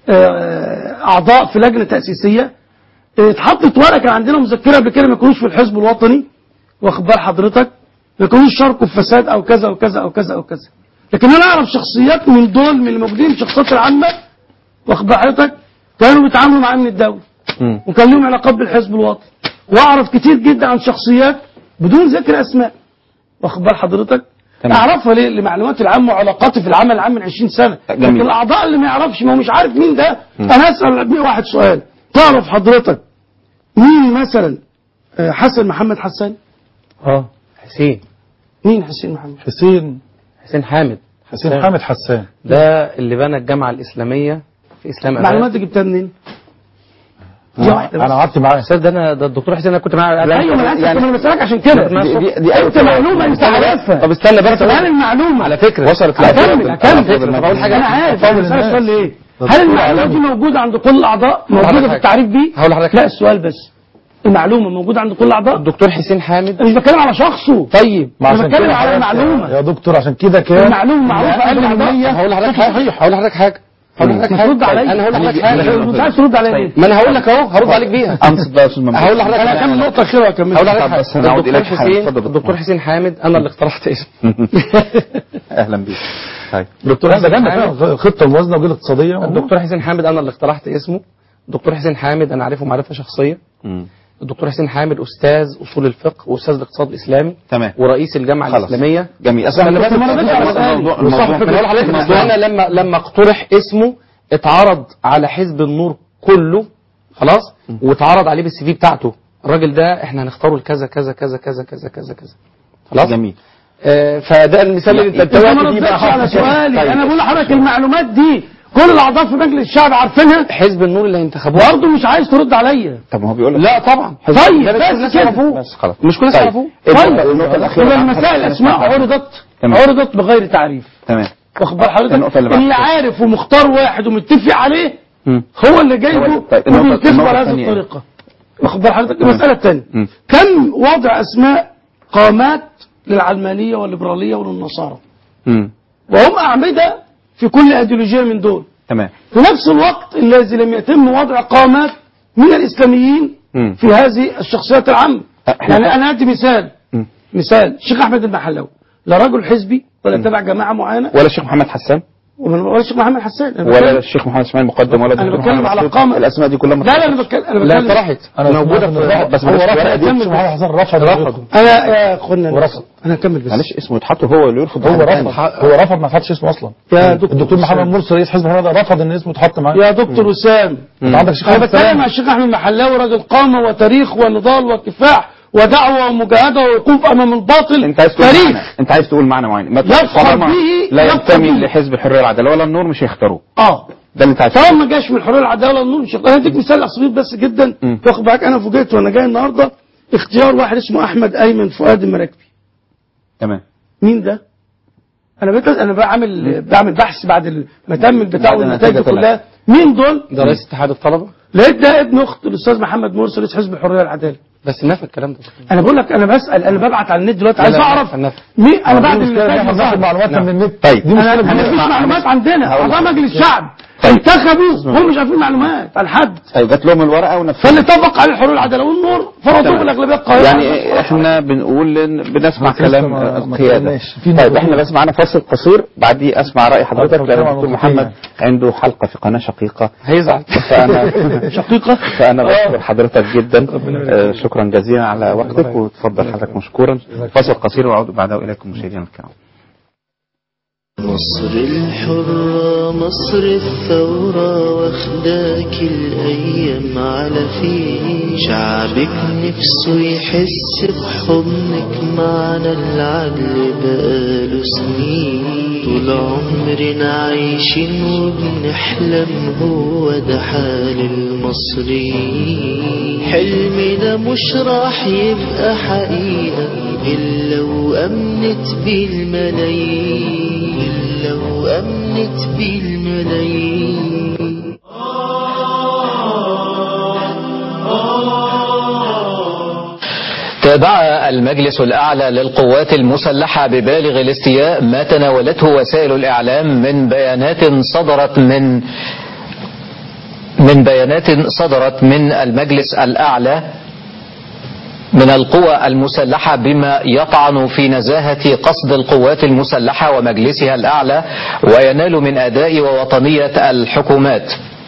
اعضاء في لجنه تاسيسيه. اتحطت ورقه كان عندنا مذكره قبل كده ما يكونوش في الحزب الوطني، واخد بال حضرتك، ما يكونوش شاركوا في فساد او كذا او كذا او كذا او كذا. لكن انا اعرف شخصيات من دول من اللي موجودين في الشخصيات العامه، واخد بال حضرتك، كانوا بيتعاملوا مع امن الدوله وكان لهم علاقات بالحزب الوطني. واعرف كتير جدا عن شخصيات بدون ذكر اسماء، واخد بال حضرتك، اعرفها ليه؟ لمعلوماتي العامه وعلاقاتي في العمل العام من عشرين سنه. جميل. لكن الاعضاء اللي ما يعرفش ما هو مش عارف مين ده. انا اسال مية واحد سؤال، تعرف حضرتك مين مثلا حسن محمد حسان؟ اه حسين. مين حسين محمد؟ حسين حسين حامد. حسين حامد حسان ده اللي بنى الجامعه الاسلاميه في اسلام اباد. معلوماتك جبتها منين؟ انا قعدت معاه. استاذ ده انا ده الدكتور حسين انا كنت معاه. ايوه ما انا يعني بسالك عشان كده. دي, دي, دي انت معلومه انت عارفها. طب استنى بس هل المعلومه على فكره وصلت اكمل اكمل. طب اقول حاجه انا عارف انا بسالك سؤال ليه؟ هل المعلومه دي موجوده عند كل الاعضاء؟ موجوده في التعريف بيه؟ هقول لحضرتك لا السؤال بس، المعلومه موجوده عند كل الاعضاء؟ الدكتور حسين حامد انا مش بتكلم على شخصه. طيب انا بتكلم على المعلومه يا دكتور. عشان كده كان المعلومه معروفه قبل المية. هقول لحضرتك حاجه هقول لحضرتك حاجه هقول لحضرتك حاجه ترد عليا. انا هقول لحضرتك حاجه انت عايز ترد عليا ليه؟ ما انا هقول لك اهو هرد عليك بيها. انصت بقى يا استاذ ممدوح. هقول لحضرتك انا كام نقطه اخيره واكمل. هقول لحضرتك بس انا اعود الدكتور اليك حالا. حسين اتفضل الدكتور حسين حامد انا اللي اقترحت اسمه. اهلا بيك. طيب دكتور حسين حامد خطه موازنه وجهه اقتصاديه. الدكتور حسين حامد انا اللي اقترحت اسمه. الدكتور حسين حامد انا عارفه معرفه شخصيه. الدكتور حسين حامد استاذ اصول الفقه واستاذ الاقتصاد الاسلامي. تمام. ورئيس الجامعه خلاص. الاسلاميه. جميل. اصلا انا بس الموضوع الموضوع انا لما لما اقترح اسمه اتعرض على حزب النور كله خلاص، واتعرض عليه بالسي في بتاعته الراجل ده احنا هنختاره لكذا كذا كذا كذا كذا كذا كذا خلاص. جميل. آه فده المثال اللي انت ما ردتش على سؤالي. انا بقول لحضرتك المعلومات دي كل الاعضاء في مجلس الشعب عارفينها. حزب النور اللي هينتخبوه برضه مش عايز ترد عليا. طب ما هو بيقول لك لا طبعا. طيب بس كده بس خلاص مش كل الناس يعرفوه. طيب يبقى المسائل الاسماء عرضت عرضت بغير تعريف. تمام. واخد بال حضرتك اللي, اللي عارف ومختار واحد ومتفق عليه هو اللي جايبه وبينتخبه على هذه الطريقه. واخد بال حضرتك. المساله الثانيه كم وضع اسماء قامات للعلمانيه والليبراليه وللنصارى وهم اعمده في كل ايديولوجيه من دول. تمام. في نفس الوقت الذي لم يتم وضع قامات من الاسلاميين م. في هذه الشخصيات العامه. يعني انا ادي مثال م. مثال الشيخ احمد المحلاوي لا رجل حزبي ولا تبع جماعه معينه ولا الشيخ محمد حسان ولا الشيخ محمد حسان ولا الشيخ محمد اسماعيل مقدم ولا انا بتكلم على قامه. الاسماء دي كلها لا لا انا بتكلم انا لا طرحت موجوده في بس هو رفض. محمد حسن رفض رفض انا يا اخوانا ورفض. انا هكمل بس معلش اسمه يتحط هو اللي يرفض. هو رفض هو رفض ما حطش اسمه اصلا. يا دكتور الدكتور محمد مرسي رئيس حزب الحريه رفض ان اسمه يتحط معاه. يا دكتور وسام انت عندك الشيخ انا بتكلم مع الشيخ احمد المحلاوي راجل قامه وتاريخ ونضال وكفاح ودعوه ومجاهده ووقوف امام الباطل. انت عايز تقول تاريخ معنى. انت عايز تقول معنى معين ما يفخر به لا ينتمي لحزب الحريه والعداله ولا النور مش هيختاروه. اه ده اللي انت عايز طبعا ما جاش من الحريه والعداله ولا النور مش هيختاروه. انا هديك مثال صغير بس جدا واخد بالك. انا فوجئت وانا جاي النهارده اختيار واحد اسمه احمد ايمن فؤاد المراكبي. تمام. مين ده؟ انا بت... انا بعمل بعمل بحث بعد ما تم البتاع والنتائج كلها. مين دول؟ ده رئيس اتحاد الطلبه. لقيت ده ابن اخت الاستاذ محمد مرسي رئيس حزب الحريه والعداله. بس نفى الكلام ده. انا بقول لك انا بسال، انا ببعت على النت دلوقتي عايز لا، لا، اعرف نفى. مين. انا بعد المشكلة إن إحنا بناخد معلوماتنا من النت. طيب انا مفيش معلومات عندنا. اعضاء مجلس الشعب انتخبوا هم مش عارفين معلومات عن حد. طيب جات لهم الورقه ونفذوا. فاللي طبق عليه الحلول العداله والنور فرضوه بالاغلبيه القاهره. يعني احنا بنقول إن بنسمع كلام ما القياده. كناش. في طيب نقطة. احنا بس معانا فاصل قصير، بعديه اسمع راي حضرتك لان الدكتور محمد عنده حلقه في قناه شقيقه هيزعل. فانا شقيقه فانا بشكر حضرتك جدا. آه شكرا جزيلا على وقتك، وتفضل حضرتك مشكورا. فاصل قصير واعود بعده اليكم مشاهدينا الكرام. مصر الحرة مصر الثورة واخداك الأيام على فيه، شعبك نفسه يحس بحضنك معنا العدل بقاله سنين، طول عمرنا عايشين وبنحلم هو ده حال المصريين، حلمنا مش راح يبقى حقيقة إلا وأمنت بالملايين، لو أمنت بالملايين. تابع المجلس الأعلى للقوات المسلحة ببالغ الاستياء ما تناولته وسائل الإعلام من بيانات صدرت من من بيانات صدرت من المجلس الأعلى من القوى المسلحة بما يطعن في نزاهة قصد القوات المسلحة ومجلسها الأعلى وينال من أداء ووطنية الحكومات.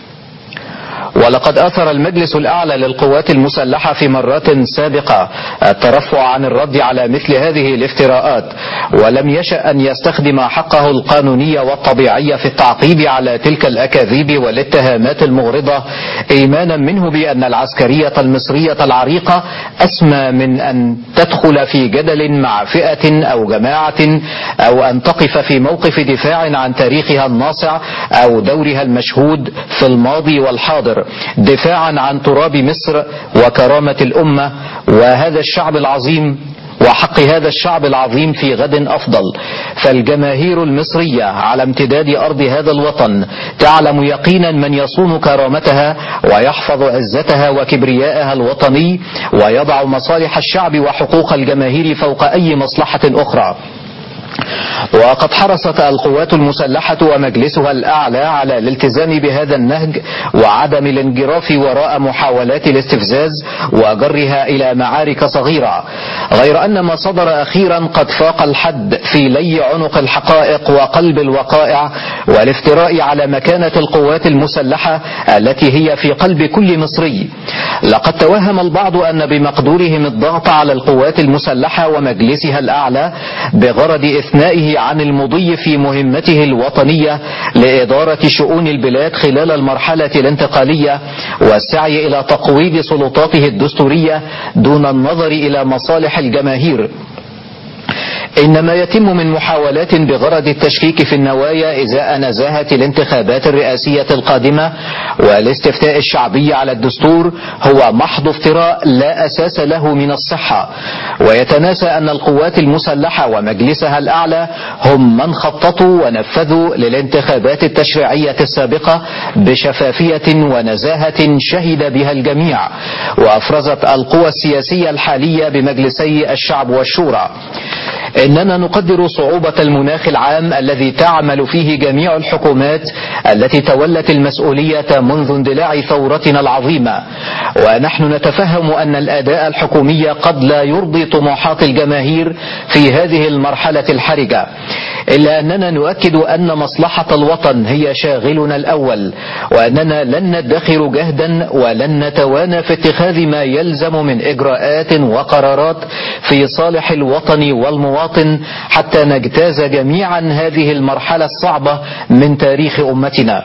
ولقد أثر المجلس الأعلى للقوات المسلحة في مرات سابقة الترفع عن الرد على مثل هذه الافتراءات، ولم يشأ أن يستخدم حقه القانوني والطبيعي في التعقيب على تلك الأكاذيب والاتهامات المغرضة، إيمانا منه بأن العسكرية المصرية العريقة أسمى من أن تدخل في جدل مع فئة أو جماعة، أو أن تقف في موقف دفاع عن تاريخها الناصع أو دورها المشهود في الماضي والحاضر، دفاعا عن تراب مصر وكرامة الأمة وهذا الشعب العظيم وحق هذا الشعب العظيم في غد أفضل. فالجماهير المصرية على امتداد أرض هذا الوطن تعلم يقينا من يصون كرامتها ويحفظ عزتها وكبريائها الوطني ويضع مصالح الشعب وحقوق الجماهير فوق أي مصلحة أخرى. وقد حرصت القوات المسلحة ومجلسها الأعلى على الالتزام بهذا النهج وعدم الانجراف وراء محاولات الاستفزاز وجرها إلى معارك صغيرة، غير أن ما صدر أخيرا قد فاق الحد في لي عنق الحقائق وقلب الوقائع والافتراء على مكانة القوات المسلحة التي هي في قلب كل مصري. لقد توهم البعض أن بمقدورهم الضغط على القوات المسلحة ومجلسها الأعلى بغرض إثنائه عن المضي في مهمته الوطنية لإدارة شؤون البلاد خلال المرحلة الانتقالية والسعي إلى تقويض سلطاته الدستورية دون النظر إلى مصالح الجماهير. إنما يتم من محاولات بغرض التشكيك في النوايا إزاء نزاهة الانتخابات الرئاسية القادمة والاستفتاء الشعبي على الدستور هو محض افتراء لا أساس له من الصحة، ويتناسى أن القوات المسلحة ومجلسها الأعلى هم من خططوا ونفذوا للانتخابات التشريعية السابقة بشفافية ونزاهة شهد بها الجميع، وأفرزت القوى السياسية الحالية بمجلسي الشعب والشورى. إننا نقدر صعوبة المناخ العام الذي تعمل فيه جميع الحكومات التي تولت المسؤولية منذ اندلاع ثورتنا العظيمة، ونحن نتفهم أن الأداء الحكومي قد لا يرضي طموحات الجماهير في هذه المرحلة الحرجة، إلا أننا نؤكد أن مصلحة الوطن هي شاغلنا الأول، وأننا لن ندخر جهدا ولن نتوانى في اتخاذ ما يلزم من إجراءات وقرارات في صالح الوطن والمواطن حتى نجتاز جميعا هذه المرحلة الصعبة من تاريخ أمتنا.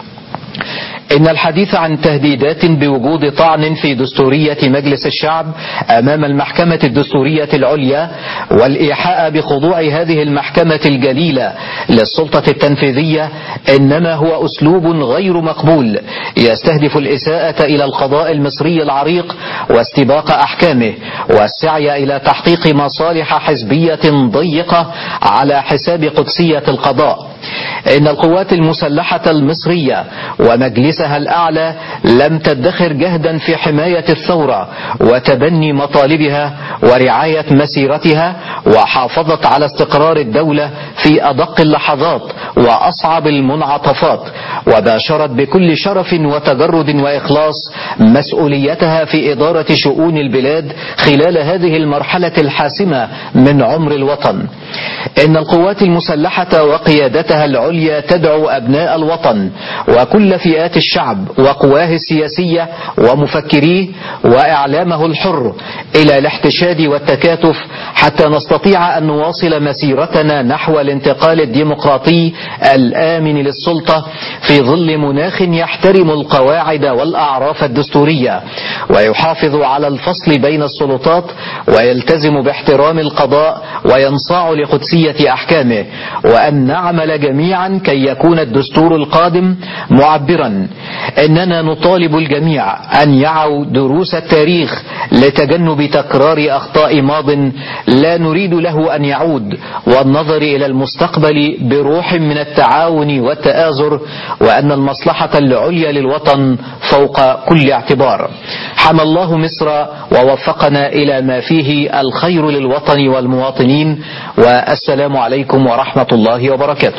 إن الحديث عن تهديدات بوجود طعن في دستورية مجلس الشعب أمام المحكمة الدستورية العليا والإيحاء بخضوع هذه المحكمة الجليلة للسلطة التنفيذية إنما هو أسلوب غير مقبول يستهدف الإساءة إلى القضاء المصري العريق واستباق أحكامه والسعي إلى تحقيق مصالح حزبية ضيقة على حساب قدسية القضاء. إن القوات المسلحة المصرية ومجلسها الأعلى لم تدخر جهدا في حماية الثورة وتبني مطالبها ورعاية مسيرتها، وحافظت على استقرار الدولة في أدق اللحظات وأصعب المنعطفات، وباشرت بكل شرف وتجرد وإخلاص مسؤوليتها في إدارة شؤون البلاد خلال هذه المرحلة الحاسمة من عمر الوطن. إن القوات المسلحة وقيادتها العليا تدعو أبناء الوطن وكل فئات الشعب وقواه السياسية ومفكريه وإعلامه الحر إلى الاحتشاد والتكاتف حتى نستطيع أن نواصل مسيرتنا نحو الانتقال الديمقراطي الآمن للسلطة في ظل مناخ يحترم القواعد والأعراف الدستورية ويحافظ على الفصل بين السلطات ويلتزم باحترام القضاء وينصاع لقدسية أحكامه، وأن نعمل جميعا كي يكون الدستور القادم معبرا. إننا نطالب الجميع أن يعوا دروس التاريخ لتجنب تكرار أخطاء ماض لا نريد له أن يعود، والنظر إلى المستقبل بروح من التعاون والتآزر، وأن المصلحة العليا للوطن فوق كل اعتبار. حمى الله مصر ووفقنا إلى ما فيه الخير للوطن والمواطنين، والسلام عليكم ورحمة الله وبركاته.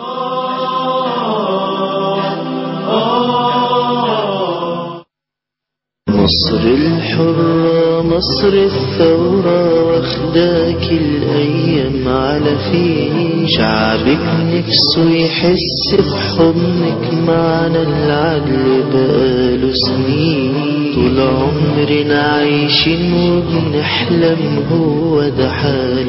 مصر الحرة مصر الثورة واخداك الأيام على فيه، شعبك نفسه يحس بحضنك معنا العدل بقاله سنين، طول عمرنا عايشين وبنحلم هو ده حال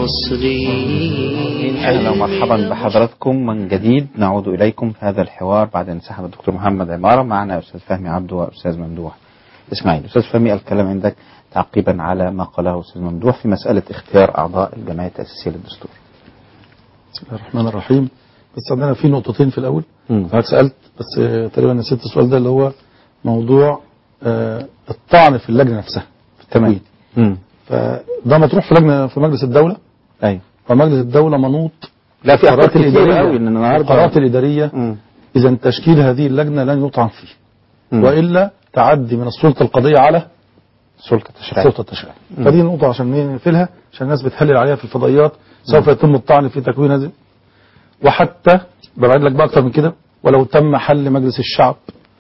المصريين. أهلا ومرحبا بحضراتكم من جديد، نعود إليكم في هذا الحوار بعد أن سحب الدكتور محمد عمارة. معنا أستاذ فهمي عبده وأستاذ ممدوح إسماعيل. أستاذ فهمي، الكلام عندك تعقيبا على ما قاله أستاذ ممدوح في مسألة اختيار أعضاء الجمعية التأسيسية للدستور. بسم الله الرحمن الرحيم. بس عندنا في نقطتين في الأول. حضرتك سألت بس تقريبا نسيت السؤال ده اللي هو موضوع آه الطعن في اللجنة نفسها في التمويل. فده مطروح في لجنة في مجلس الدولة. أي. فمجلس الدولة منوط لا في القرارات الإدارية قوي إن النهارده القرارات الإدارية إذا تشكيل هذه اللجنة لن يطعن فيه. مم. وإلا تعدي من السلطة القضية على سلطة التشريع. سلطة التشريع. فدي نقطة عشان نقفلها عشان الناس بتحلل عليها في الفضائيات. سوف يتم الطعن في تكوين هذه، وحتى ببعد لك بقى أكتر من كده، ولو تم حل مجلس الشعب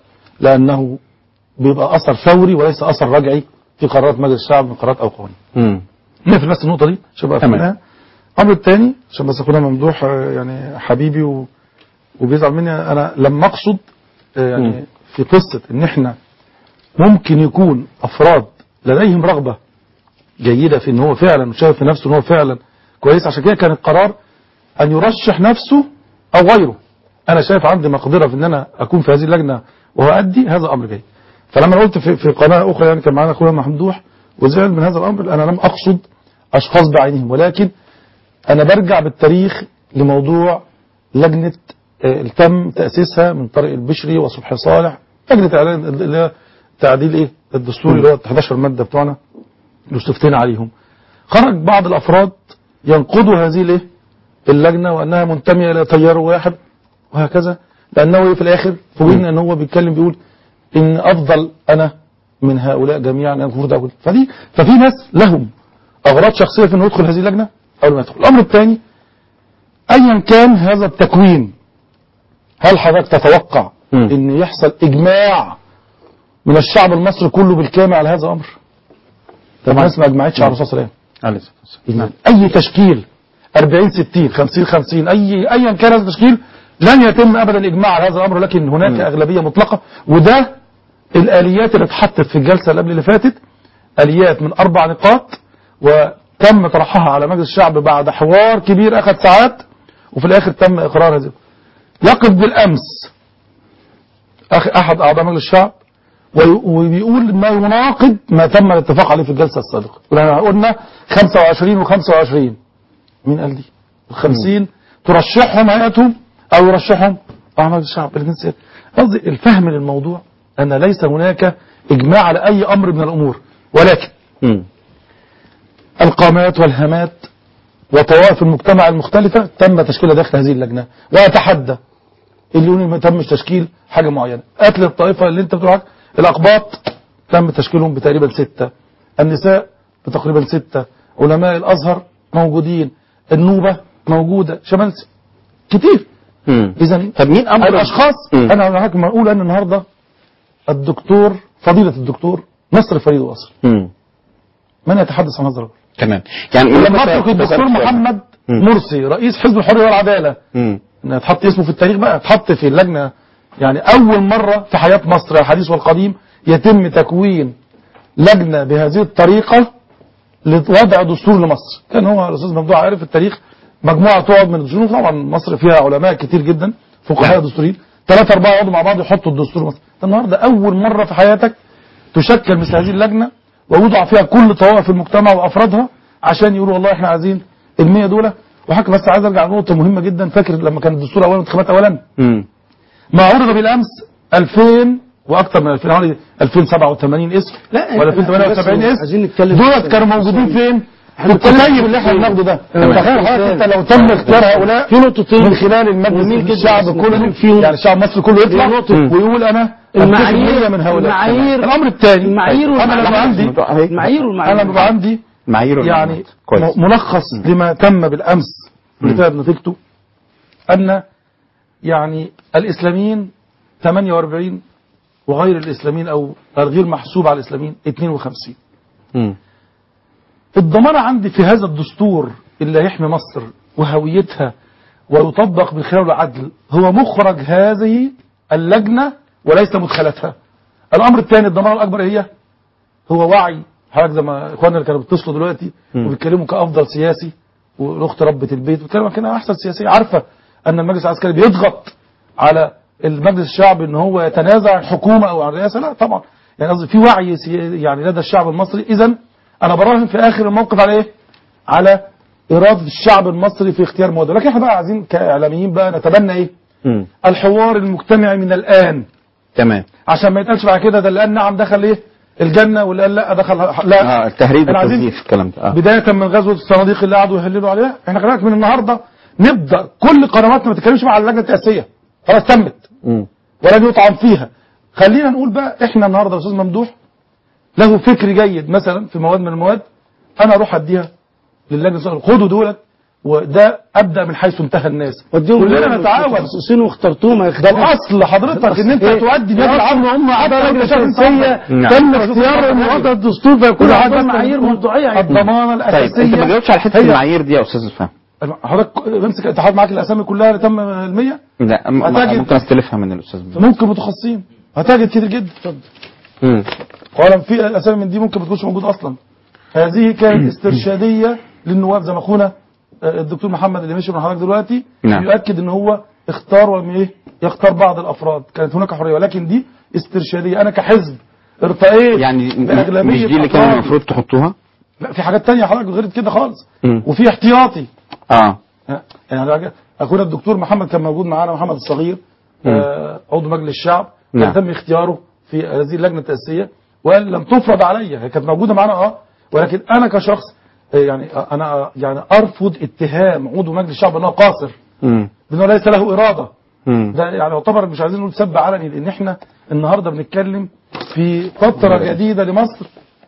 لأنه بيبقى أثر فوري وليس أثر رجعي في قرارات مجلس الشعب من قرارات أو قوانين. نقفل بس النقطة دي عشان بقى فهمناها. الأمر الثاني عشان بس أخونا ممدوح يعني حبيبي و... وبيزعل مني، أنا لما أقصد يعني م. في قصة إن إحنا ممكن يكون أفراد لديهم رغبة جيدة في إن هو فعلا شايف في نفسه إن هو فعلا كويس، عشان كده كان القرار أن يرشح نفسه أو غيره. أنا شايف عندي مقدرة في إن أنا أكون في هذه اللجنة وأؤدي، هذا أمر جيد. فلما قلت في, في قناة أخرى يعني كان معنا أخونا ممدوح وزعل من هذا الأمر، أنا لم أقصد أشخاص بعينهم، ولكن أنا برجع بالتاريخ لموضوع لجنة اللي تم تأسيسها من طارق البشري وصبحي صالح، لجنة إعلان اللي هي تعديل إيه الدستوري اللي هو إحدى عشرة مادة بتوعنا اللي استفتينا عليهم. خرج بعض الأفراد ينقضوا هذه الإيه اللجنة وأنها منتمية إلى تيار واحد وهكذا، لأنه في الآخر فوجئنا أن هو بيتكلم بيقول إن أفضل أنا من هؤلاء جميعا، أنا المفروض أقول. فدي ففي ناس لهم أغراض شخصية في أنه يدخل هذه اللجنة أو ما يدخل. الأمر الثاني، أيا كان هذا التكوين، هل حضرتك تتوقع م. أن يحصل إجماع من الشعب المصري كله بالكامل على هذا الأمر؟ طبعا الناس ما أجمعتش على الرسول صلى الله عليه وسلم. أي تشكيل أربعين ستين خمسين خمسين أي أيا كان هذا التشكيل لن يتم أبدا الإجماع على هذا الأمر، لكن هناك م. أغلبية مطلقة. وده الآليات اللي اتحطت في الجلسة اللي قبل اللي فاتت، آليات من أربع نقاط وتم طرحها على مجلس الشعب بعد حوار كبير أخذ ساعات، وفي الآخر تم إقرار هذا. يقف بالأمس أخ أحد أعضاء مجلس الشعب وبيقول ما يناقض ما تم الاتفاق عليه في الجلسة السابقة. قلنا خمسة وعشرين وخمسة وعشرين، مين قال دي؟ الخمسين ترشحهم هيئتهم أو يرشحهم أعضاء مجلس الشعب. قصدي الفهم للموضوع أن ليس هناك إجماع على أي أمر من الأمور، ولكن م. القامات والهامات وطوائف المجتمع المختلفة تم تشكيلها داخل هذه اللجنة. وأتحدى اللي يقول ما تمش تشكيل حاجة معينة. قتل الطائفة اللي انت بتقول الأقباط تم تشكيلهم بتقريبا ستة، النساء بتقريبا ستة، علماء الأزهر موجودين، النوبة موجودة، شمال كتير. إذا طب مين أمر الأشخاص مم. أنا معاك ما أقول أن النهاردة الدكتور فضيلة الدكتور نصر فريد واصل من يتحدث عن هذا الرجل؟ تمام. يعني لما اترك الدكتور محمد مم. مرسي رئيس حزب الحرية والعدالة ان تحط اسمه في التاريخ بقى، تحط في اللجنة. يعني أول مرة في حياة مصر الحديث والقديم يتم تكوين لجنة بهذه الطريقة لوضع دستور لمصر. كان هو الأستاذ ممدوح عارف التاريخ، مجموعة تقعد من الدستور، طبعا مصر فيها علماء كتير جدا فقهاء دستوريين، ثلاثة أربعة يقعدوا مع بعض يحطوا الدستور مصر. النهارده أول مرة في حياتك تشكل مثل هذه اللجنة ويوضع فيها كل طوائف المجتمع وأفرادها عشان يقولوا والله احنا عايزين المية دولة. وحكى بس عايز ارجع لنقطة مهمة جدا. فاكر لما كان الدستور أولا انتخابات أولا امم ما عرض بالأمس ألفين وأكثر من ألفين، حوالي ألفين وسبعة وثمانين اسم ولا ألفين وثمانية وسبعين اسم، دولت كانوا موجودين فين؟ في الكتيب اللي احنا بناخده ده. تخيل حضرتك انت لو تم اختيار هؤلاء في نقطتين من خلال المجلس الشعب كله، يعني الشعب المصري كله يطلع ويقول انا المعايير من هؤلاء. المعايير الامر الثاني المعايير انا لما عندي المعايير انا بيبقى عندي معايير يعني ملخص لما تم بالامس اللي كانت نتيجته ان يعني الاسلاميين ثمانية وأربعين وغير الاسلاميين او الغير محسوب على الاسلاميين اثنين وخمسين. امم الضمانة عندي في هذا الدستور اللي هيحمي مصر وهويتها ويطبق بالخير والعدل هو مخرج هذه اللجنة وليس مدخلتها. الأمر الثاني الضمانة الأكبر هي هو وعي حضرتك زي ما إخواننا اللي كانوا بيتصلوا دلوقتي وبيتكلموا كأفضل سياسي والأخت ربة البيت بيتكلموا كأنها أحسن سياسية، عارفة أن المجلس العسكري بيضغط على المجلس الشعبي أن هو يتنازع عن الحكومة أو عن الرئاسة. لا طبعا، يعني قصدي في وعي يعني لدى الشعب المصري. إذا أنا براهن في آخر الموقف على إيه؟ على إرادة الشعب المصري في اختيار مواد. لكن احنا بقى عايزين كإعلاميين بقى نتبنى إيه؟ م. الحوار المجتمعي من الآن. تمام. عشان ما يتقالش بعد كده ده اللي قال نعم دخل إيه؟ الجنة واللي قال لا دخل لا. اه التهريب والتزييف الكلام ده. آه. بداية من غزوة الصناديق اللي قعدوا يهللوا عليها، احنا خلينا من النهارده نبدأ كل قنواتنا ما تتكلمش مع اللجنة التأسيسية. خلاص تمت. م. ولن يطعن فيها. خلينا نقول بقى احنا النهارده يا أستاذ ممدوح له فكر جيد مثلا في مواد من المواد انا اروح اديها للجنه خدوا دولت وده ابدا من حيث انتهى الناس كلنا نتعاون متخصصين واخترتوهم ده الاصل حضرتك ان انت إيه؟ تؤدي بهذا العمل هم اعضاء الاساسيه تم اختيار موضوع الدستور فيكون عندها معايير موضوعيه. الضمانه الاساسيه. طيب انت ما جاوبتش على حته المعايير دي يا استاذ فهمي. حضرتك امسك اتحاد معاك الاسامي كلها اللي تم المية. لا ممكن استلفها من الاستاذ ممكن متخصصين هتجد كتير جدا. اتفضل. امم اولا في اسامي من دي ممكن ما تكونش موجوده اصلا. هذه كانت استرشاديه للنواب زي ما اخونا الدكتور محمد اللي مشي من حضرتك دلوقتي نعم. يؤكد ان هو اختار ولا ايه يختار بعض الافراد. كانت هناك حريه ولكن دي استرشاديه. انا كحزب ارتقيت يعني مش دي اللي كان المفروض تحطوها. لا في حاجات تانية حضرتك غير كده خالص. م. وفي احتياطي. اه يعني اخونا الدكتور محمد كان موجود معانا، محمد الصغير آه عضو مجلس الشعب كان نعم. تم اختياره في هذه اللجنه التاسيسيه وقال لم تفرض عليا، هي كانت موجوده معانا اه ولكن انا كشخص يعني انا يعني ارفض اتهام عضو مجلس الشعب انه قاصر بانه ليس له اراده. مم. ده يعني يعتبر مش عايزين نقول سب علني لان احنا النهارده بنتكلم في فتره جديده لمصر.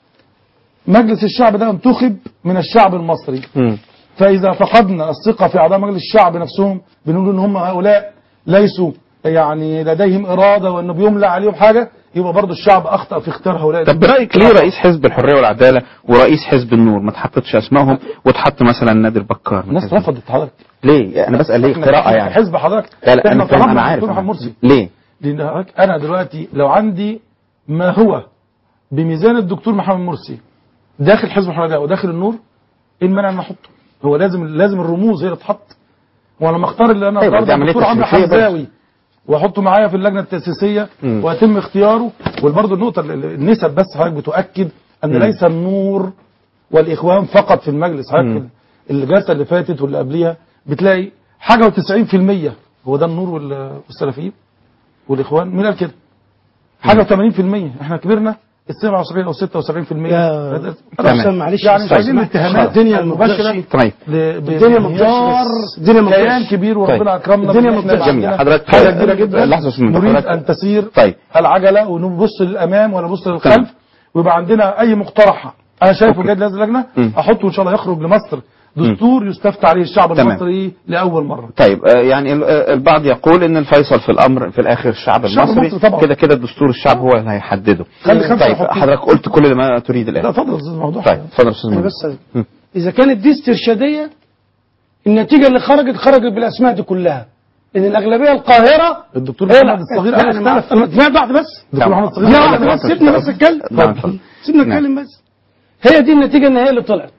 مجلس الشعب ده انتخب من الشعب المصري. مم. فاذا فقدنا الثقه في اعضاء مجلس الشعب نفسهم بنقول ان هم هؤلاء ليسوا يعني لديهم اراده وانه بيملى عليهم حاجه، يبقى برضه الشعب اخطا في اختيار هؤلاء. طب برايك ليه رئيس حزب الحريه والعداله ورئيس حزب النور ما تحطتش اسمائهم وتحط مثلا نادر بكار؟ الناس رفضت حضرتك. ليه؟ انا بسال ليه قراءه يعني حزب حضرتك. لا لا انا فاهم انا عارف مرسي. ليه؟ لان انا دلوقتي لو عندي ما هو بميزان الدكتور محمد مرسي داخل حزب الحريه وداخل النور ايه المانع ان احطه؟ هو لازم لازم الرموز هي اللي تتحط. ولما اختار اللي انا اختار الدكتور عمرو حمزاوي واحطه معايا في اللجنه التاسيسيه ويتم اختياره. وبرضه النقطه النسب بس حضرتك بتؤكد ان م. ليس النور والاخوان فقط في المجلس. حضرتك الجلسه اللي فاتت واللي قبليها بتلاقي حاجه وتسعين في المية هو ده النور والسلفيين والاخوان. مين قال كده؟ حاجه وثمانين في المية. احنا كبرنا ال سبعة وسبعين او ستة وسبعين في المية. يا تمام. معلش يعني مش عايزين الاتهامات الدنيا المباشره. طيب الدنيا مباشره الدنيا مباشره كيان كبير وربنا اكرمنا. الدنيا مباشره جميل. حضرتك حاجه كبيره جدا. لحظه نريد ان تسير طيب العجله ونبص للامام ولا نبص للخلف، ويبقى عندنا اي مقترح انا شايفه جيد لهذه اللجنه احطه ان شاء الله يخرج لمصر دستور يستفتى عليه الشعب المصري لاول مره. طيب آه يعني البعض يقول ان الفيصل في الامر في الاخر الشعب المصري، كده كده الدستور الشعب هو اللي هيحدده. طيب حضرتك قلت كل ما تريد الان. لا اتفضل استاذ الموضوع. طيب اتفضل استاذ الموضوع. بس اذا كانت دي استرشاديه، النتيجه اللي خرجت خرجت بالاسماء دي كلها، ان الاغلبيه القاهره. الدكتور محمد الصغير قال اختلف. انا سمعت واحده بس. الدكتور محمد الصغير لا واحده بس، سيبني بس اتكلم. سيبني اتكلم بس. هي دي النتيجه النهائيه اللي طلعت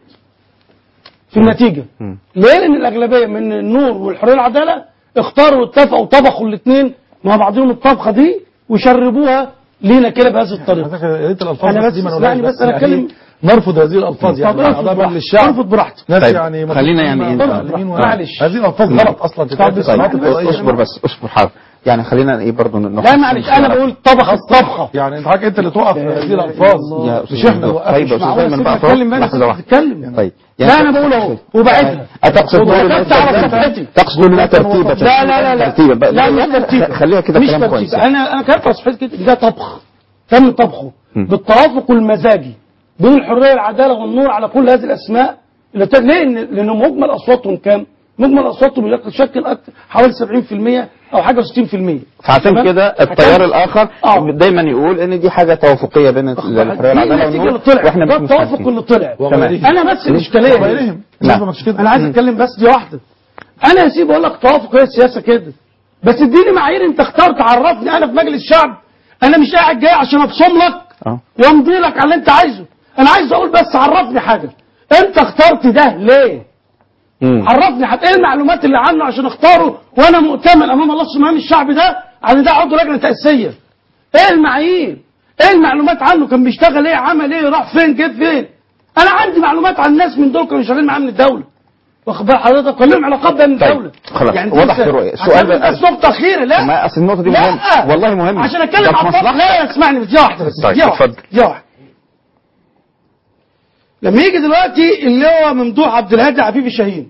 في النتيجة. ليه؟ لأن الأغلبية من النور والحرية والعدالة اختاروا واتفقوا وطبخوا الاثنين مع بعضهم الطبخة دي وشربوها لينا كده بهذه الطريقة. يا ريت الألفاظ أنا بس اسمعني بس أنا أتكلم. نرفض هذه الألفاظ يعني أعضاء مجلس الشعب. نرفض براحتك. ناس طيب. يعني خلينا يعني معلش هذه الألفاظ غلط أصلا. طيب اصبر بس اصبر حاضر. يعني خلينا ايه برضه لا معلش انا بقول طبخ الطبخه يعني انت حضرتك انت اللي تقف في هذه الالفاظ مش احنا. طيب يا استاذ ايمن بقى تتكلم. طيب لا انا بقول اهو وبعدها اتقصد تقصد منها ترتيبا. لا لا لا ترتيبا لا مش ترتيبا خليها كده كلام كويس. انا انا كاتب صفحتي كده ده طبخ تم طبخه بالتوافق المزاجي بين الحريه والعداله والنور على كل هذه الاسماء اللي ليه؟ لان مجمل اصواتهم كام؟ مجمل اصواتهم يشكل اكثر حوالي سبعين في المية او حاجه ستين في المية. فعشان كده التيار الاخر أوه. دايما يقول ان دي حاجه توافقيه بين الحريه والعداله والنور واحنا ده التوافق اللي طلع. انا بس الاشكاليه انا عايز اتكلم بس دي واحده. انا يا سيدي بقول لك توافق هي السياسه كده، بس اديني معايير انت اخترت عرفني. انا في مجلس الشعب انا مش قاعد جاي عشان ابصم لك وامضي لك على اللي انت عايزه. انا عايز اقول بس عرفني حاجه انت اخترت ده ليه؟ مم. عرفني حتى ايه المعلومات اللي عنه عشان اختاره وانا مؤتمن امام الله سبحانه الشعب ده على ده عضو لجنه تاسيسيه. ايه المعايير؟ ايه المعلومات عنه؟ كان بيشتغل ايه؟ عمل ايه؟ راح فين؟ جه فين؟ انا عندي معلومات عن الناس من دول كانوا شغالين معاه من الدوله. واخد بال حضرتك؟ كان لهم علاقات بين الدوله. خلاص يعني واضح الرؤيه. السؤال بس نقطه اخيره. لا ما اصل النقطه دي مهمه والله مهمه عشان اتكلم عن الطبخ. لا اسمعني بس دي واحده بس. طيب اتفضل. دي واحده. لما يجي دلوقتي اللي هو ممدوح عبد الهادي عفيفي شاهين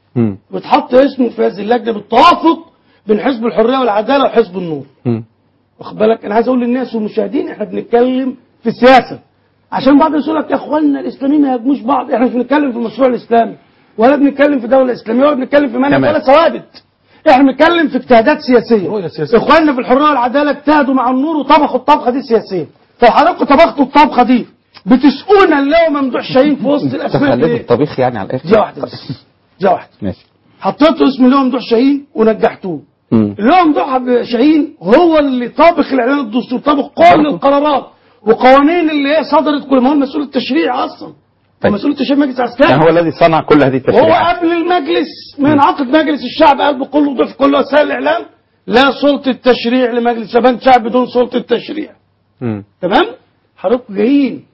وتحط اسمه في هذه اللجنه بالتوافق بين حزب الحريه والعداله وحزب النور. واخد بالك؟ انا عايز اقول للناس والمشاهدين احنا بنتكلم في السياسه، عشان بعض يقول لك يا اخوانا الاسلاميين ما يهاجموش بعض. احنا مش بنتكلم في المشروع الاسلامي ولا بنتكلم في دوله اسلاميه ولا بنتكلم في منهج ولا ثوابت. احنا بنتكلم في اجتهادات سياسيه. اخواننا في الحريه والعداله اجتهدوا مع النور وطبخوا الطبخه دي سياسيه. فحضراتكم طبختوا الطبخه دي بتسقونا اللي هو ممدوح شاهين في وسط الاسماء دي. الطبيخ يعني على الاخر. دي واحده بس. دي واحده. ماشي. حطيتوا اسم اللي هو ممدوح شاهين ونجحتوه. اللي هو ممدوح شاهين هو اللي طابخ الاعلان الدستور، طابخ كل القرارات وقوانين اللي هي صدرت كل ما هو المسؤول التشريعي اصلا. طيب. مسؤول التشريع مجلس عسكري. يعني هو الذي صنع كل هذه التشريعات. هو قبل المجلس ما ينعقد مجلس الشعب قال بكل وضوح في كل وسائل الاعلام لا سلطه تشريع لمجلس شباب شعب بدون سلطه تشريع. امم تمام؟ حضراتكم جايين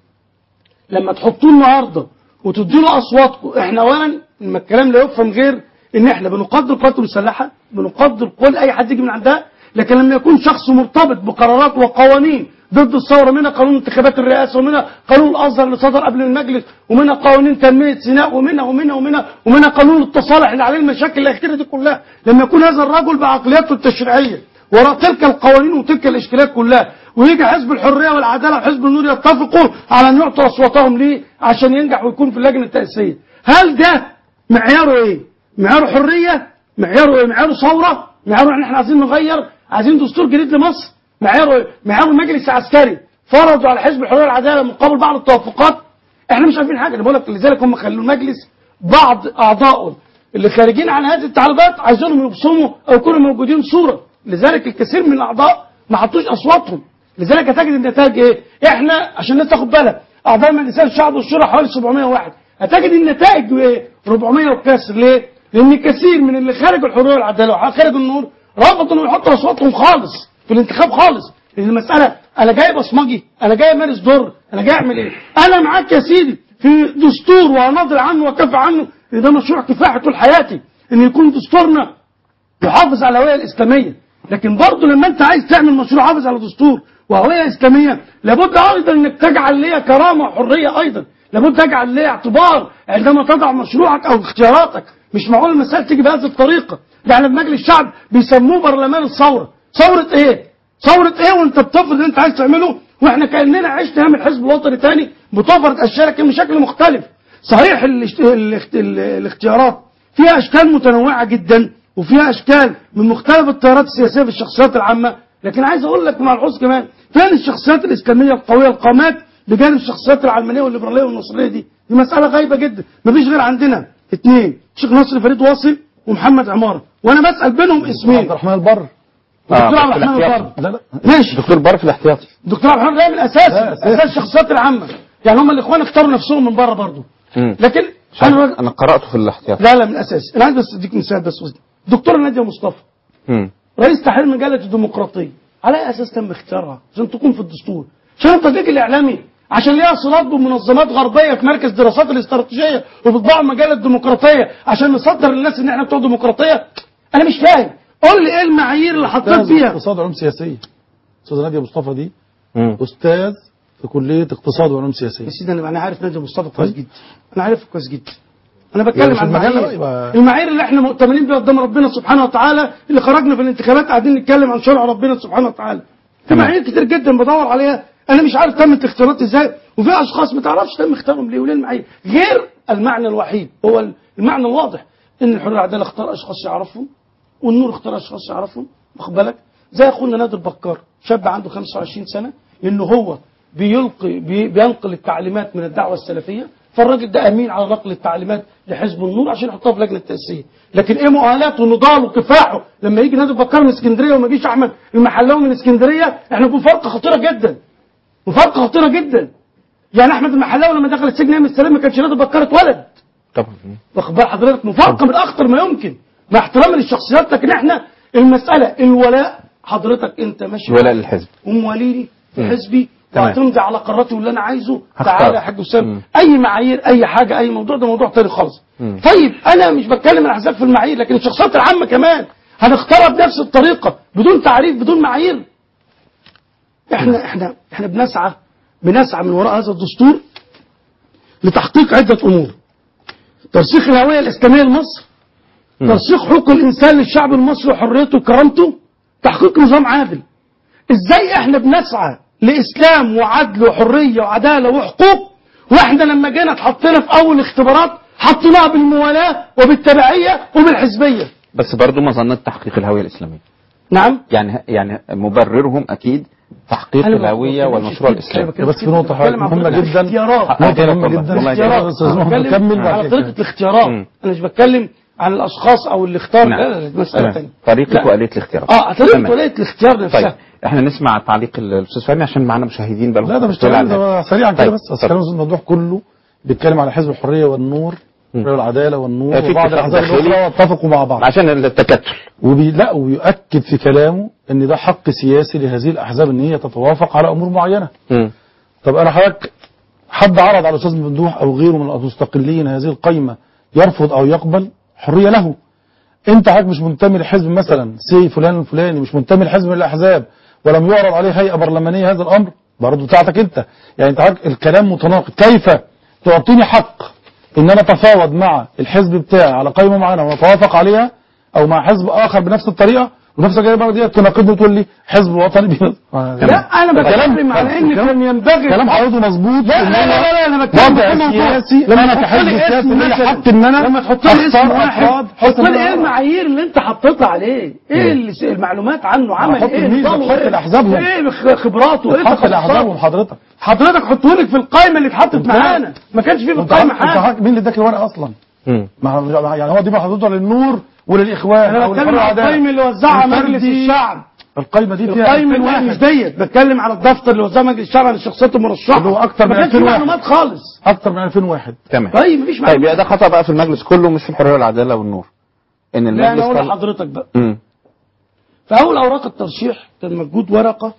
لما تحطوه النهارده وتدوا له اصواتكم. احنا اولا لما الكلام لا يفهم غير ان احنا بنقدر القوات المسلحه، بنقدر كل اي حد يجي من عندها، لكن لما يكون شخص مرتبط بقرارات وقوانين ضد الثوره، منها قانون انتخابات الرئاسه ومنها قانون الازهر اللي صدر قبل المجلس ومنها قوانين تنميه سيناء ومنها ومنها ومنها ومنها قانون التصالح اللي عليه المشاكل الاخيره دي كلها، لما يكون هذا الرجل بعقليته التشريعيه وراء تلك القوانين وتلك الاشكالات كلها، ويجي حزب الحريه والعداله وحزب النور يتفقوا على ان يعطوا اصواتهم ليه عشان ينجح ويكون في اللجنه التاسيسيه، هل ده معياره ايه؟ معياره حريه؟ معياره ايه؟ معياره ثوره؟ معياره ان احنا عايزين نغير، عايزين دستور جديد لمصر؟ معياره ايه؟ معياره مجلس عسكري فرضوا على حزب الحريه والعداله مقابل بعض التوافقات؟ احنا مش عارفين حاجه. انا بقول لك لذلك هم خلوا المجلس بعض اعضائه اللي خارجين عن هذه التعريضات عايزينهم يبصموا او يكونوا موجودين صوره، لذلك الكثير من الاعضاء ما حطوش اصواتهم. لذلك هتجد النتائج ايه؟ احنا عشان الناس تاخد بالها اعضاء مجلس الشعب والشورى حوالي سبعمائة وواحد، هتجد النتائج ايه؟ أربعمائة وكسر. ليه؟ لان كثير من اللي خارج الحريه والعداله وخارج النور رفضوا انهم يحطوا اصواتهم خالص في الانتخاب خالص. لان المساله انا جاي بصمجي، انا جاي امارس دور، انا جاي اعمل ايه؟ انا معاك يا سيدي في دستور وهناضل عنه وكفى عنه، ده مشروع كفاحي طول حياتي ان يكون دستورنا يحافظ على الهويه الاسلاميه. لكن برضه لما انت عايز تعمل مشروع حافظ على دستور وهويه اسلاميه، لابد ايضا انك تجعل ليها كرامه وحريه، ايضا لابد تجعل ليها اعتبار عندما تضع مشروعك او اختياراتك. مش معقول المسائل تيجي بهذه الطريقه. ده احنا في مجلس الشعب بيسموه برلمان الثوره. ثوره ايه؟ ثوره ايه وانت بتفرض اللي انت عايز تعمله، واحنا كاننا عشنا من حزب وطني تاني بتفرض اشياء لكن بشكل مختلف. صحيح الاخت... الاخت... الاختيارات فيها اشكال متنوعه جدا، وفيها اشكال من مختلف التيارات السياسيه في الشخصيات العامه، لكن عايز اقول لك مع الحزن كمان فين الشخصيات الاسلاميه القويه القامات بجانب الشخصيات العلمانيه والليبراليه والنصريه دي؟ دي مساله غايبه جدا، مفيش غير عندنا اثنين، الشيخ نصر فريد واصل ومحمد عماره، وانا بسال بينهم اسمين. عبد الرحمن البر. دكتور عبد الرحمن البر. لا لا ماشي. دكتور البر في الاحتياطي. دكتور عبد الرحمن لا من اساس اساس الشخصيات العامه، يعني هم الاخوان اختاروا نفسهم من بره برضه. لكن انا انا قراته في الاحتياطي. لا لا من اساس، انا عايز بس اديك مثال بس. دكتور ناديه مصطفى امم رئيس تحرير مجله الديمقراطيه، على اي اساس تم اختيارها؟ عشان تكون في الدستور، عشان التدقيق الاعلامي، عشان ليها صلات بمنظمات غربيه في مركز دراسات الاستراتيجيه وبتطبع مجله الديمقراطيه عشان نصدر للناس ان احنا بتوع ديمقراطيه. انا مش فاهم، قول لي ايه المعايير اللي حطيت فيها؟ اقتصاد وعلوم سياسيه. استاذه ناديه مصطفى دي مم. استاذ في كليه اقتصاد وعلوم سياسيه. يا سيدي انا عارف ناديه مصطفى كويس جدا، انا عارفه كويس جدا. انا بتكلم عن المعايير المعايير اللي احنا مؤتمنين بيها قدام ربنا سبحانه وتعالى، اللي خرجنا في الانتخابات قاعدين نتكلم عن شرع ربنا سبحانه وتعالى. في معايير كتير جدا بدور عليها، انا مش عارف تم اختيارات ازاي، وفي اشخاص ما تعرفش تم اختيارهم ليه وليه المعايير، غير المعنى الوحيد هو المعنى الواضح ان الحريه والعداله اختار اشخاص يعرفهم، والنور اختار اشخاص يعرفهم، واخد بالك؟ زي اخونا نادر بكار، شاب عنده خمسة وعشرين سنه، انه هو بيلقي بي بينقل التعليمات من الدعوه السلفيه، فالراجل ده امين على نقل التعليمات لحزب النور عشان يحطها في لجنه التاسيس. لكن ايه مؤهلاته ونضاله وكفاحه لما يجي نادر بكار من اسكندريه وما يجيش احمد المحلاوي من اسكندريه؟ احنا بنفرق خطيره جدا، مفارقه خطيره جدا. يعني احمد المحلاوي لما دخل السجن ايام السلام ما كانش نادر بكار اتولد. طبعا واخد بال حضرتك؟ مفارقه من اخطر ما يمكن، مع احترامي للشخصيات، لكن احنا المساله الولاء. حضرتك انت ماشي ولاء للحزب، ومواليني في حزبي وهتمضي على قراراتي واللي انا عايزه، تعالى يا حاج اسامه، اي معايير اي حاجه اي موضوع، ده موضوع تاني خالص. مم. طيب انا مش بتكلم عن احزاب في المعايير، لكن الشخصيات العامه كمان هنختارها بنفس الطريقه بدون تعريف بدون معايير. احنا احنا احنا بنسعى بنسعى من وراء هذا الدستور لتحقيق عده امور: ترسيخ الهويه الاسلاميه لمصر، ترسيخ حقوق الانسان للشعب المصري وحريته وكرامته، تحقيق نظام عادل. ازاي احنا بنسعى لاسلام وعدل وحريه وعداله وحقوق، واحنا لما جينا اتحطينا في اول اختبارات حطيناها بالموالاه وبالتبعيه وبالحزبيه؟ بس برضو مظنه تحقيق الهويه الاسلاميه. نعم. يعني يعني مبررهم اكيد تحقيق الهويه والمشروع الاسلامي. بس في نقطه مهمه جدا، نقطه مهمه جدا، نكمل على طريقه الاختيارات. انا مش بتكلم عن الاشخاص او اللي اختار، لا لا لا مساله ثانيه. طريقه واليه الاختيار. اه طريقه واليه الاختيار نفسها. طيب احنا نسمع تعليق الاستاذ فهمي عشان معانا مشاهدين بقى. لا ده مش تعليق، ده سريعا كده بس. بس كلام الموضوع كله بيتكلم على حزب الحريه والنور والعداله والنور وبعض الاحزاب الاخرى واتفقوا مع بعض عشان التكتل. وبي لا ويؤكد في كلامه ان ده حق سياسي لهذه الاحزاب ان هي تتوافق على امور معينه. م. طب انا حضرتك حد عرض على الاستاذ ممدوح او غيره من المستقلين هذه القائمه يرفض او يقبل، حريه له. انت حضرتك مش منتمي لحزب مثلا سي فلان الفلاني، مش منتمي لحزب من الاحزاب ولم يعرض عليه هيئه برلمانيه هذا الامر، برضه بتاعتك انت. يعني انت حضرتك الكلام متناقض. كيف تعطيني حق ان انا اتفاوض مع الحزب بتاعي على قائمه معينه ونتوافق عليها، او مع حزب اخر بنفس الطريقه ونفس الجانب دي تناقضني وتقول لي حزب وطني؟ لا انا بتكلم على ان كان ينبغي كلام حضرتك مظبوط. لا لا لا لا انا بتكلم وضع سياسي لما انا كحزب سياسي ليا حق ان انا لما تحط لي اسم واحد، حط لي ايه المعايير اللي انت حطيتها عليه، ايه المعلومات عنه، عمل ايه، نظامه ايه، ايه خبراته، ايه حط الاحزاب حضرتك حضرتك حطه لك في القائمه اللي اتحطت معانا، ما كانش فيه في القائمه حاجه. مين اللي اداك الورقه اصلا؟ يعني هو دي محطوطه للنور وللاخوان انا بتكلم على القائمه اللي وزعها مجلس الشعب. القائمه دي فيها القائمه مش ديت، بتكلم على الدفتر اللي وزعها مجلس الشعب عن الشخصيات المرشحه اللي هو اكتر من ألفين وواحد معلومات خالص، اكتر من ألفين وواحد. تمام. طيب مفيش معلومات. طيب ده خطا بقى في المجلس كله مش في الحريه والعداله والنور. ان المجلس لا انا اقول لحضرتك بقى. امم في اول اوراق الترشيح كان موجود ورقه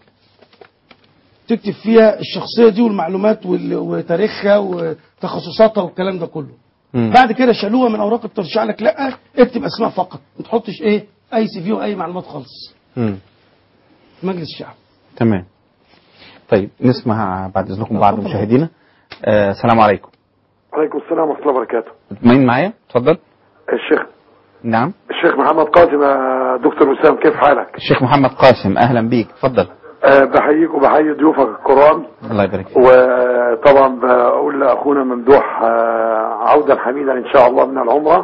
تكتب فيها الشخصيه دي والمعلومات وتاريخها وتخصصاتها والكلام ده كله. مم. بعد كده شالوها من اوراق الترشيح، قال لك لا اكتب اسماء فقط، ما تحطش ايه اي سي في واي معلومات خالص. امم مجلس الشعب. تمام. طيب نسمع بعد اذنكم بعض مشاهدينا. آه السلام عليكم. وعليكم السلام ورحمه الله وبركاته. مين معايا؟ اتفضل. الشيخ. نعم. الشيخ محمد قاسم. يا دكتور وسام كيف حالك؟ الشيخ محمد قاسم اهلا بيك، اتفضل. أه بحييك وبحيي ضيوفك الكرام. الله يبارك فيك. وطبعا بقول لاخونا ممدوح أه عودا حميدا ان شاء الله من العمره.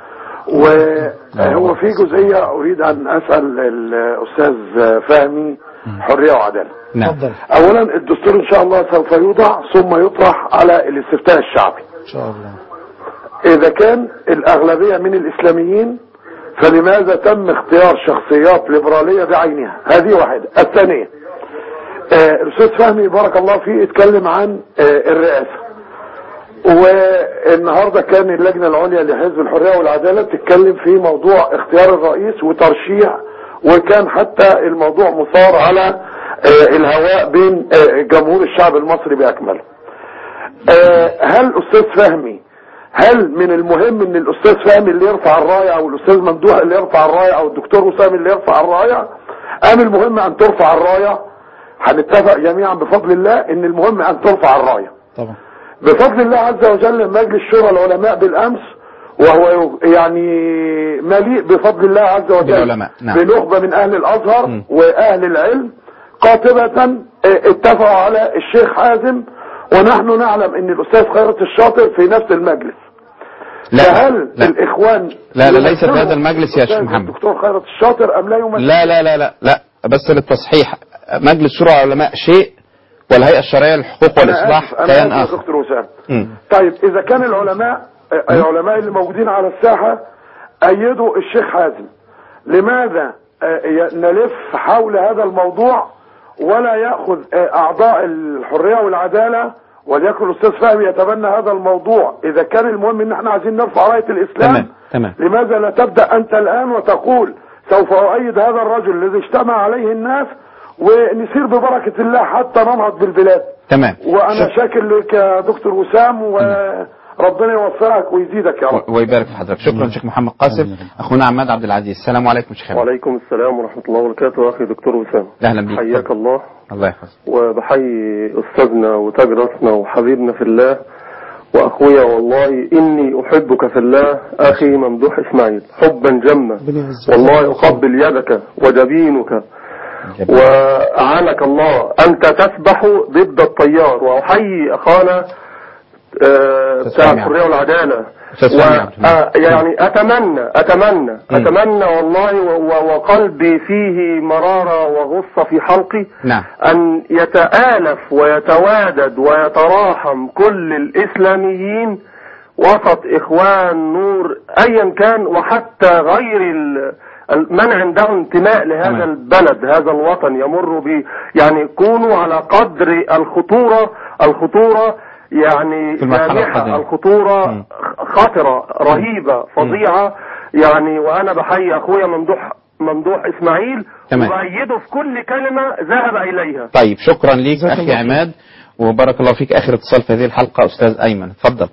وهو في جزئيه اريد ان اسال الاستاذ فهمي حريه وعداله. نعم. اولا الدستور ان شاء الله سوف يوضع ثم يطرح على الاستفتاء الشعبي ان شاء الله. اذا كان الاغلبيه من الاسلاميين فلماذا تم اختيار شخصيات ليبراليه بعينها؟ هذه واحده. الثانيه آه الاستاذ فهمي بارك الله فيه اتكلم عن آه الرئاسه، والنهارده كان اللجنه العليا لحزب الحريه والعداله بتتكلم في موضوع اختيار الرئيس وترشيح، وكان حتى الموضوع مثار على آه الهواء بين آه جمهور الشعب المصري باكمله. آه هل استاذ فهمي هل من المهم ان الاستاذ فهمي اللي يرفع الرايه او الاستاذ ممدوح اللي يرفع الرايه او الدكتور وسام اللي يرفع الرايه، ام المهم ان ترفع الرايه؟ هنتفق جميعا بفضل الله ان المهم ان ترفع الرايه طبعا بفضل الله عز وجل. مجلس شورى العلماء بالامس وهو يعني مليء بفضل الله عز وجل نعم. بنخبه من اهل الازهر م. واهل العلم قاطبه اتفقوا على الشيخ حازم، ونحن نعلم ان الاستاذ خيرت الشاطر في نفس المجلس. لا فهل لا الاخوان لا لا ليس في هذا المجلس يا شيخ محمد. الدكتور خيرت الشاطر ام لا يمثل؟ لا لا لا لا لا بس للتصحيح، مجلس شورى العلماء شيء والهيئه الشرعيه للحقوق والاصلاح كيان اخر. دكتور وسام طيب اذا كان العلماء العلماء اللي موجودين على الساحه ايدوا الشيخ حازم، لماذا نلف حول هذا الموضوع ولا ياخذ اعضاء الحريه والعداله وليكن الاستاذ فهمي يتبنى هذا الموضوع؟ اذا كان المهم ان احنا عايزين نرفع رايه الاسلام تمام. تمام. لماذا لا تبدا انت الان وتقول سوف اؤيد هذا الرجل الذي اجتمع عليه الناس ونسير ببركه الله حتى ننهض بالبلاد؟ تمام. وانا ش... شاكر لك يا دكتور وسام وربنا يوفقك ويزيدك يا رب ويبارك في حضرتك. شكرا شيخ محمد قاسم. اخونا عماد عبد العزيز. السلام عليكم شيخ. وعليكم السلام ورحمه الله وبركاته. اخي دكتور وسام اهلا بيك. حياك الله. الله يحفظك. وبحيي استاذنا وتاج راسنا وحبيبنا في الله واخويا والله اني احبك في الله اخي ممدوح اسماعيل حبا جما، والله اقبل يدك وجبينك وأعانك الله. أنت تسبح ضد التيار. وأحيي أخانا بتاع الحرية والعدالة يعني أتمنى أتمنى أتمنى والله وقلبي فيه مرارة وغصة في حلقي نعم. أن يتآلف ويتوادد ويتراحم كل الإسلاميين وسط إخوان نور أيا كان، وحتى غير من عنده انتماء لهذا أمين. البلد هذا الوطن يمر ب يعني يكونوا على قدر الخطورة الخطورة يعني جامحة، الخطورة خطرة رهيبة فظيعة يعني. وأنا بحيي أخويا ممدوح ممدوح إسماعيل وبأيده في كل كلمة ذهب إليها. طيب شكرا ليك أخي عماد وبارك الله فيك. آخر اتصال في هذه الحلقة أستاذ أيمن اتفضل.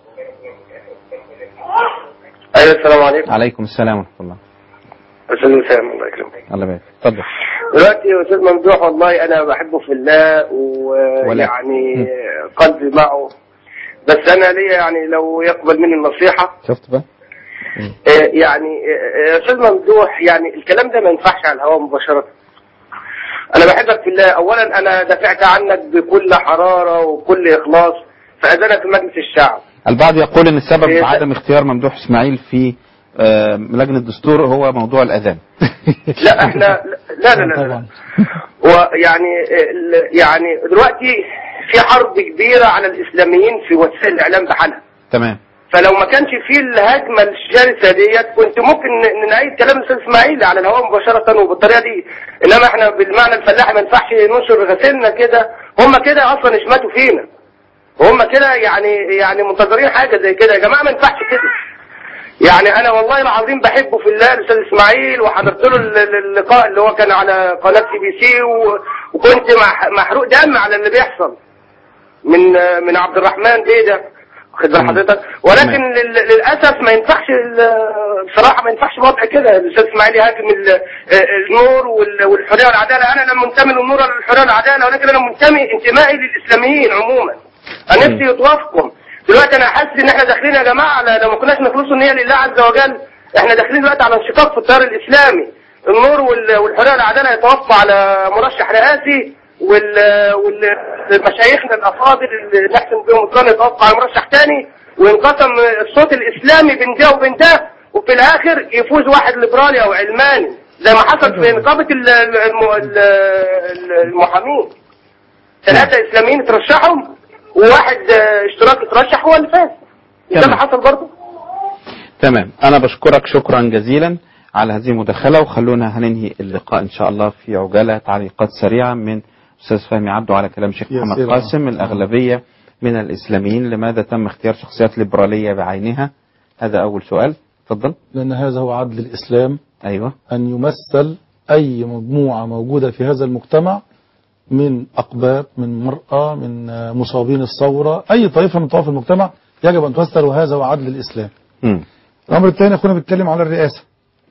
أيوة السلام عليكم. عليكم السلام ورحمة الله. أستاذ وسام الله يكرمك. الله يبارك. اتفضل. دلوقتي يا أستاذ ممدوح والله أنا بحبه في الله ويعني قلبي معه، بس أنا ليا يعني لو يقبل مني النصيحة. شفت بقى؟ يعني يا أستاذ ممدوح يعني الكلام ده ما ينفعش على الهواء مباشرة. أنا بحبك في الله. أولا أنا دافعت عنك بكل حرارة وكل إخلاص فأذنك في مجلس الشعب. البعض يقول ان السبب في عدم اختيار ممدوح اسماعيل في لجنة الدستور هو موضوع الاذان. لا احنا لا لا لا, لا. ويعني يعني دلوقتي في حرب كبيرة على الاسلاميين في وسائل الاعلام بحالها. تمام. فلو ما كانش في الهجمة الشرسة ديت كنت ممكن نعيد كلام الاستاذ اسماعيل على الهواء مباشرة وبالطريقة دي، انما احنا بالمعنى الفلاحي ما ينفعش ننشر غسيلنا كده. هم كده اصلا اشماتوا فينا، وهم كده يعني يعني منتظرين حاجة زي كده. يا جماعة ما ينفعش كده. يعني انا والله العظيم بحبه في الله الاستاذ اسماعيل، وحضرت له اللقاء اللي هو كان على قناة سي بي سي وكنت محروق دم على اللي بيحصل من من عبد الرحمن بيه ده. خد بال حضرتك، ولكن لل- للاسف ما ينفعش ال- بصراحه ما ينفعش وضع كده. الاستاذ اسماعيل يهاجم ال- النور وال- والحريه والعداله. انا لا منتمي للنور ولا للحريه والعداله، ولكن انا منتمي انتمائي للاسلاميين عموما. انا نفسي يتوافقوا. دلوقتي انا حاسس ان احنا داخلين يا جماعه على لو ما كناش نخلصوا النيه لله عز وجل، احنا داخلين دلوقتي على انشقاق في التيار الاسلامي. النور وال- والحريه والعداله يتوافقوا على مرشح رئاسي، وال والمشايخنا الافاضل اللي نحسن بهم الظن يتوقع على مرشح تاني، وينقسم الصوت الاسلامي بين ده وبين ده، وفي الاخر يفوز واحد ليبرالي او علماني زي ما حصل في نقابه ال- الم- ال- المحامين. ثلاثه اسلاميين ترشحوا وواحد اشتراكي ترشح هو اللي فاز. ده اللي حصل برضه. تمام، أنا بشكرك شكرا جزيلا على هذه المداخلة، وخلونا هننهي اللقاء إن شاء الله في عجالة تعليقات سريعة من أستاذ فهمي عبده على كلام شيخ محمد يسير. قاسم. الأغلبية من الإسلاميين، لماذا تم اختيار شخصيات ليبرالية بعينها؟ هذا أول سؤال، تفضل. لأن هذا هو عدل الإسلام. أيوة. أن يمثل أي مجموعة موجودة في هذا المجتمع من أقباط، من مرأة، من مصابين الثورة، أي طائفة من طوائف المجتمع يجب أن تمثل، وهذا هو عدل الإسلام. م. الأمر الثاني أخونا بيتكلم على الرئاسة،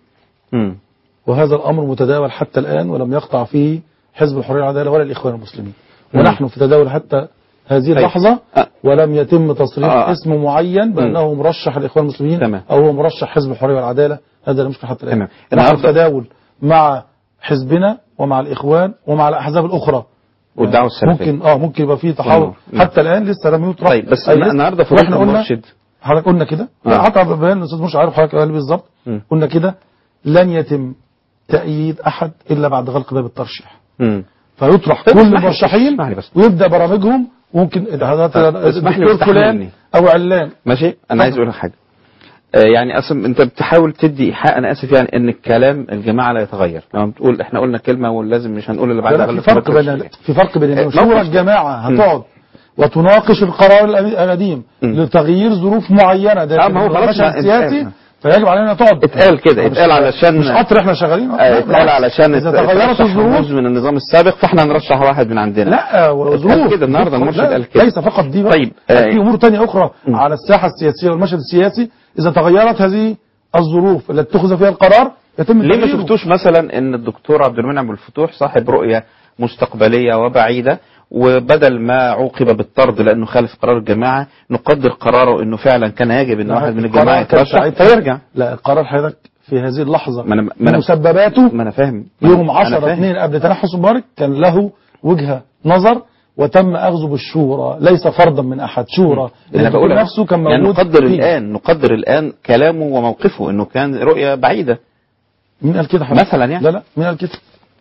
م. وهذا الأمر متداول حتى الآن، ولم يقطع فيه حزب الحرية والعدالة ولا الإخوان المسلمين، م. ونحن في تداول حتى هذه اللحظة، ولم يتم تصريح آه. اسم معين بأنه مرشح الإخوان المسلمين تمام. أو هو مرشح حزب الحرية والعدالة. هذا لا مشكلة حتى الآن. تمام. نحن في تداول مع حزبنا ومع الإخوان ومع الأحزاب الأخرى، والدعوة السلفية. ممكن اه ممكن يبقى فيه تحاور حتى الآن لسه لم يطرح. طيب بس أي لسه. النهارده في واحنا رؤية قلنا المرشد حضرتك قلنا كده، آه. لا حتى بيان الاستاذ مش عارف حضرتك قال بالظبط، م. قلنا كده لن يتم تأييد أحد إلا بعد غلق باب الترشيح، م. فيطرح طيب كل اسمح لي- المرشحين اسمح لي بس. ويبدأ برامجهم. ممكن هذا اسمح لي الدكتور فلان واستحملني. أو علان. ماشي، انا عايز اقول لك حاجه. آه يعني اصلا انت بتحاول تدي ايحاء، انا اسف يعني، ان الكلام الجماعه لا يتغير. لما بتقول احنا قلنا كلمه ولازم مش هنقول اللي لا بعدها. لا، في غلط فرق غلط بين غلط. في فرق بين آه، إن شورى موقف. الجماعة م. هتقعد وتناقش القرار القديم لتغيير ظروف معينة داخل ما هو خلاص المشهد ما- السياسي، اتقال. فيجب علينا تقعد. اتقال كده، اتقال علشان مش قطر احنا شغالين. آه، اتقال علشان إذا تغيرت الظروف من النظام السابق فاحنا هنرشح واحد من عندنا. لا وظروف اتقال كده النهارده المرشد لا، قال كده. ليس فقط دي بقى. طيب في آه، امور تانية اخرى على الساحه السياسيه والمشهد السياسي، اذا تغيرت هذه الظروف التي اتخذ فيها القرار يتم ليه ما تغييره. شفتوش مثلا ان الدكتور عبد المنعم الفتوح صاحب رؤيه مستقبليه وبعيده، وبدل ما عوقب بالطرد لانه خالف قرار الجماعه، نقدر قراره انه فعلا كان يجب ان واحد من الجماعه القرار كان يترشح ساعتها- فيرجع. لا القرار حضرتك في هذه اللحظه ما أنا- ما أنا- مسبباته ما انا فاهم يوم أنا عشرة فاهم. اثنين قبل تنحس مبارك كان له وجهه نظر وتم اخذه بالشورى، ليس فرضا من احد، شورى انا بقول الدكتور نفسه كان يعني موجود نقدر فيه. الان نقدر الان كلامه وموقفه انه كان رؤيه بعيده. مين قال كده حضرتك؟ مثلا يعني لا لا مين قال كده؟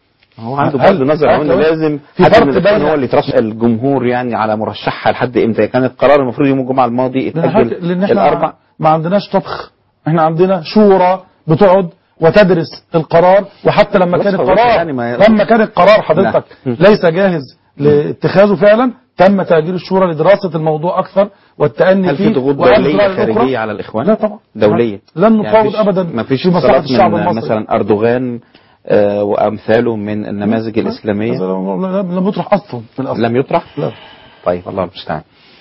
هو عنده هل- بعد نظر هل- انه لازم في حد فرق من الإخوان بين- هو اللي يترشح. الجمهور يعني على مرشحها لحد امتى؟ كان القرار المفروض يوم الجمعه الماضي لأن يتاجل حضرتك- لان احنا الاربع. ما عندناش طبخ، احنا عندنا شورى بتقعد وتدرس القرار، وحتى لما خلاص كان خلاص القرار يعني ما- لما كان القرار حضرتك نعم. ليس جاهز لاتخاذه فعلا، تم تأجيل الشورى لدراسة الموضوع أكثر والتأني هل فيه. في ضغوط وأخذ دوليه رأي الأخرى. خارجيه على الاخوان؟ لا طبعا دوليه لن يعني نفاوض مفيش- أبدا مفيش في مصلحة اتصالات الشعب من المصري. مثلا اردوغان آه وامثاله من النماذج الاسلاميه؟ هذا لم لم يطرح أصلا في الأصل. لم يطرح؟ لا. طيب الله المستعان.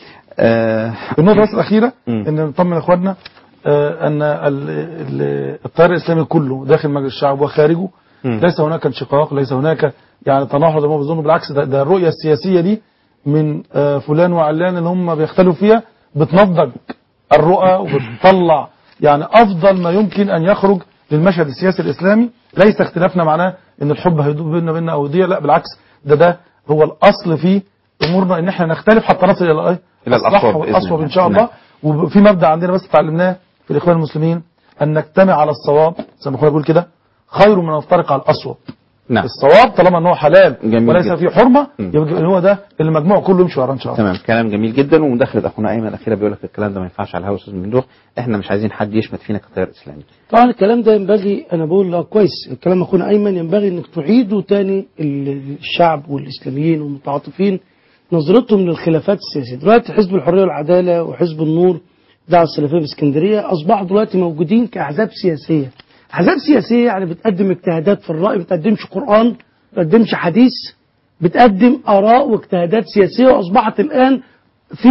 آه النقطة بس الأخيرة مم. إن نطمن إخواننا آه، أن ال- ال- التيار الإسلامي كله داخل مجلس الشعب وخارجه مم. ليس هناك انشقاق، ليس هناك يعني تناحر زي ما بيظنوا، بالعكس ده, ده الرؤية السياسية دي من آه، فلان وعلان اللي هم بيختلفوا فيها بتنضج الرؤى وبتطلع يعني أفضل ما يمكن أن يخرج للمشهد السياسي الإسلامي. ليس اختلافنا معناه إن الحب هيدوب بيننا بيننا أو دي، لا بالعكس، ده ده هو الأصل في أمورنا، إن احنا نختلف حتى نصل إلى إيه؟ إلى الصح الأصوب بإذن والأصوب الله. إن شاء الله. نعم. وفي مبدأ عندنا بس اتعلمناه في الإخوان المسلمين، أن نجتمع على الصواب زي ما كنا بنقول كده خير من أن نفترق على الأصوب. نعم. الصواب طالما أنه حلال جميل وليس جدا. فيه حرمة مم. يبقى هو ده اللي المجموع كله يمشي وراه إن شاء الله. تمام، كلام جميل جدا. ومداخله اخونا ايمن الاخيره بيقول لك الكلام ده ما ينفعش على الهوا. استاذ ممدوح، احنا مش عايزين حد يشمت فينا كتيار اسلامي. طبعا الكلام ده ينبغي، انا بقول له كويس الكلام اخونا ايمن، ينبغي انك تعيدوا تاني ال- الشعب والاسلاميين والمتعاطفين نظرتهم للخلافات السياسيه. دلوقتي حزب الحريه والعداله وحزب النور الدعوه السلفيه في اسكندريه اصبحوا دلوقتي موجودين كاحزاب سياسيه. احزاب سياسيه يعني بتقدم اجتهادات في الراي، ما بتقدمش قران، ما بتقدمش حديث، بتقدم اراء واجتهادات سياسيه، واصبحت الان في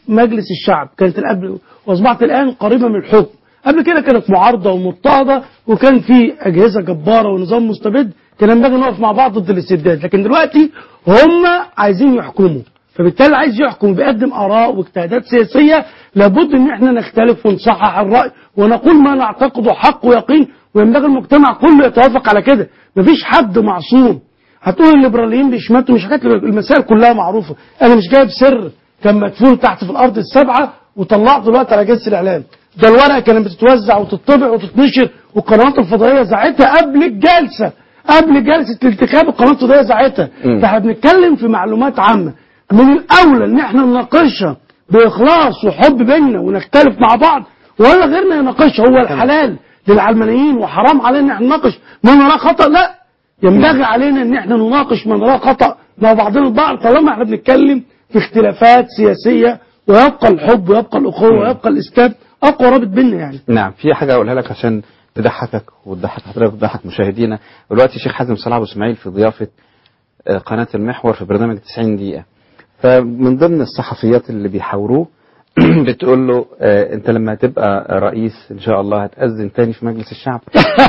مجلس الشعب، كانت القبل واصبحت الان قريبه من الحكم. قبل كده كانت معارضه ومضطهده وكان في اجهزه جباره ونظام مستبد، كان ينبغي نقف مع بعض ضد الاستبداد. لكن دلوقتي هم عايزين يحكموا، فبالتالي عايز يحكم بيقدم اراء واجتهادات سياسيه، لابد ان احنا نختلف ونصحح الراي ونقول ما نعتقده حق ويقين، وينبغي المجتمع كله يتوافق على كده. مفيش حد معصوم. هتقول الليبراليين بيشمتوا، مش حكايه، المسائل كلها معروفه. انا مش جايب سر كان مدفون تحت في الارض السبعه وطلعته دلوقتي على جلسه الاعلام. ده الورقه كانت بتتوزع وتطبع وتتنشر، والقنوات الفضائيه زعتها قبل الجلسه، قبل جلسه الانتخاب القنوات الفضائيه زعتها. فاحنا بنتكلم في معلومات عامه، من الاولى ان احنا نناقشها باخلاص وحب بيننا ونختلف مع بعض، ولا غيرنا يناقشها. هو الحلال للعلمانيين وحرام علينا ان احنا نناقش ما نراه خطا؟ لا، ينبغي علينا ان احنا نناقش ما نراه خطا مع بعضنا البعض، طالما احنا بنتكلم في اختلافات سياسيه، ويبقى الحب ويبقى الاخوه ويبقى الاسلام اقوى رابط بيننا يعني. نعم. في حاجه اقولها لك عشان تضحكك وتضحك حضرتك وتضحك مشاهدينا. دلوقتي الشيخ حازم صلاح ابو اسماعيل في ضيافه قناه المحور في برنامج تسعين دقيقه، فمن ضمن الصحفيات اللي بيحاوروه بتقول له آه انت لما تبقى رئيس ان شاء الله هتأذن تاني في مجلس الشعب.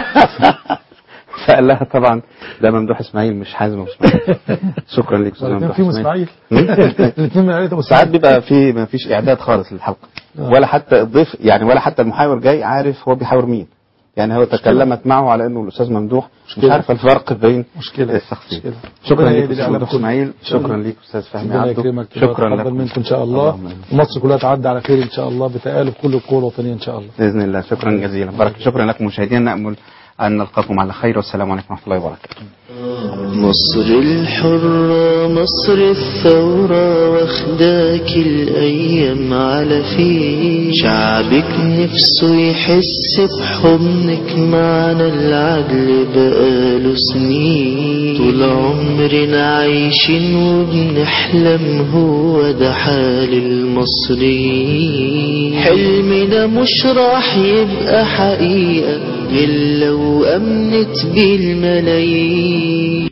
فقال لها طبعا ده ممدوح اسماعيل مش حازم ابو اسماعيل. شكرا لك استاذ ممدوح اسماعيل. الاثنين من عائله ابو ساعات بيبقى في ما فيش اعداد خالص للحلقه، ولا حتى الضيف يعني ولا حتى المحاور جاي عارف هو بيحاور مين. يعني هو تكلمت معه على انه الاستاذ ممدوح مش عارف الفرق بين الشخصين. شكرا لك استاذ ممدوح اسماعيل. شكرا لك استاذ فهمي عبده. شكرا لكم منكم ان شاء الله، ومصر كلها تعدي على خير ان شاء الله بتآلف كل القوى الوطنيه ان شاء الله باذن الله. شكرا جزيلا. بارك. شكرا لكم مشاهدينا، نأمل أن نلقاكم على خير، والسلام عليكم ورحمة الله وبركاته. مصر الحرة مصر الثورة واخداك الأيام على فيه، شعبك نفسه يحس بحضنك، معنا العدل بقاله سنين، طول عمرنا عايشين وبنحلم، هو ده حال المصريين. حلمنا مش راح يبقى حقيقة غير لو أمنت بالملايين،